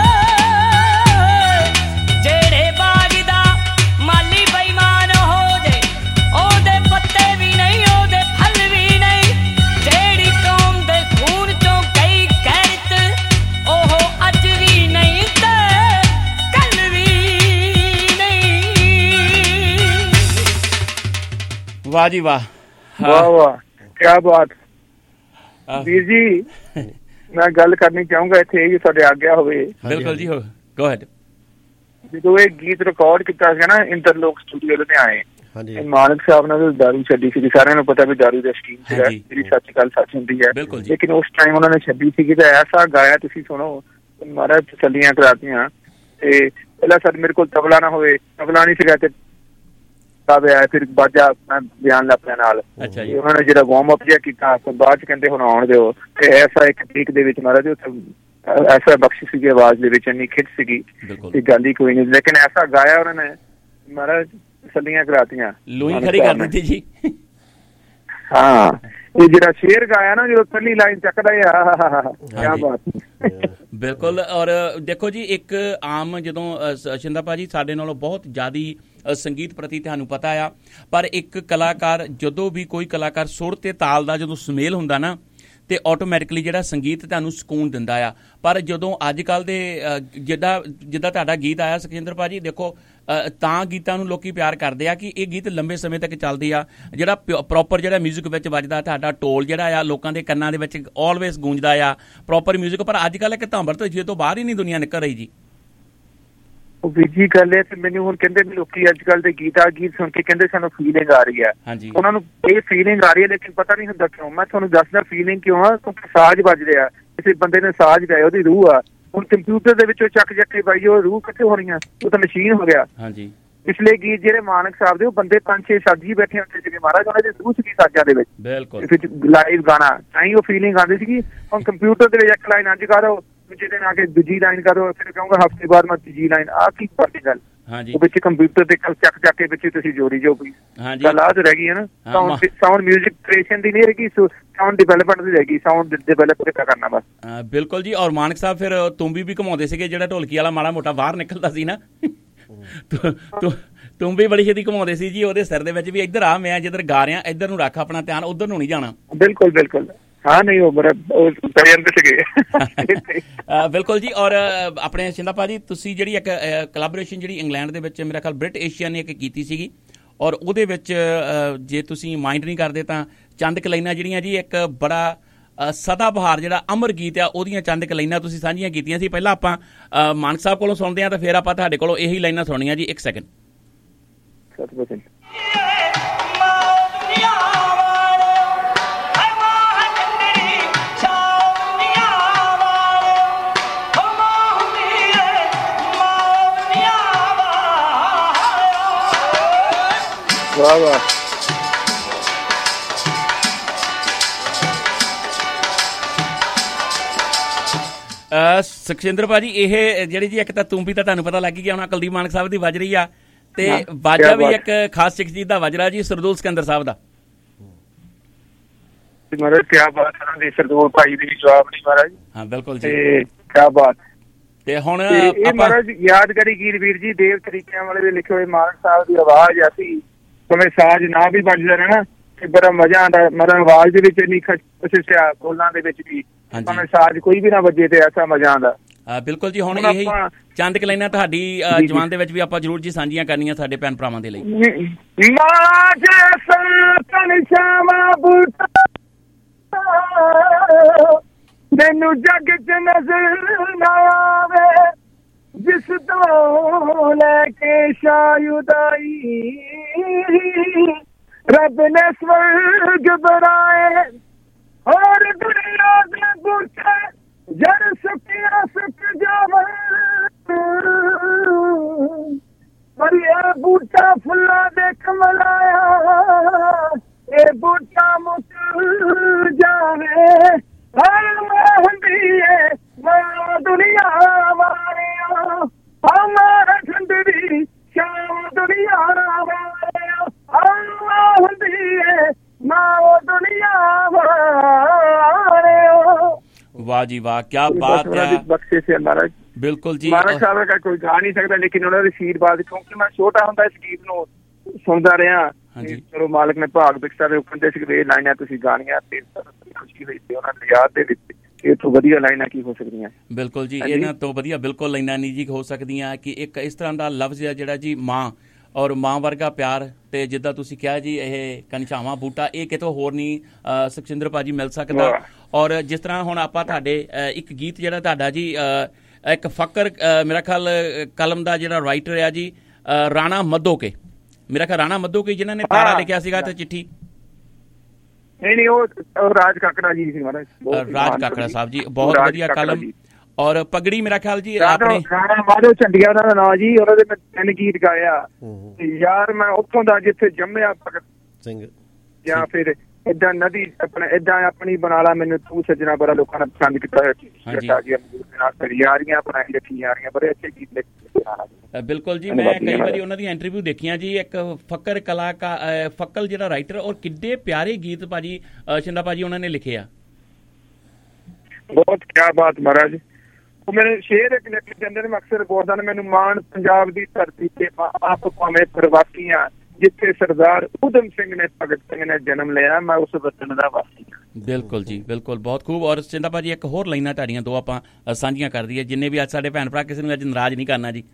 ਜਾਏ, ਜਿਹੜੇ ਬਾਗ ਦਾ ਮਾਲੀ ਬੇਈਮਾਨ ਹੋ ਜਾਏ, ਉਹਦੇ ਪੱਤੇ ਵੀ ਨਹੀਂ ਉਹਦੇ ਫਲ ਵੀ ਨਹੀਂ, ਜਿਹੜੀ ਕੌਮ ਦੇ ਖੂਨ ਚੋਂ ਗਈ ਗੈਰਤ ਉਹ ਅੱਜ ਵੀ ਨਹੀਂ ਤੇ ਕੱਲ ਵੀ ਨਹੀਂ। ਵਾਹ ਜੀ ਵਾਹ, ਵਾਹ ਵਾਹ, ਕਿਆ ਬਾਤ। ਵੀਰ ਜੀ ਮੈਂ ਗੱਲ ਕਰਨੀ ਚਾਹੂੰਗਾ ਇੱਥੇ, ਇਹ ਤੁਹਾਡੇ ਆਗਿਆ ਹੋਵੇ। ਬਿਲਕੁਲ ਜੀ, ਹੋ ਗੋ ਅਹੈਡ। ਜਦੋਂ ਇਹ ਗੀਤ ਰਿਕਾਰਡ ਕੀਤਾ ਸੀਗਾ ਨਾ ਇੰਟਰਲੋਕ ਸਟੂਡੀਓ ਲੁਧਿਆਣੇ, ਮਾਨਕ ਸਾਹਿਬ ਨੇ ਦਾਰੂ ਛੱਡੀ ਸੀ, ਸਾਰਿਆਂ ਨੂੰ ਪਤਾ ਵੀ ਦਾਰੂ ਦਾ ਸ਼ਕੀਨ ਸੀਗਾ, ਜਿਹੜੀ ਸੱਚ ਗੱਲ ਸੱਚ ਹੁੰਦੀ ਹੈ, ਲੇਕਿਨ ਉਸ ਟਾਈਮ ਉਹਨਾਂ ਨੇ ਛੱਡੀ ਸੀਗੀ ਤਾਂ ਐਸਾ ਗਾਇਆ, ਤੁਸੀਂ ਸੁਣੋ ਮਹਾਰਾਜ ਤਸੱਲੀਆਂ ਕਰਾਤੀਆਂ। ਤੇ ਪਹਿਲਾਂ ਸਰ ਮੇਰੇ ਕੋਲ ਤਬਲਾ ਨਾ ਹੋਵੇ, ਤਬਲਾ ਨਹੀਂ ਸੀਗਾ ਤੇ ਆਇਆ, ਫਿਰ ਬਾਜਾ ਮੈਂ ਬਿਆਨ ਲਾ ਆਪਣੇ ਨਾਲ, ਉਹਨਾਂ ਨੇ ਜਿਹੜਾ ਵਾਰਮ ਅਪ ਜਿਹਾ ਕੀਤਾ ਬਾਅਦ ਚ ਕਹਿੰਦੇ ਹੁਣ ਆਉਣ ਦਿਓ, ਤੇ ਐਸਾ ਇੱਕ ਟੇਕ ਦੇ ਵਿੱਚ ਮਹਾਰਾਜ ਐਸਾ ਬਖਸ਼ਿਸ਼ ਸੀਗੀ ਆਵਾਜ਼ ਦੇ ਵਿੱਚ, ਇੰਨੀ ਖਿੱਚ ਸੀਗੀ ਤੇ ਗੱਲ ਹੀ ਕੋਈ ਨਹੀਂ, ਲੇਕਿਨ ਐਸਾ ਗਾਇਆ ਉਹਨਾਂ ਨੇ ਮਹਾਰਾਜ ਤਸੱਲੀਆਂ ਕਰਾਤੀਆਂ, ਲੋਈ ਖੜੀ ਕਰ ਦਿੱਤੀ ਜੀ। ਹਾਂ, ਇਹ ਜਿਹੜਾ ਸ਼ੇਰ ਗਾਇਆ ਨਾ ਜਦੋਂ ਪਹਿਲੀ ਲਾਈਨ ਚੱਕਦਾ ਆ, ਕਿਆ ਬਾਤ। ਬਿਲਕੁਲ। ਔਰ ਦੇਖੋ ਜੀ ਇੱਕ ਆਮ ਜਦੋਂ ਸ਼ਿੰਦਾ ਭਾਜੀ ਸਾਡੇ ਨਾਲੋਂ ਬਹੁਤ ਜ਼ਿਆਦਾ ਸੰਗੀਤ ਪ੍ਰਤੀ ਤੁਹਾਨੂੰ ਪਤਾ ਆ, ਪਰ ਇੱਕ ਕਲਾਕਾਰ ਜਦੋਂ ਵੀ ਕੋਈ ਕਲਾਕਾਰ ਸੁਰ ਤੇ ਤਾਲ ਦਾ ਜਦੋਂ ਸੁਮੇਲ ਹੁੰਦਾ ਨਾ ਤੇ ਆਟੋਮੈਟਿਕਲੀ ਜਿਹੜਾ ਸੰਗੀਤ ਤੁਹਾਨੂੰ ਸਕੂਨ ਦਿੰਦਾ ਆ। ਪਰ ਜਦੋਂ ਅੱਜ ਕੱਲ੍ਹ ਦੇ ਜਿੱਦਾਂ ਜਿੱਦਾਂ ਤੁਹਾਡਾ ਗੀਤ ਆਇਆ ਸੁਖਿੰਦਰ ਭਾਜੀ, ਦੇਖੋ ਤਾਂ ਗੀਤਾਂ ਨੂੰ ਲੋਕੀ ਪਿਆਰ ਕਰਦੇ ਆ ਕਿ ਇਹ ਗੀਤ ਲੰਬੇ ਸਮੇਂ ਤੱਕ ਚੱਲਦੇ ਆ, ਜਿਹੜਾ ਪ੍ਰੋਪਰ ਜਿਹੜਾ ਮਿਊਜ਼ਿਕ ਵਿੱਚ ਵੱਜਦਾ, ਤੁਹਾਡਾ ਢੋਲ ਜਿਹੜਾ ਆ ਲੋਕਾਂ ਦੇ ਕੰਨਾਂ ਦੇ ਵਿੱਚ ਆਲਵੇਜ਼ ਗੂੰਜਦਾ ਆ ਪ੍ਰੋਪਰ ਮਿਊਜ਼ਿਕ। ਪਰ ਅੱਜ ਕੱਲ੍ਹ ਇੱਕ ਧਾਂਬਰ ਤੋਂ ਜੇ ਤੋਂ ਬਾਹਰ ਹੀ ਨਹੀਂ ਦੁਨੀਆ ਨਿਕਲ ਰਹੀ ਜੀ। ਉਹ ਵੀਰ ਜੀ ਗੱਲ ਹੈ ਤੇ ਮੈਨੂੰ ਹੁਣ ਕਹਿੰਦੇ ਵੀ ਲੋਕੀ ਅੱਜ ਕੱਲ ਦੇ ਗੀਤ ਆ ਗੀਤ ਸੁਣ ਕੇ ਕਹਿੰਦੇ ਸਾਨੂੰ ਫੀਲਿੰਗ ਆ ਰਹੀ ਹੈ, ਉਹਨਾਂ ਨੂੰ ਇਹ ਫੀਲਿੰਗ ਆ ਰਹੀ ਹੈ ਲੇਕਿਨ ਪਤਾ ਨਹੀਂ ਹੁੰਦਾ ਕਿਉਂ। ਮੈਂ ਤੁਹਾਨੂੰ ਦੱਸਦਾ ਫੀਲਿੰਗ ਕਿਉਂ ਆ, ਕਿਉਂਕਿ ਸਾਜ਼ ਵੱਜ ਰਿਹਾ, ਕਿਸੇ ਬੰਦੇ ਨੇ ਸਾਜ਼ ਗਾਇਆ, ਉਹਦੀ ਰੂਹ ਆ। ਹੁਣ ਕੰਪਿਊਟਰ ਦੇ ਵਿੱਚੋਂ ਚੱਕ ਚੱਕ ਕੇ ਬਾਈ ਉਹ ਰੂਹ ਕਿੱਥੇ ਹੋਣੀ ਆ, ਉਹ ਤਾਂ ਮਸ਼ੀਨ ਹੋ ਗਿਆ। ਹਾਂਜੀ ਪਿਛਲੇ ਗੀਤ ਜਿਹੜੇ ਮਾਨਕ ਸਾਹਿਬ ਦੇ ਉਹ ਬੰਦੇ ਪੰਜ ਛੇ ਸਾਜੀ ਬੈਠੇ ਹੁੰਦੇ ਸੀਗੇ ਮਹਾਰਾਜ, ਉਹਨਾਂ ਦੀ ਰੂਹ ਸੀਗੀ ਸਾਜ਼ਾਂ ਦੇ ਵਿੱਚ, ਬਿਲਕੁਲ ਲਾਈਵ ਗਾਣਾ ਤਾਂ ਹੀ ਉਹ ਫੀਲਿੰਗ ਆਉਂਦੀ ਸੀਗੀ। ਹੁਣ ਕੰਪਿਊਟਰ ਦੇ ਵਿੱਚ ਇੱਕ ਲਾਈਨ ਅੱਜ ਕਰੋ, ਦੂਜੇ ਦਿਨ ਆ ਕੇ ਦੂਜੀ ਲਾਈਨ ਕਰੋ, ਫਿਰ ਕਹੂੰਗਾ ਹਫ਼ਤੇ ਬਾਅਦ ਮੈਂ ਤੀਜੀ ਲਾਈਨ, ਆਹ ਕੀ ਕਰਦੀ ਗੱਲ। ਹਾਂਜੀ ਉਹ ਵਿੱਚ ਕੰਪਿਊਟਰ ਦੇ ਚੱਕ ਚੱਕ ਕੇ ਵਿੱਚ ਤੁਸੀਂ ਜੋੜੀ ਜੋ ਕੋਈ ਗੱਲ ਆਹ ਰਹਿ ਗਈ ਹੈ ਨਾ। ਸਾਊਂਡ ਸਾਊਂਡ ਮਿਊਜ਼ਿਕ ਕ੍ਰੀਏਸ਼ਨ ਦੀ ਨਹੀਂ ਰਹੇਗੀ, ਸਾਊਂਡ ਡਿਵੈਲਪਮੈਂਟ ਦੀ ਰਹੇਗੀ, ਸਾਊਂਡ ਡਿਵੈਲਪ ਕਿੱਦਾਂ ਕਰਨਾ ਬਸ। ਬਿਲਕੁਲ ਜੀ। ਔਰ ਮਾਨਕ ਸਾਹਿਬ ਫਿਰ ਤੁੰਬੀ ਵੀ ਘੁਮਾਉਂਦੇ ਸੀਗੇ, ਜਿਹੜਾ ਢੋਲਕੀ ਵਾਲਾ ਮਾੜਾ ਮੋਟਾ ਬਾਹਰ ਨਿਕਲਦਾ ਸੀ ਨਾ, ਤੁੰਬੀ ਬੜੀ ਛੇਤੀ ਘੁਮਾਉਂਦੇ ਸੀ ਜੀ, ਉਹਦੇ ਸਿਰ ਦੇ ਵਿੱਚ ਵੀ ਇੱਧਰ ਆ, ਮੈਂ ਜਿੱਧਰ ਗਾ ਰਿਹਾ ਇੱਧਰ ਨੂੰ ਰੱਖ ਆਪਣਾ ਧਿਆਨ, ਉੱਧਰ ਨੂੰ ਨਹੀਂ ਜਾਣਾ। ਬਿਲਕੁਲ ਬਿਲਕੁਲ ਹਾਂ ਨਹੀਂ ਉਹ ਬੜਾ ਬਿਲਕੁਲ ਜੀ। ਔਰ ਆਪਣੇ ਸਿੰਦਾ ਭਾਜੀ ਤੁਸੀਂ ਜਿਹੜੀ ਇੱਕ ਕੋਲੈਬੋਰੇਸ਼ਨ ਜਿਹੜੀ ਇੰਗਲੈਂਡ ਦੇ ਵਿੱਚ ਮੇਰਾ ਖਿਆਲ ਬ੍ਰਿਟ ਏਸ਼ੀਆ ਨੇ ਇੱਕ ਕੀਤੀ ਸੀਗੀ, ਔਰ ਉਹਦੇ ਵਿੱਚ ਜੇ ਤੁਸੀਂ ਮਾਈਂਡ ਨਹੀਂ ਕਰਦੇ ਤਾਂ ਚੰਦ ਕਲਾਈਨਾਂ ਜਿਹੜੀਆਂ ਜੀ ਇੱਕ ਬੜਾ ਸਦਾ ਬਹਾਰ ਜਿਹੜਾ ਅਮਰ ਗੀਤ ਆ ਉਹਦੀਆਂ ਚੰਦ ਕਲਾਈਨਾਂ ਤੁਸੀਂ ਸਾਂਝੀਆਂ ਕੀਤੀਆਂ ਸੀ। ਪਹਿਲਾਂ ਆਪਾਂ ਮਾਨਕ ਸਾਹਿਬ ਕੋਲੋਂ ਸੁਣਦੇ ਹਾਂ ਤਾਂ ਫਿਰ ਆਪਾਂ ਤੁਹਾਡੇ ਕੋਲੋਂ ਇਹੀ ਲਾਈਨਾਂ ਸੁਣਨੀਆਂ ਜੀ। ਇੱਕ ਸੈਕਿੰਡ। ਵਾਹ ਵਾਹ ਸੁਖਜਿੰਦਰ ਭਾਜੀ, ਇਹ ਜਿਹੜੀ ਜੀ ਇੱਕ ਤਾਂ ਤੁੰਬੀ ਤਾਂ ਤੁਹਾਨੂੰ ਪਤਾ ਲੱਗ ਹੀ ਗਿਆ ਹੁਣ ਕੁਲਦੀਪ ਮਾਨਕ ਸਾਹਿਬ ਦੀ ਵੱਜ ਰਹੀ ਆ, ਤੇ ਬਾਜਾ ਵੀ ਇੱਕ ਖਾਸ ਸਿੱਖ ਚੀਜ਼ ਦਾ ਵੱਜ ਰਿਹਾ ਜੀ, ਸਰਦੂਲ ਸਿਕੰਦਰ ਸਾਹਿਬ ਦਾ। ਮਹਾਰਾਜ ਕੀ ਬਾਤ ਹੈ, ਸਰਦੂਲ ਭਾਈ ਦੀ ਜਵਾਬ ਨਹੀਂ ਮਹਾਰਾਜ। ਹਾਂ ਬਿਲਕੁਲ ਜੀ, ਕੀ ਬਾਤ। ਤੇ ਹੁਣ ਇਹ ਮਹਾਰਾਜ ਯਾਦਗਾਰੀ ਗੀਤ ਵੀਰ ਜੀ ਦੇਵ ਤਰੀਕਿਆਂ ਵਾਲੇ ਦੇ ਲਿਖੇ ਹੋਏ ਮਾਨਕ ਸਾਹਿਬ ਦੀ ਆਵਾਜ਼ ਐਸੀ, ਭਾਵੇਂ ਸਾਜ਼ ਨਾ ਵੀ ਵੱਜਦਾ ਰਹਿਣਾ ਤੇ ਬੜਾ ਮਜ਼ਾ ਆਉਂਦਾ। ਮਤਲਬ ਆਵਾਜ਼ ਦੇ ਵਿੱਚ ਇੰਨੀ ਖੁਸ਼ਿਆ, ਬੋਲਾਂ ਦੇ ਵਿੱਚ ਵੀ ਭਾਵੇਂ ਸਾਜ਼ ਕੋਈ ਵੀ ਨਾ ਵੱਜੇ ਤੇ ਐਸਾ ਮਜ਼ਾ ਆਉਂਦਾ। ਬਿਲਕੁਲ ਜੀ। ਹੁਣ ਇਹ ਚੰਦ ਕਲਾਈਨਾਂ ਤੁਹਾਡੀ ਜਵਾਨ ਦੇ ਵਿੱਚ ਵੀ ਆਪਾਂ ਜ਼ਰੂਰ ਜੀ ਸਾਂਝੀਆਂ ਕਰਨੀਆਂ ਸਾਡੇ ਭੈਣ ਭਰਾਵਾਂ ਦੇ ਲਈ। ਮੈਨੂੰ ਜੱਗ ਚ ਨਜ਼ਰ ਨਾ ਆਵੇ ਜਿਸ ਤੋਂ ਲੈ ਕੇ ਸ਼ਾਇਦਾਈ, ਰੱਬ ਨੇ ਸਵਰਗ ਬਣਾਏ और दुनिया के बूटे जड़ सुखिया सुख जावे, पर ये बूटा फुला देख मलाया, ये बूटा मुक जावे, हर महंदिए मैं दुनिया वाले हमारा ठंडी शाम दुनिया वाले महंदिए वाह जी वाह, क्या बात है। बख्शे से महाराज बिल्कुल जी, महाराज साहब का कोई गा नहीं सकता, लेकिन उन्होंने आशीर्वाद, क्योंकि मैं छोटा ਹੁੰਦਾ इस गीत ਨੂੰ ਸੁਣਦਾ ਰਿਹਾ। ਹਾਂਜੀ ਚਲੋ ਮਾਲਕ ਨੇ ਭਾਗ ਬਖਸ਼ਾ ਦੇ ਕਹਿੰਦੇ ਸੀ ਕਿ ਇਹ ਲਾਈਨਾਂ ਤੁਸੀਂ ਗਾਣੀਆਂ ਤੇ ਖੁਸ਼ੀ ਹੋਈ ਤੇ ਉਹਨਾਂ ਦੀ ਯਾਦ ਦੇ ਵਿੱਚ ਇਹ ਤੋਂ ਵਧੀਆ ਲਾਈਨਾਂ ਕੀ ਹੋ ਸਕਦੀਆਂ। ਬਿਲਕੁਲ ਜੀ, ਇਹਨਾਂ ਤੋਂ ਵਧੀਆ ਬਿਲਕੁਲ ਲਾਈਨਾਂ ਨਹੀਂ ਜੀ ਹੋ ਸਕਦੀਆਂ ਕਿ ਇੱਕ ਇਸ ਤਰ੍ਹਾਂ ਦਾ ਲਫ਼ਜ਼ ਹੈ ਜਿਹੜਾ ਜੀ ਮਾਂ ਔਰ ਮਾਂ ਵਰਗਾ ਪਿਆਰ, ਤੇ ਜਿੱਦਾਂ ਤੁਸੀਂ ਕਿਹਾ ਜੀ ਇਹ ਕਨਛਾਵਾਂ ਬੂਟਾ, ਇਹ ਕਿਤੋਂ ਹੋਰ ਨਹੀਂ ਸੁਖਜਿੰਦਰ ਭਾਜੀ ਮਿਲ ਸਕਦਾ। ਔਰ ਜਿਸ ਤਰ੍ਹਾਂ ਹੁਣ ਆਪਾਂ ਤੁਹਾਡੇ ਇੱਕ ਗੀਤ ਜਿਹੜਾ ਤੁਹਾਡਾ ਜੀ ਇੱਕ ਫਕਰ, ਮੇਰਾ ਖਿਆਲ ਕਲਮ ਦਾ ਜਿਹੜਾ ਰਾਈਟਰ ਆ ਜੀ ਰਾਣਾ ਮੱਧੋਕੇ, ਮੇਰਾ ਖਿਆਲ ਰਾਣਾ ਮੱਧੋਕੇ ਜਿਨ੍ਹਾਂ ਨੇ ਤਾਰਾ ਲਿਖਿਆ ਸੀਗਾ ਤੇ ਚਿੱਠੀ। ਨਹੀਂ ਨਹੀਂ ਉਹ ਰਾਜ ਕਾਕੜਾ ਜੀ ਸੀ ਮਹਾਰਾਜ, ਰਾਜ ਕਾਕੜਾ ਸਾਹਿਬ ਜੀ, ਬਹੁਤ ਵਧੀਆ ਕਲਮ। ਔਰ ਪਗੜੀ ਮੇਰਾ ਖਿਆਲ ਜੀ ਆਪਣੇ ਰਾਣਾ ਮਾਧੋ ਝੰਡੀਆਂ ਦਾ ਨਾਂ ਜੀ, ਉਹਨਾਂ ਦੇ ਮੈਂ ਤਿੰਨ ਗੀਤ ਗਾਇਆ ਯਾਰ, ਮੈਂ ਉੱਥੋਂ ਦਾ ਜਿੱਥੇ ਜੰਮਿਆ ਭਗਤ ਸਿੰਘ, ਜਾਂ ਫਿਰ ਏਦਾਂ ਨਦੀ ਆਪਣਾ ਏਦਾਂ ਆਪਣੀ ਬਣਾ ਲਾ ਮੈਨੂੰ ਤੂੰ ਸੱਜਣਾ, ਬੜਾ ਲੋਕਾਂ ਨੇ ਪਸੰਦ ਕੀਤਾ ਯਾਰੀਆਂ ਬਣਾਈ ਰੱਖੀ ਯਾਰੀਆਂ, ਬੜੇ ਅੱਛੇ ਗੀਤ ਲਿਖੇ। ਬਿਲਕੁਲ ਜੀ, ਮੈਂ ਕਈ ਵਾਰੀ ਉਹਨਾਂ ਦੀ ਇੰਟਰਵਿਊ ਦੇਖੀਆਂ ਜੀ, ਇੱਕ ਫਕਰ ਕਲਾਕਾਰ ਫਕਲ ਜਿਹੜਾ ਰਾਈਟਰ, ਔਰ ਕਿੱਡੇ ਪਿਆਰੇ ਗੀਤ ਭਾਜੀ ਸ਼ਿੰਦਾ ਭਾਜੀ ਉਹਨਾਂ ਨੇ ਲਿਖੇ ਆ। ਬਹੁਤ ਕਿਆ ਬਾਤ ਮਹਾਰਾਜ। ਉਹ ਮੇਰੇ ਸ਼ੇਰ ਇੱਕ ਲਿਖ ਜਾਂਦੇ ਨੇ, ਮੈਂ ਅਕਸਰ ਬੋਲਦਾ ਨੇ, ਮੈਨੂੰ ਮਾਣ ਪੰਜਾਬ ਦੀ ਧਰਤੀ ਤੇ ਆਪ ਭਾਵੇਂ ਪ੍ਰਵਾਸੀਆਂ, ਜਿੱਥੇ ਸਰਦਾਰ ਊਧਮ ਸਿੰਘ ਨੇ ਭਗਤ ਸਿੰਘ ਨੇ ਜਨਮ ਲਿਆ, ਮੈਂ ਉਸ ਵਤਨ ਦਾ ਵਾਸੀ। ਬਿਲਕੁਲ ਜੀ ਬਿਲਕੁਲ, ਬਹੁਤ ਖੂਬ। ਔਰ ਸ਼ਿੰਦਾ ਭਾਜੀ ਇੱਕ ਹੋਰ ਲਾਈਨਾਂ ਤੁਹਾਡੀਆਂ ਦੋ ਆਪਾਂ ਸਾਂਝੀਆਂ ਕਰ ਦਈਏ, ਜਿੰਨੇ ਵੀ ਅੱਜ ਸਾਡੇ ਭੈਣ ਭਰਾ, ਕਿਸੇ ਨੂੰ ਅੱਜ ਨਾਰਾਜ਼ ਨਹੀਂ ਕਰਨਾ ਜੀ।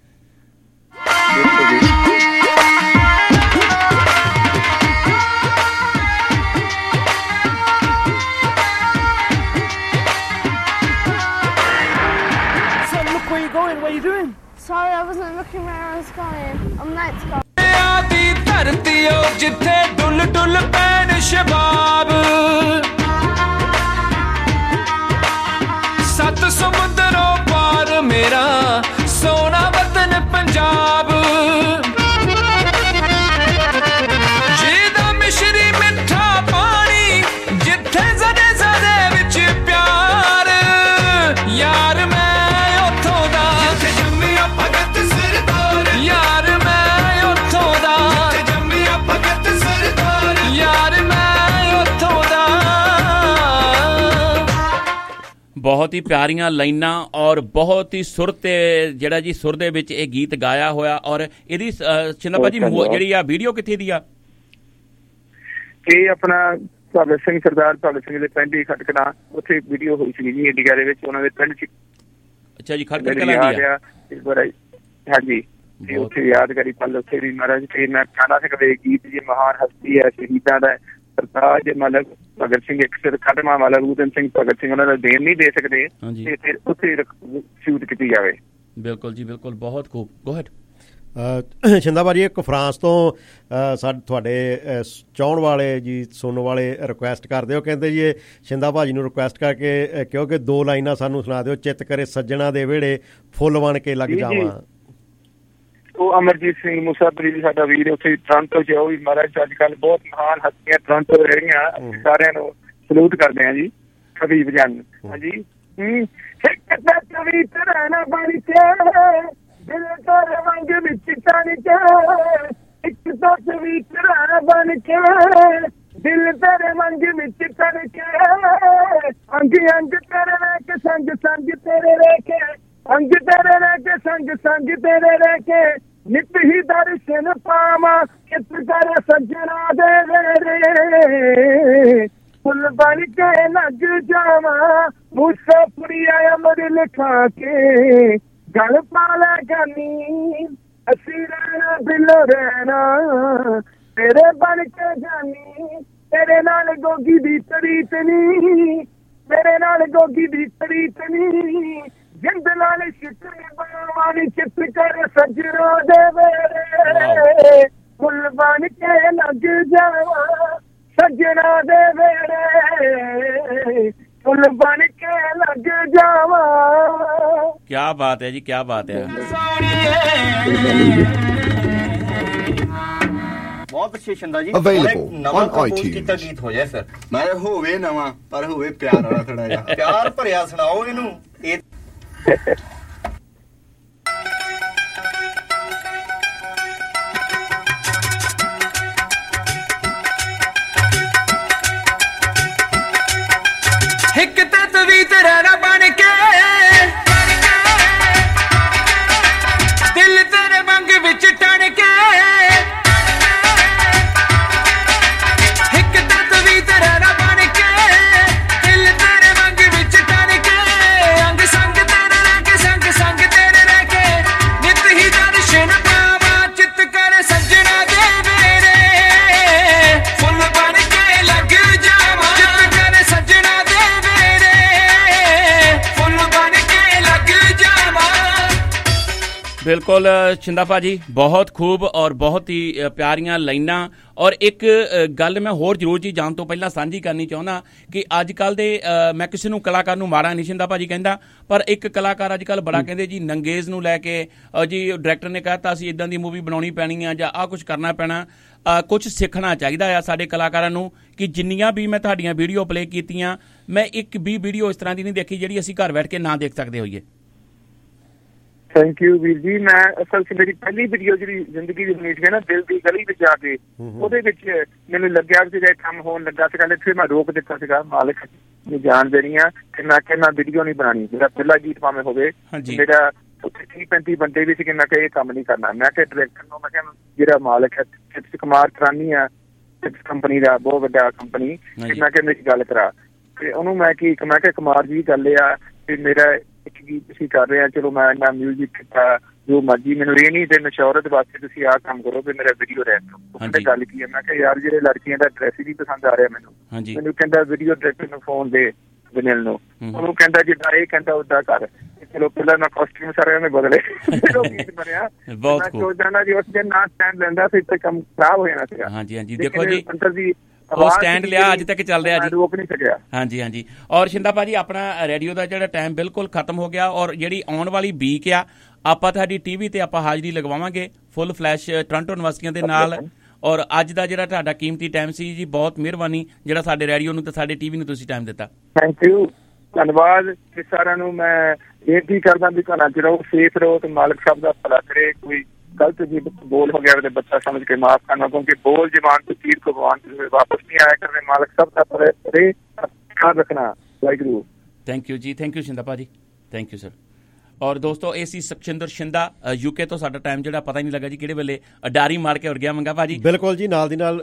Sorry, I wasn't looking where I was going. I'm late to go. ਆਦੀ ਧਰਤੀ ਓ ਜਿੱਥੇ ਡੁੱਲ ਡੁੱਲ ਪੈਣ ਸ਼ਬਾਬ ਸੱਤ ਸਮੁੰਦਰੋਂ ਪਾਰ ਮੇਰਾ ਸੋਹਣਾ ਵਤਨ ਪੰਜਾਬ ਜਿਹਦਾ ਮਿਸ਼ਰੀ ਮਿੱਠਾ ਪਾਣੀ ਜਿੱਥੇ ਜ਼ਦੇ ਜ਼ਦੇ ਵਿੱਚ ਪਿਆਰ ਯਾਰ ਮੈਂ ਉੱਥੋਂ ਦਾ ਜਿੱਥੇ ਜੰਮਿਆ ਭਗਤ ਸਰਦਾਰ ਯਾਰ ਮੈਂ ਉੱਥੋਂ ਦਾ ਜਿੱਥੇ ਜੰਮਿਆ ਭਗਤ ਸਰਦਾਰ ਯਾਰ ਮੈਂ ਉੱਥੋਂ ਦਾ ਬਹੁਤ ਹੀ ਪਿਆਰੀਆਂ ਲਾਈਨਾਂ ਔਰ ਬਹੁਤ ਹੀ ਸੁਰ ਤੇ ਜਿਹੜਾ ਜੀ ਸੁਰ ਦੇ ਵਿੱਚ ਇਹ ਗੀਤ ਗਾਇਆ ਹੋਇਆ ਔਰ ਇਹਦੀ ਚਿੰਨਾ ਭਾਜੀ ਜਿਹੜੀ ਆ ਵੀਡੀਓ ਕਿੱਥੇ ਦੀ ਆ ਇਹ ਆਪਣਾ ਭਗਤ ਸਿੰਘ ਸਰਦਾਰ ਭਗਤ ਸਿੰਘ ਦੇ ਪਿੰਡ ਹੀ ਖਟਕਣਾ ਉੱਥੇ ਵੀਡੀਓ ਹੋਈ ਸੀ ਜੀ ਇੰਡੀਆ ਦੇ ਵਿੱਚ ਉਹਨਾਂ ਦੇ ਪਿੰਡ ਚ ਅੱਛਾ ਜੀ ਖਟਕੜ ਕਲਾਂ ਦੀ ਆ ਇਸ ਵਾਰ ਹਾਂਜੀ ਤੇ ਉੱਥੇ ਯਾਦਗਾਰੀ ਪਲ ਉੱਥੇ ਵੀ ਮਹਾਰਾਜ ਤੇ ਮੈਂ ਖਾਣਾ ਸਕਦੇ ਗੀਤ ਜੀ ਮਹਾਨ ਹਸਤੀ ਹੈ ਸ਼ਹੀਦਾਂ ਦਾ ਸਰਤਾਜ ਮਤਲਬ ਭਗਤ ਸਿੰਘ ਇੱਕ ਸਿਰ ਖੜਮਾ ਵਾਲਾ ਊਧਮ ਸਿੰਘ ਭਗਤ ਸਿੰਘ ਉਹਨਾਂ ਦਾ ਦੇਣ ਨਹੀਂ ਦੇ ਸਕਦੇ ਤੇ ਫਿਰ ਉੱਥੇ ਸ਼ੂਟ ਕੀਤੀ ਜਾਵੇ ਬਿਲਕੁਲ ਜੀ ਬਿਲਕੁਲ ਬਹੁਤ ਖੂਬ ਗੋ ਹੈਡ ਛਿੰਦਾ ਭਾਜੀ ਇੱਕ ਫਰਾਂਸ ਤੋਂ ਸਾਡੇ ਤੁਹਾਡੇ ਚਾਹੁਣ ਵਾਲੇ ਜੀ ਸੁਣਨ ਵਾਲੇ ਰਿਕੁਐਸਟ ਕਰਦੇ ਹੋ ਕਹਿੰਦੇ ਜੀ ਇਹ ਛਿੰਦਾ ਭਾਜੀ ਨੂੰ ਰਿਕੁਐਸਟ ਕਰਕੇ ਕਿਉਂਕਿ ਦੋ ਲਾਈਨਾਂ ਸਾਨੂੰ ਸੁਣਾ ਦਿਓ ਚਿੱਤ ਕਰੇ ਸੱਜਣਾ ਦੇ ਵਿਹੜੇ ਫੁੱਲ ਬਣ ਕੇ ਲੱਗ ਜਾਵਾਂ ਉਹ ਅਮਰਜੀਤ ਸਿੰਘ ਮੁਸਾਫਰੀ ਜੀ ਸਾਡਾ ਵੀਰ ਉੱਥੇ ਟੋਰਾਂਟੋ ਚ ਉਹ ਵੀ ਮਹਾਰਾਜ ਅੱਜ ਕੱਲ੍ਹ ਬਹੁਤ ਮਹਾਨ ਹਸਤੀਆਂ ਟੋਰਾਂਟੋ ਰਹੀਆਂ ਸਾਰਿਆਂ ਨੂੰ ਸਲੂਟ ਕਰਦੇ ਆ ਜੀ ਹਬੀਬ ਜਾਨ ਹਾਂਜੀ ਕਵੀ ਤਰ੍ਹਾਂ ਨਾ ਬਣ ਕੇ ਦਿਲ ਤੇਰੇ ਵਾਂਗ ਵਿੱਚ ਤਨ ਕੇ ਇੱਕ ਤਾਂ ਕਵੀ ਤਰ੍ਹਾਂ ਬਣ ਕੇ ਦਿਲ ਤੇਰੇ ਵਾਂਗ ਵਿੱਚ ਤਨ ਕੇ ਅੰਗ ਅੰਗ ਤੇਰੇ ਰਹਿ ਕੇ ਸੰਗ ਸੰਗ ਤੇਰੇ ਰਹਿ ਕੇ ਅੰਗ ਤੇਰੇ ਰਹਿ ਕੇ ਸੰਗ ਸੰਗ ਤੇਰੇ ਰਹਿ ਕੇ ਨਿਤ ਹੀ ਦਰਸ਼ਨ ਪਾਵਾਂ ਕਿਤ ਕਰ ਸੱਜਣਾ ਦੇ ਵੇਰੇ ਫੁੱਲ ਬਣ ਕੇ ਲੱਗ ਜਾਵਾਂ ਮੁਸਾਫਰੀਆ ਅਮਰ ਲਿਖਾ ਕੇ ਗਲ ਪਾ ਲੈ ਜਾਨੀ ਅਸੀਂ ਰਹਿਣਾ ਬਿਲੋ ਰਹਿਣਾ ਤੇਰੇ ਬਣ ਕੇ ਜਾਨੀ ਤੇਰੇ ਨਾਲ ਗੋਗੀ ਦੀ ਤਰੀਤ ਨੀ ਮੇਰੇ ਨਾਲ ਗੋਗੀ ਦੀ ਤਰੀਤ ਨੀ ਜਿੰਦ ਨਾਲ ਸ਼ਿਕਰੀ ਬਣਵਾਨੀ ਚਿੱਤ ਕਰ ਸਜਣਾ ਦੇ ਵੇਰੇ ਫੁੱਲ ਬਣ ਕੇ ਲੱਗ ਜਾਵਾਂ ਸਜਣਾ ਦੇ ਵੇਰੇ ਫੁੱਲ ਬਣ ਕੇ ਲੱਗ ਜਾਵਾਂ ਕਿਆ ਬਾਤ ਹੈ ਜੀ ਕਿਆ ਬਾਤ ਹੈ ਬਹੁਤ ਅੱਛੇ ਛੰਦਾ ਜੀ Available on iTunes ਕੀਤਾ ਗੀਤ ਹੋ ਜਾਏ ਸਰ ਮੈਂ ਹੋਵੇ ਨਵਾਂ ਪਰ ਹੋਵੇ ਪਿਆਰ ਵਾਲਾ ਥੋੜਾ ਜਿਹਾ ਪਿਆਰ ਭਰਿਆ ਸੁਣਾਓ ਇਹਨੂੰ ਇਹ ਇੱਕ ਤਸਵੀਰ ਰਹਿਣਾ ਬਣ ਕੇ ਦਿਲ ਤੇਰੇ ਵਾਂਗ ਵਿੱਚ ਟਣ ਕੇ ਇੱਕ ਤਸਵੀਰ ਰਹਿਣਾ ਬਣ ਕੇ ਦਿਲ ਤੇਰੇ ਵਾਂਗ ਵਿੱਚ ਟਣ ਕੇ ਅੰਗ ਸੰਗ ਤੇਰੇ ਰਹਿ ਕੇ ਸੰਗ ਸੰਗ ਤੇਰੇ ਰਹਿ ਕੇ ਨਿਤ ਹੀ ਦਰਸ਼ਨ ਪਾਵਾਂ ਚਿੱਤ ਕਰ ਸੱਜਣਾ ਦੇ ਵੇਰੇ ਫੁੱਲ ਬਣ ਕੇ ਲੱਗ ਜਾਵਾਂ ਚਿੱਤ ਕਰ ਸੱਜਣਾ ਦੇ ਬਿਲਕੁਲ ਛਿੰਦਾ ਭਾਜੀ ਬਹੁਤ ਖੂਬ ਔਰ ਬਹੁਤ ਹੀ ਪਿਆਰੀਆਂ ਲਾਈਨਾਂ ਔਰ ਇੱਕ ਗੱਲ ਮੈਂ ਹੋਰ ਜ਼ਰੂਰ ਜੀ ਜਾਣ ਤੋਂ ਪਹਿਲਾਂ ਸਾਂਝੀ ਕਰਨੀ ਚਾਹੁੰਦਾ ਕਿ ਅੱਜ ਕੱਲ੍ਹ ਦੇ ਮੈਂ ਕਿਸੇ ਨੂੰ ਕਲਾਕਾਰ ਨੂੰ ਮਾੜਾ ਨਹੀਂ ਛਿੰਦਾ ਭਾਜੀ ਕਹਿੰਦਾ ਪਰ ਇੱਕ ਕਲਾਕਾਰ ਅੱਜ ਕੱਲ੍ਹ ਬੜਾ ਕਹਿੰਦੇ ਜੀ ਨੰਗੇਜ਼ ਨੂੰ ਲੈ ਕੇ ਜੀ ਡਾਇਰੈਕਟਰ ਨੇ ਕਹਿਤਾ ਅਸੀਂ ਇੱਦਾਂ ਦੀ ਮੂਵੀ ਬਣਾਉਣੀ ਪੈਣੀ ਆ ਜਾਂ ਆਹ ਕੁਛ ਕਰਨਾ ਪੈਣਾ ਕੁਛ ਸਿੱਖਣਾ ਚਾਹੀਦਾ ਆ ਸਾਡੇ ਕਲਾਕਾਰਾਂ ਨੂੰ ਕਿ ਜਿੰਨੀਆਂ ਵੀ ਮੈਂ ਤੁਹਾਡੀਆਂ ਵੀਡੀਓ ਪਲੇ ਕੀਤੀਆਂ ਮੈਂ ਇੱਕ ਵੀ ਵੀਡੀਓ ਇਸ ਤਰ੍ਹਾਂ ਦੀ ਨਹੀਂ ਦੇਖੀ ਜਿਹੜੀ ਅਸੀਂ ਘਰ ਬੈਠ ਕੇ ਨਾ ਦੇਖ ਸਕਦੇ ਹੋਈਏ ਥੈਂਕ ਯੂ ਵੀਰ ਜੀ ਮੈਂ ਅਸਲ 'ਚ ਮੇਰੀ ਪਹਿਲੀ ਵੀਡੀਓ ਜਿਹੜੀ ਜ਼ਿੰਦਗੀ ਦੀ ਬਣੀ ਸੀ ਨਾ ਦਿਲ ਦੀ ਗਲੀ ਵਿੱਚ ਜਾ ਕੇ ਉਹਦੇ ਵਿੱਚ ਮੈਨੂੰ ਲੱਗਿਆ ਕਿ ਜੇ ਕੰਮ ਹੋਣ ਲੱਗਾ ਸੀਗਾ ਤੇ ਫਿਰ ਮੈਂ ਰੋਕ ਦਿੱਤਾ ਸੀਗਾ ਮਾਲਕ ਨੂੰ ਜਾਣ ਦੇਣੀ ਆ ਕਿ ਮੈਂ ਕਹਿੰਦਾ ਵੀਡੀਓ ਨਹੀਂ ਬਣਾਉਣੀ ਮੇਰਾ ਪਹਿਲਾ ਗੀਤ ਭਾਵੇਂ ਹੋਵੇ ਮੇਰਾ ਉੱਥੇ ਤੀਹ ਪੈਂਤੀ ਬੰਦੇ ਵੀ ਸੀਗੇ ਮੈਂ ਕਿਹਾ ਇਹ ਕੰਮ ਨਹੀਂ ਕਰਨਾ ਮੈਂ ਕਿਹਾ ਡਾਇਰੈਕਟਰ ਨੂੰ ਮੈਂ ਕਿਹਾ ਜਿਹੜਾ ਮਾਲਕ ਹੈ ਚਿਪਸ ਕੁਮਾਰ ਟਰਾਨੀ ਆ ਚਿਪਸ ਕੰਪਨੀ ਦਾ ਬਹੁਤ ਵੱਡਾ ਕੰਪਨੀ ਤੇ ਮੈਂ ਕਿਹਾ ਮੇਰੀ ਗੱਲ ਕਰਾ ਤੇ ਉਹਨੂੰ ਮੈਂ ਕੀ ਮੈਂ ਕਿਹਾ ਕੁਮਾਰ ਜੀ ਗੱਲ ਆ ਤੇ ਮੇਰਾ ਇੱਕ ਗੀਤ ਤੁਸੀਂ ਕਰ ਰਹੇ ਆ ਚਲੋ ਮੈਂ ਇੰਨਾ ਮਿਊਜ਼ਿਕ ਕੀਤਾ ਜੋ ਮਰਜੀ ਮੈਨੂੰ ਇਹ ਨਹੀਂ ਤੇ ਨਸ਼ੌਰਤ ਵਾਸਤੇ ਤੁਸੀਂ ਆਹ ਕੰਮ ਕਰੋ ਵੀ ਮੇਰਾ ਵੀਡੀਓ ਰਹਿ ਦਿਓ ਗੱਲ ਕੀ ਹੈ ਮੈਂ ਕਿਹਾ ਯਾਰ ਜਿਹੜੇ ਲੜਕੀਆਂ ਦਾ ਡਰੈਸ ਵੀ ਪਸੰਦ ਆ ਰਿਹਾ ਮੈਨੂੰ ਮੈਨੂੰ ਕਹਿੰਦਾ ਵੀਡੀਓ ਡਾਇਰੈਕਟਰ ਨੂੰ ਫੋਨ ਦੇ ਵਿਨਿਲ ਨੂੰ ਉਹਨੂੰ ਕਹਿੰਦਾ ਜਿੱਦਾਂ ਇਹ ਕਹਿੰਦਾ ਓਦਾਂ ਕਰ ਚਲੋ ਪਹਿਲਾਂ ਨਾ ਕਾਸਟਿਊਮ ਸਾਰਿਆਂ ਨੇ ਬਦਲੇ ਫਿਰ ਉਹ ਗੀਤ ਬਣਿਆ ਬਹੁਤ ਮੈਂ ਸੋਚਦਾ ਜੀ ਉਸ ਦਿਨ ਨਾ ਸਟੈਂਡ ਲੈਂਦਾ ਸੀ ਤੇ ਕੰਮ ਖਰਾਬ ਹੋ ਜਾਣਾ ਸੀਗਾ। ਹਾਂਜੀ ਹਾਂਜੀ ਦੇਖੋ ਜੀ ਜੀ ਉਹ ਸਟੈਂਡ ਲਿਆ ਅੱਜ ਤੱਕ ਚੱਲ ਰਿਹਾ ਜੀ ਰੋਕ ਨਹੀਂ ਸਕਿਆ। ਹਾਂਜੀ ਹਾਂਜੀ ਔਰ ਸ਼ਿੰਦਾ ਭਾਜੀ ਆਪਣਾ ਰੇਡੀਓ ਦਾ ਜਿਹੜਾ ਟਾਈਮ ਬਿਲਕੁਲ ਖਤਮ ਹੋ ਗਿਆ ਔਰ ਜਿਹੜੀ ਆਉਣ ਵਾਲੀ ਵੀਕ ਆ ਆਪਾਂ ਤੁਹਾਡੀ ਟੀਵੀ ਤੇ ਆਪਾਂ ਹਾਜ਼ਰੀ ਲਗਵਾਵਾਂਗੇ ਫੁੱਲ ਫਲੈਸ਼ ਟੋਰਾਂਟੋ ਯੂਨੀਵਰਸਿਟੀਆਂ ਦੇ ਨਾਲ। ਔਰ ਅੱਜ ਦਾ ਜਿਹੜਾ ਤੁਹਾਡਾ ਕੀਮਤੀ ਟਾਈਮ ਸੀ ਜੀ ਬਹੁਤ ਮਿਹਰਬਾਨੀ ਜਿਹੜਾ ਸਾਡੇ ਰੇਡੀਓ ਨੂੰ ਤੇ ਸਾਡੇ ਟੀਵੀ ਨੂੰ ਤੁਸੀਂ ਟਾਈਮ ਦਿੱਤਾ। ਥੈਂਕ ਯੂ ਧੰਨਵਾਦ। ਤੇ ਸਾਰਿਆਂ ਨੂੰ ਮੈਂ ਬੇਨਤੀ ਕਰਦਾ ਵੀ ਘਰਾਂ 'ਚ ਰਹੋ ਸੇਫ ਰਹੋ ਤੇ ਮਾਲਕ ਸਾਹਿਬ ਦਾ ਭਲਾ ਕਰੇ। ਕੋਈ ਗਲਤ ਜੀ ਬੋਲ ਹੋ ਗਿਆ ਤੇ ਬੱਚਾ ਸਮਝ ਕੇ ਮਾਫ ਕਰਨਾ ਕਿਉਂਕਿ ਬੋਲ ਜਵਾਨ ਤੋਂ ਤੀਰ ਕੋ ਭਗਵਾਨ ਵਾਪਸ ਨਹੀਂ ਆਇਆ ਕਰਦੇ। ਮਾਲਕ ਸਾਹਿਬ ਦਾ ਭਲਾ ਕਰੇ ਖਿਆਲ ਰੱਖਣਾ ਵਾਹਿਗੁਰੂ। ਥੈਂਕ ਯੂ ਜੀ ਥੈਂਕ ਯੂ ਸ਼ਿੰਦਾ ਭਾਜੀ ਥੈਂਕ ਯੂ ਸਰ। ਔਰ ਦੋਸਤੋ ਇਹ ਸੀ ਸੁਖਚਿੰਦਰ ਸ਼ਿੰਦਾ ਯੂਕੇ ਤੋਂ। ਸਾਡਾ ਟਾਈਮ ਜਿਹੜਾ ਪਤਾ ਹੀ ਨਹੀਂ ਲੱਗਾ ਜੀ ਕਿਹੜੇ ਵੇਲੇ ਡਾਰੀ ਮਾਰ ਕੇ ਉੜ ਗਿਆ ਮੰਗਾ ਭਾਜੀ। ਬਿਲਕੁਲ ਜੀ ਨਾਲ ਦੀ ਨਾਲ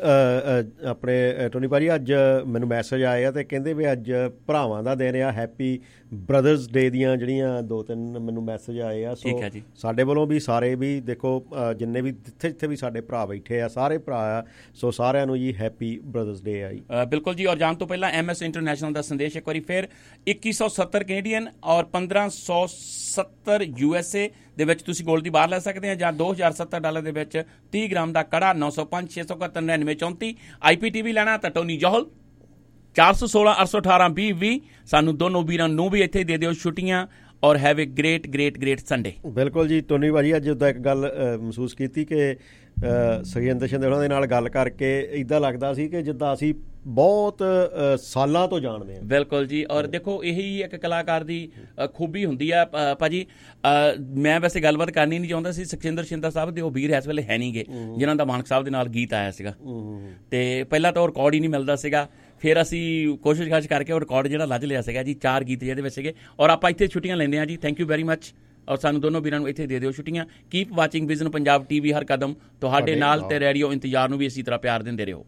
ਆਪਣੇ ਟੋਨੀ ਭਾਜੀ ਅੱਜ ਮੈਨੂੰ ਮੈਸੇਜ ਆਏ ਆ ਤੇ ਕਹਿੰਦੇ ਵੀ ਅੱਜ ਭਰਾਵਾਂ ਦਾ ਦਿਨ ਆ ਹੈਪੀ ਬ੍ਰਦਰਸ ਡੇ ਦੀਆਂ ਜਿਹੜੀਆਂ ਦੋ ਤਿੰਨ ਮੈਨੂੰ ਮੈਸੇਜ ਆਏ ਆ। ਸੋ ਸਾਡੇ ਵੱਲੋਂ ਵੀ ਸਾਰੇ ਵੀ ਦੇਖੋ ਜਿੰਨੇ ਵੀ ਜਿੱਥੇ ਜਿੱਥੇ ਵੀ ਸਾਡੇ ਭਰਾ ਬੈਠੇ ਆ ਸਾਰੇ ਭਰਾ ਆ ਸੋ ਸਾਰਿਆਂ ਨੂੰ ਜੀ ਹੈਪੀ ਬ੍ਰਦਰਸ ਡੇ ਆ ਜੀ। ਬਿਲਕੁਲ ਜੀ ਔਰ ਜਾਣ ਤੋਂ ਪਹਿਲਾਂ ਐਮ ਐਸ ਇੰਟਰਨੈਸ਼ਨਲ ਦਾ ਸੰਦੇਸ਼ ਇੱਕ ਵਾਰੀ ਫਿਰ ਇੱਕੀ ਸੌ ਸੱਤਰ ਕੈਨੇਡੀਅਨ ਔਰ ਪੰਦਰਾਂ ਸੌ ਸੱਤਰ ਯੂ ਐਸ ਏ ਦੇ ਵਿੱਚ ਤੁਸੀਂ ਗੋਲਡ ਦੀ ਬਾਹਰ ਲੈ ਸਕਦੇ ਆ ਜਾਂ ਦੋ ਹਜ਼ਾਰ ਸੱਤਰ ਡਾਲਰ ਦੇ ਵਿੱਚ ਤੀਹ ਗ੍ਰਾਮ ਦਾ ਕੜਾ ਨੌ ਸੌ ਪੰਜ ਛੇ ਸੌ ਇਕਹੱਤਰ ਨੜਿਨਵੇਂ ਚੌਂਤੀ ਆਈ ਪੀ ਟੀ ਵੀ ਲੈਣਾ ਤਾਂ ਟੋਨੀ ਜੋਹਲ ਚਾਰ ਸੌ ਸੋਲਾਂ ਅੱਠ ਸੌ ਅਠਾਰਾਂ ਵੀਹ ਵੀਹ ਸਾਨੂੰ ਦੋਨੋਂ ਵੀਰਾਂ ਨੂੰ ਵੀ ਇੱਥੇ ਦੇ ਦਿਓ ਛੁੱਟੀਆਂ ਔਰ have a great great great Sunday. ਬਿਲਕੁਲ ਜੀ ਟੋਨੀ ਭਾਜੀ ਅੱਜ ਉੱਦਾਂ ਇੱਕ ਗੱਲ ਮਹਿਸੂਸ ਕੀਤੀ ਕਿ ਸੁਖਜਿੰਦਰ ਸ਼ਿੰਦੇ ਉਹਨਾਂ ਦੇ ਨਾਲ ਗੱਲ ਕਰਕੇ ਇੱਦਾਂ ਲੱਗਦਾ ਸੀ ਕਿ ਜਿੱਦਾਂ ਅਸੀਂ ਬਹੁਤ ਸਾਲਾਂ ਤੋਂ ਜਾਣਦੇ ਹਾਂ। ਬਿਲਕੁਲ ਜੀ ਔਰ ਦੇਖੋ ਇਹੀ ਇੱਕ ਕਲਾਕਾਰ ਦੀ ਖੂਬੀ ਹੁੰਦੀ ਆ ਭਾਜੀ। ਮੈਂ ਵੈਸੇ ਗੱਲਬਾਤ ਕਰਨੀ ਨਹੀਂ ਚਾਹੁੰਦਾ ਸੀ ਸੁਖਜਿੰਦਰ ਸ਼ਿੰਦਾ ਸਾਹਿਬ ਦੇ ਉਹ ਵੀਰ ਇਸ ਵੇਲੇ ਹੈ ਨਹੀਂ ਗੇ ਜਿਨ੍ਹਾਂ ਦਾ ਮਾਨਕ ਸਾਹਿਬ ਦੇ ਨਾਲ ਗੀਤ ਆਇਆ ਸੀਗਾ ਤੇ ਪਹਿਲਾਂ ਤਾਂ ਉਹ ਰਿਕਾਰਡ ਹੀ ਨਹੀਂ ਮਿਲਦਾ ਸੀਗਾ ਫਿਰ ਅਸੀਂ ਕੋਸ਼ਿਸ਼ ਖਾਸ਼ ਕਰਕੇ ਉਹ ਰਿਕਾਰਡ ਜਿਹੜਾ ਲੱਜ ਲਿਆ ਸੀਗਾ ਜੀ ਚਾਰ ਗੀਤ ਜਿਹਦੇ ਵਿੱਚ ਸੀਗੇ ਔਰ ਆਪਾਂ ਇੱਥੇ ਛੁੱਟੀਆਂ ਲੈਂਦੇ ਹਾਂ ਜੀ। ਥੈਂਕ ਯੂ ਵੈਰੀ ਮੱਚ ਔਰ ਸਾਨੂੰ ਦੋਨੋਂ ਵੀਰਾਂ ਨੂੰ ਇੱਥੇ ਦੇ ਦਿਓ ਛੁੱਟੀਆਂ। Keep watching vision Punjab TV ਹਰ ਕਦਮ ਤੁਹਾਡੇ ਨਾਲ ਤੇ ਰੇਡੀਓ ਇੰਤਜ਼ਾਰ ਨੂੰ ਵੀ ਇਸੇ ਤਰ੍ਹਾਂ ਪਿਆਰ ਦਿੰਦੇ ਰਹੋ।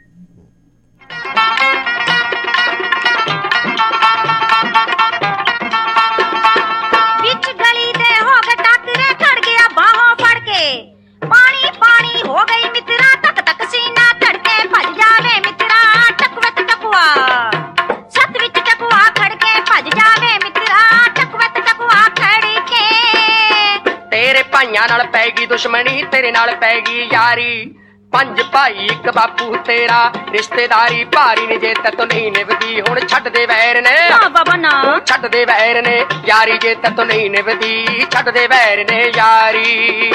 ਵਿੱਚ ਗਲੀ ਦੇ ਹੋ ਗਏ ਟਾਕਰੇ ਖੜ ਗਿਆ ਬਾਹੋਂ ਫੜ ਕੇ ਪਾਣੀ ਪਾਣੀ ਹੋ ਗਈ ਮਿੱਤਰਾ ਤੱਕ ਤੱਕ ਸੀਨਾ ਧੜਕੇ ਭੱਜ ਜਾਵੇ ਮਿੱਤਰਾ ਟਕਵਤ ਟਕਵਾ ਸੱਤ ਵਿੱਚ ਟਕਵਾ ਖੜ ਕੇ ਭੱਜ ਜਾਵੇ ਮਿੱਤਰਾ ਟਕਵਤ ਟਕਵਾ ਖੜ ਕੇ ਤੇਰੇ ਭਾਈਆਂ ਨਾਲ ਪੈ ਗਈ ਦੁਸ਼ਮਣੀ ਤੇਰੇ ਨਾਲ ਪੈ ਗਈ ਯਾਰੀ ਪੰਜ ਭਾਈ ਇੱਕ ਬਾਪੂ ਤੇਰਾ ਰਿਸ਼ਤੇਦਾਰੀ ਭਾਰੀ ਨੇ ਜੇ ਤਤ ਨਹੀਂ ਨਿਭਦੀ ਹੁਣ ਛੱਡ ਦੇ ਵੈਰ ਨੇ ਬਾਬਾ ਨਾ ਛੱਡ ਦੇ ਵੈਰ ਨੇ ਯਾਰੀ ਜੇ ਤਤ ਨਹੀਂ ਨਿਭਦੀ ਛੱਡ ਦੇ ਵੈਰ ਨੇ ਯਾਰੀ।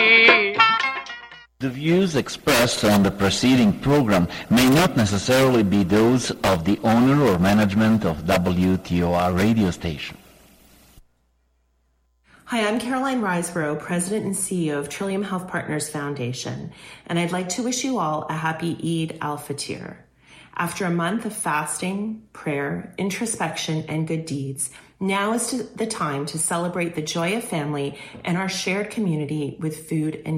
The views expressed on the preceding program may not necessarily be those of the owner or management of W T O R radio station. Hi, I'm Caroline Riseborough, President and C E O of Trillium Health Partners Foundation, and I'd like to wish you all a happy Eid al-Fitr. After a month of fasting, prayer, introspection, and good deeds, now is the time to celebrate the joy of family and our shared community with food and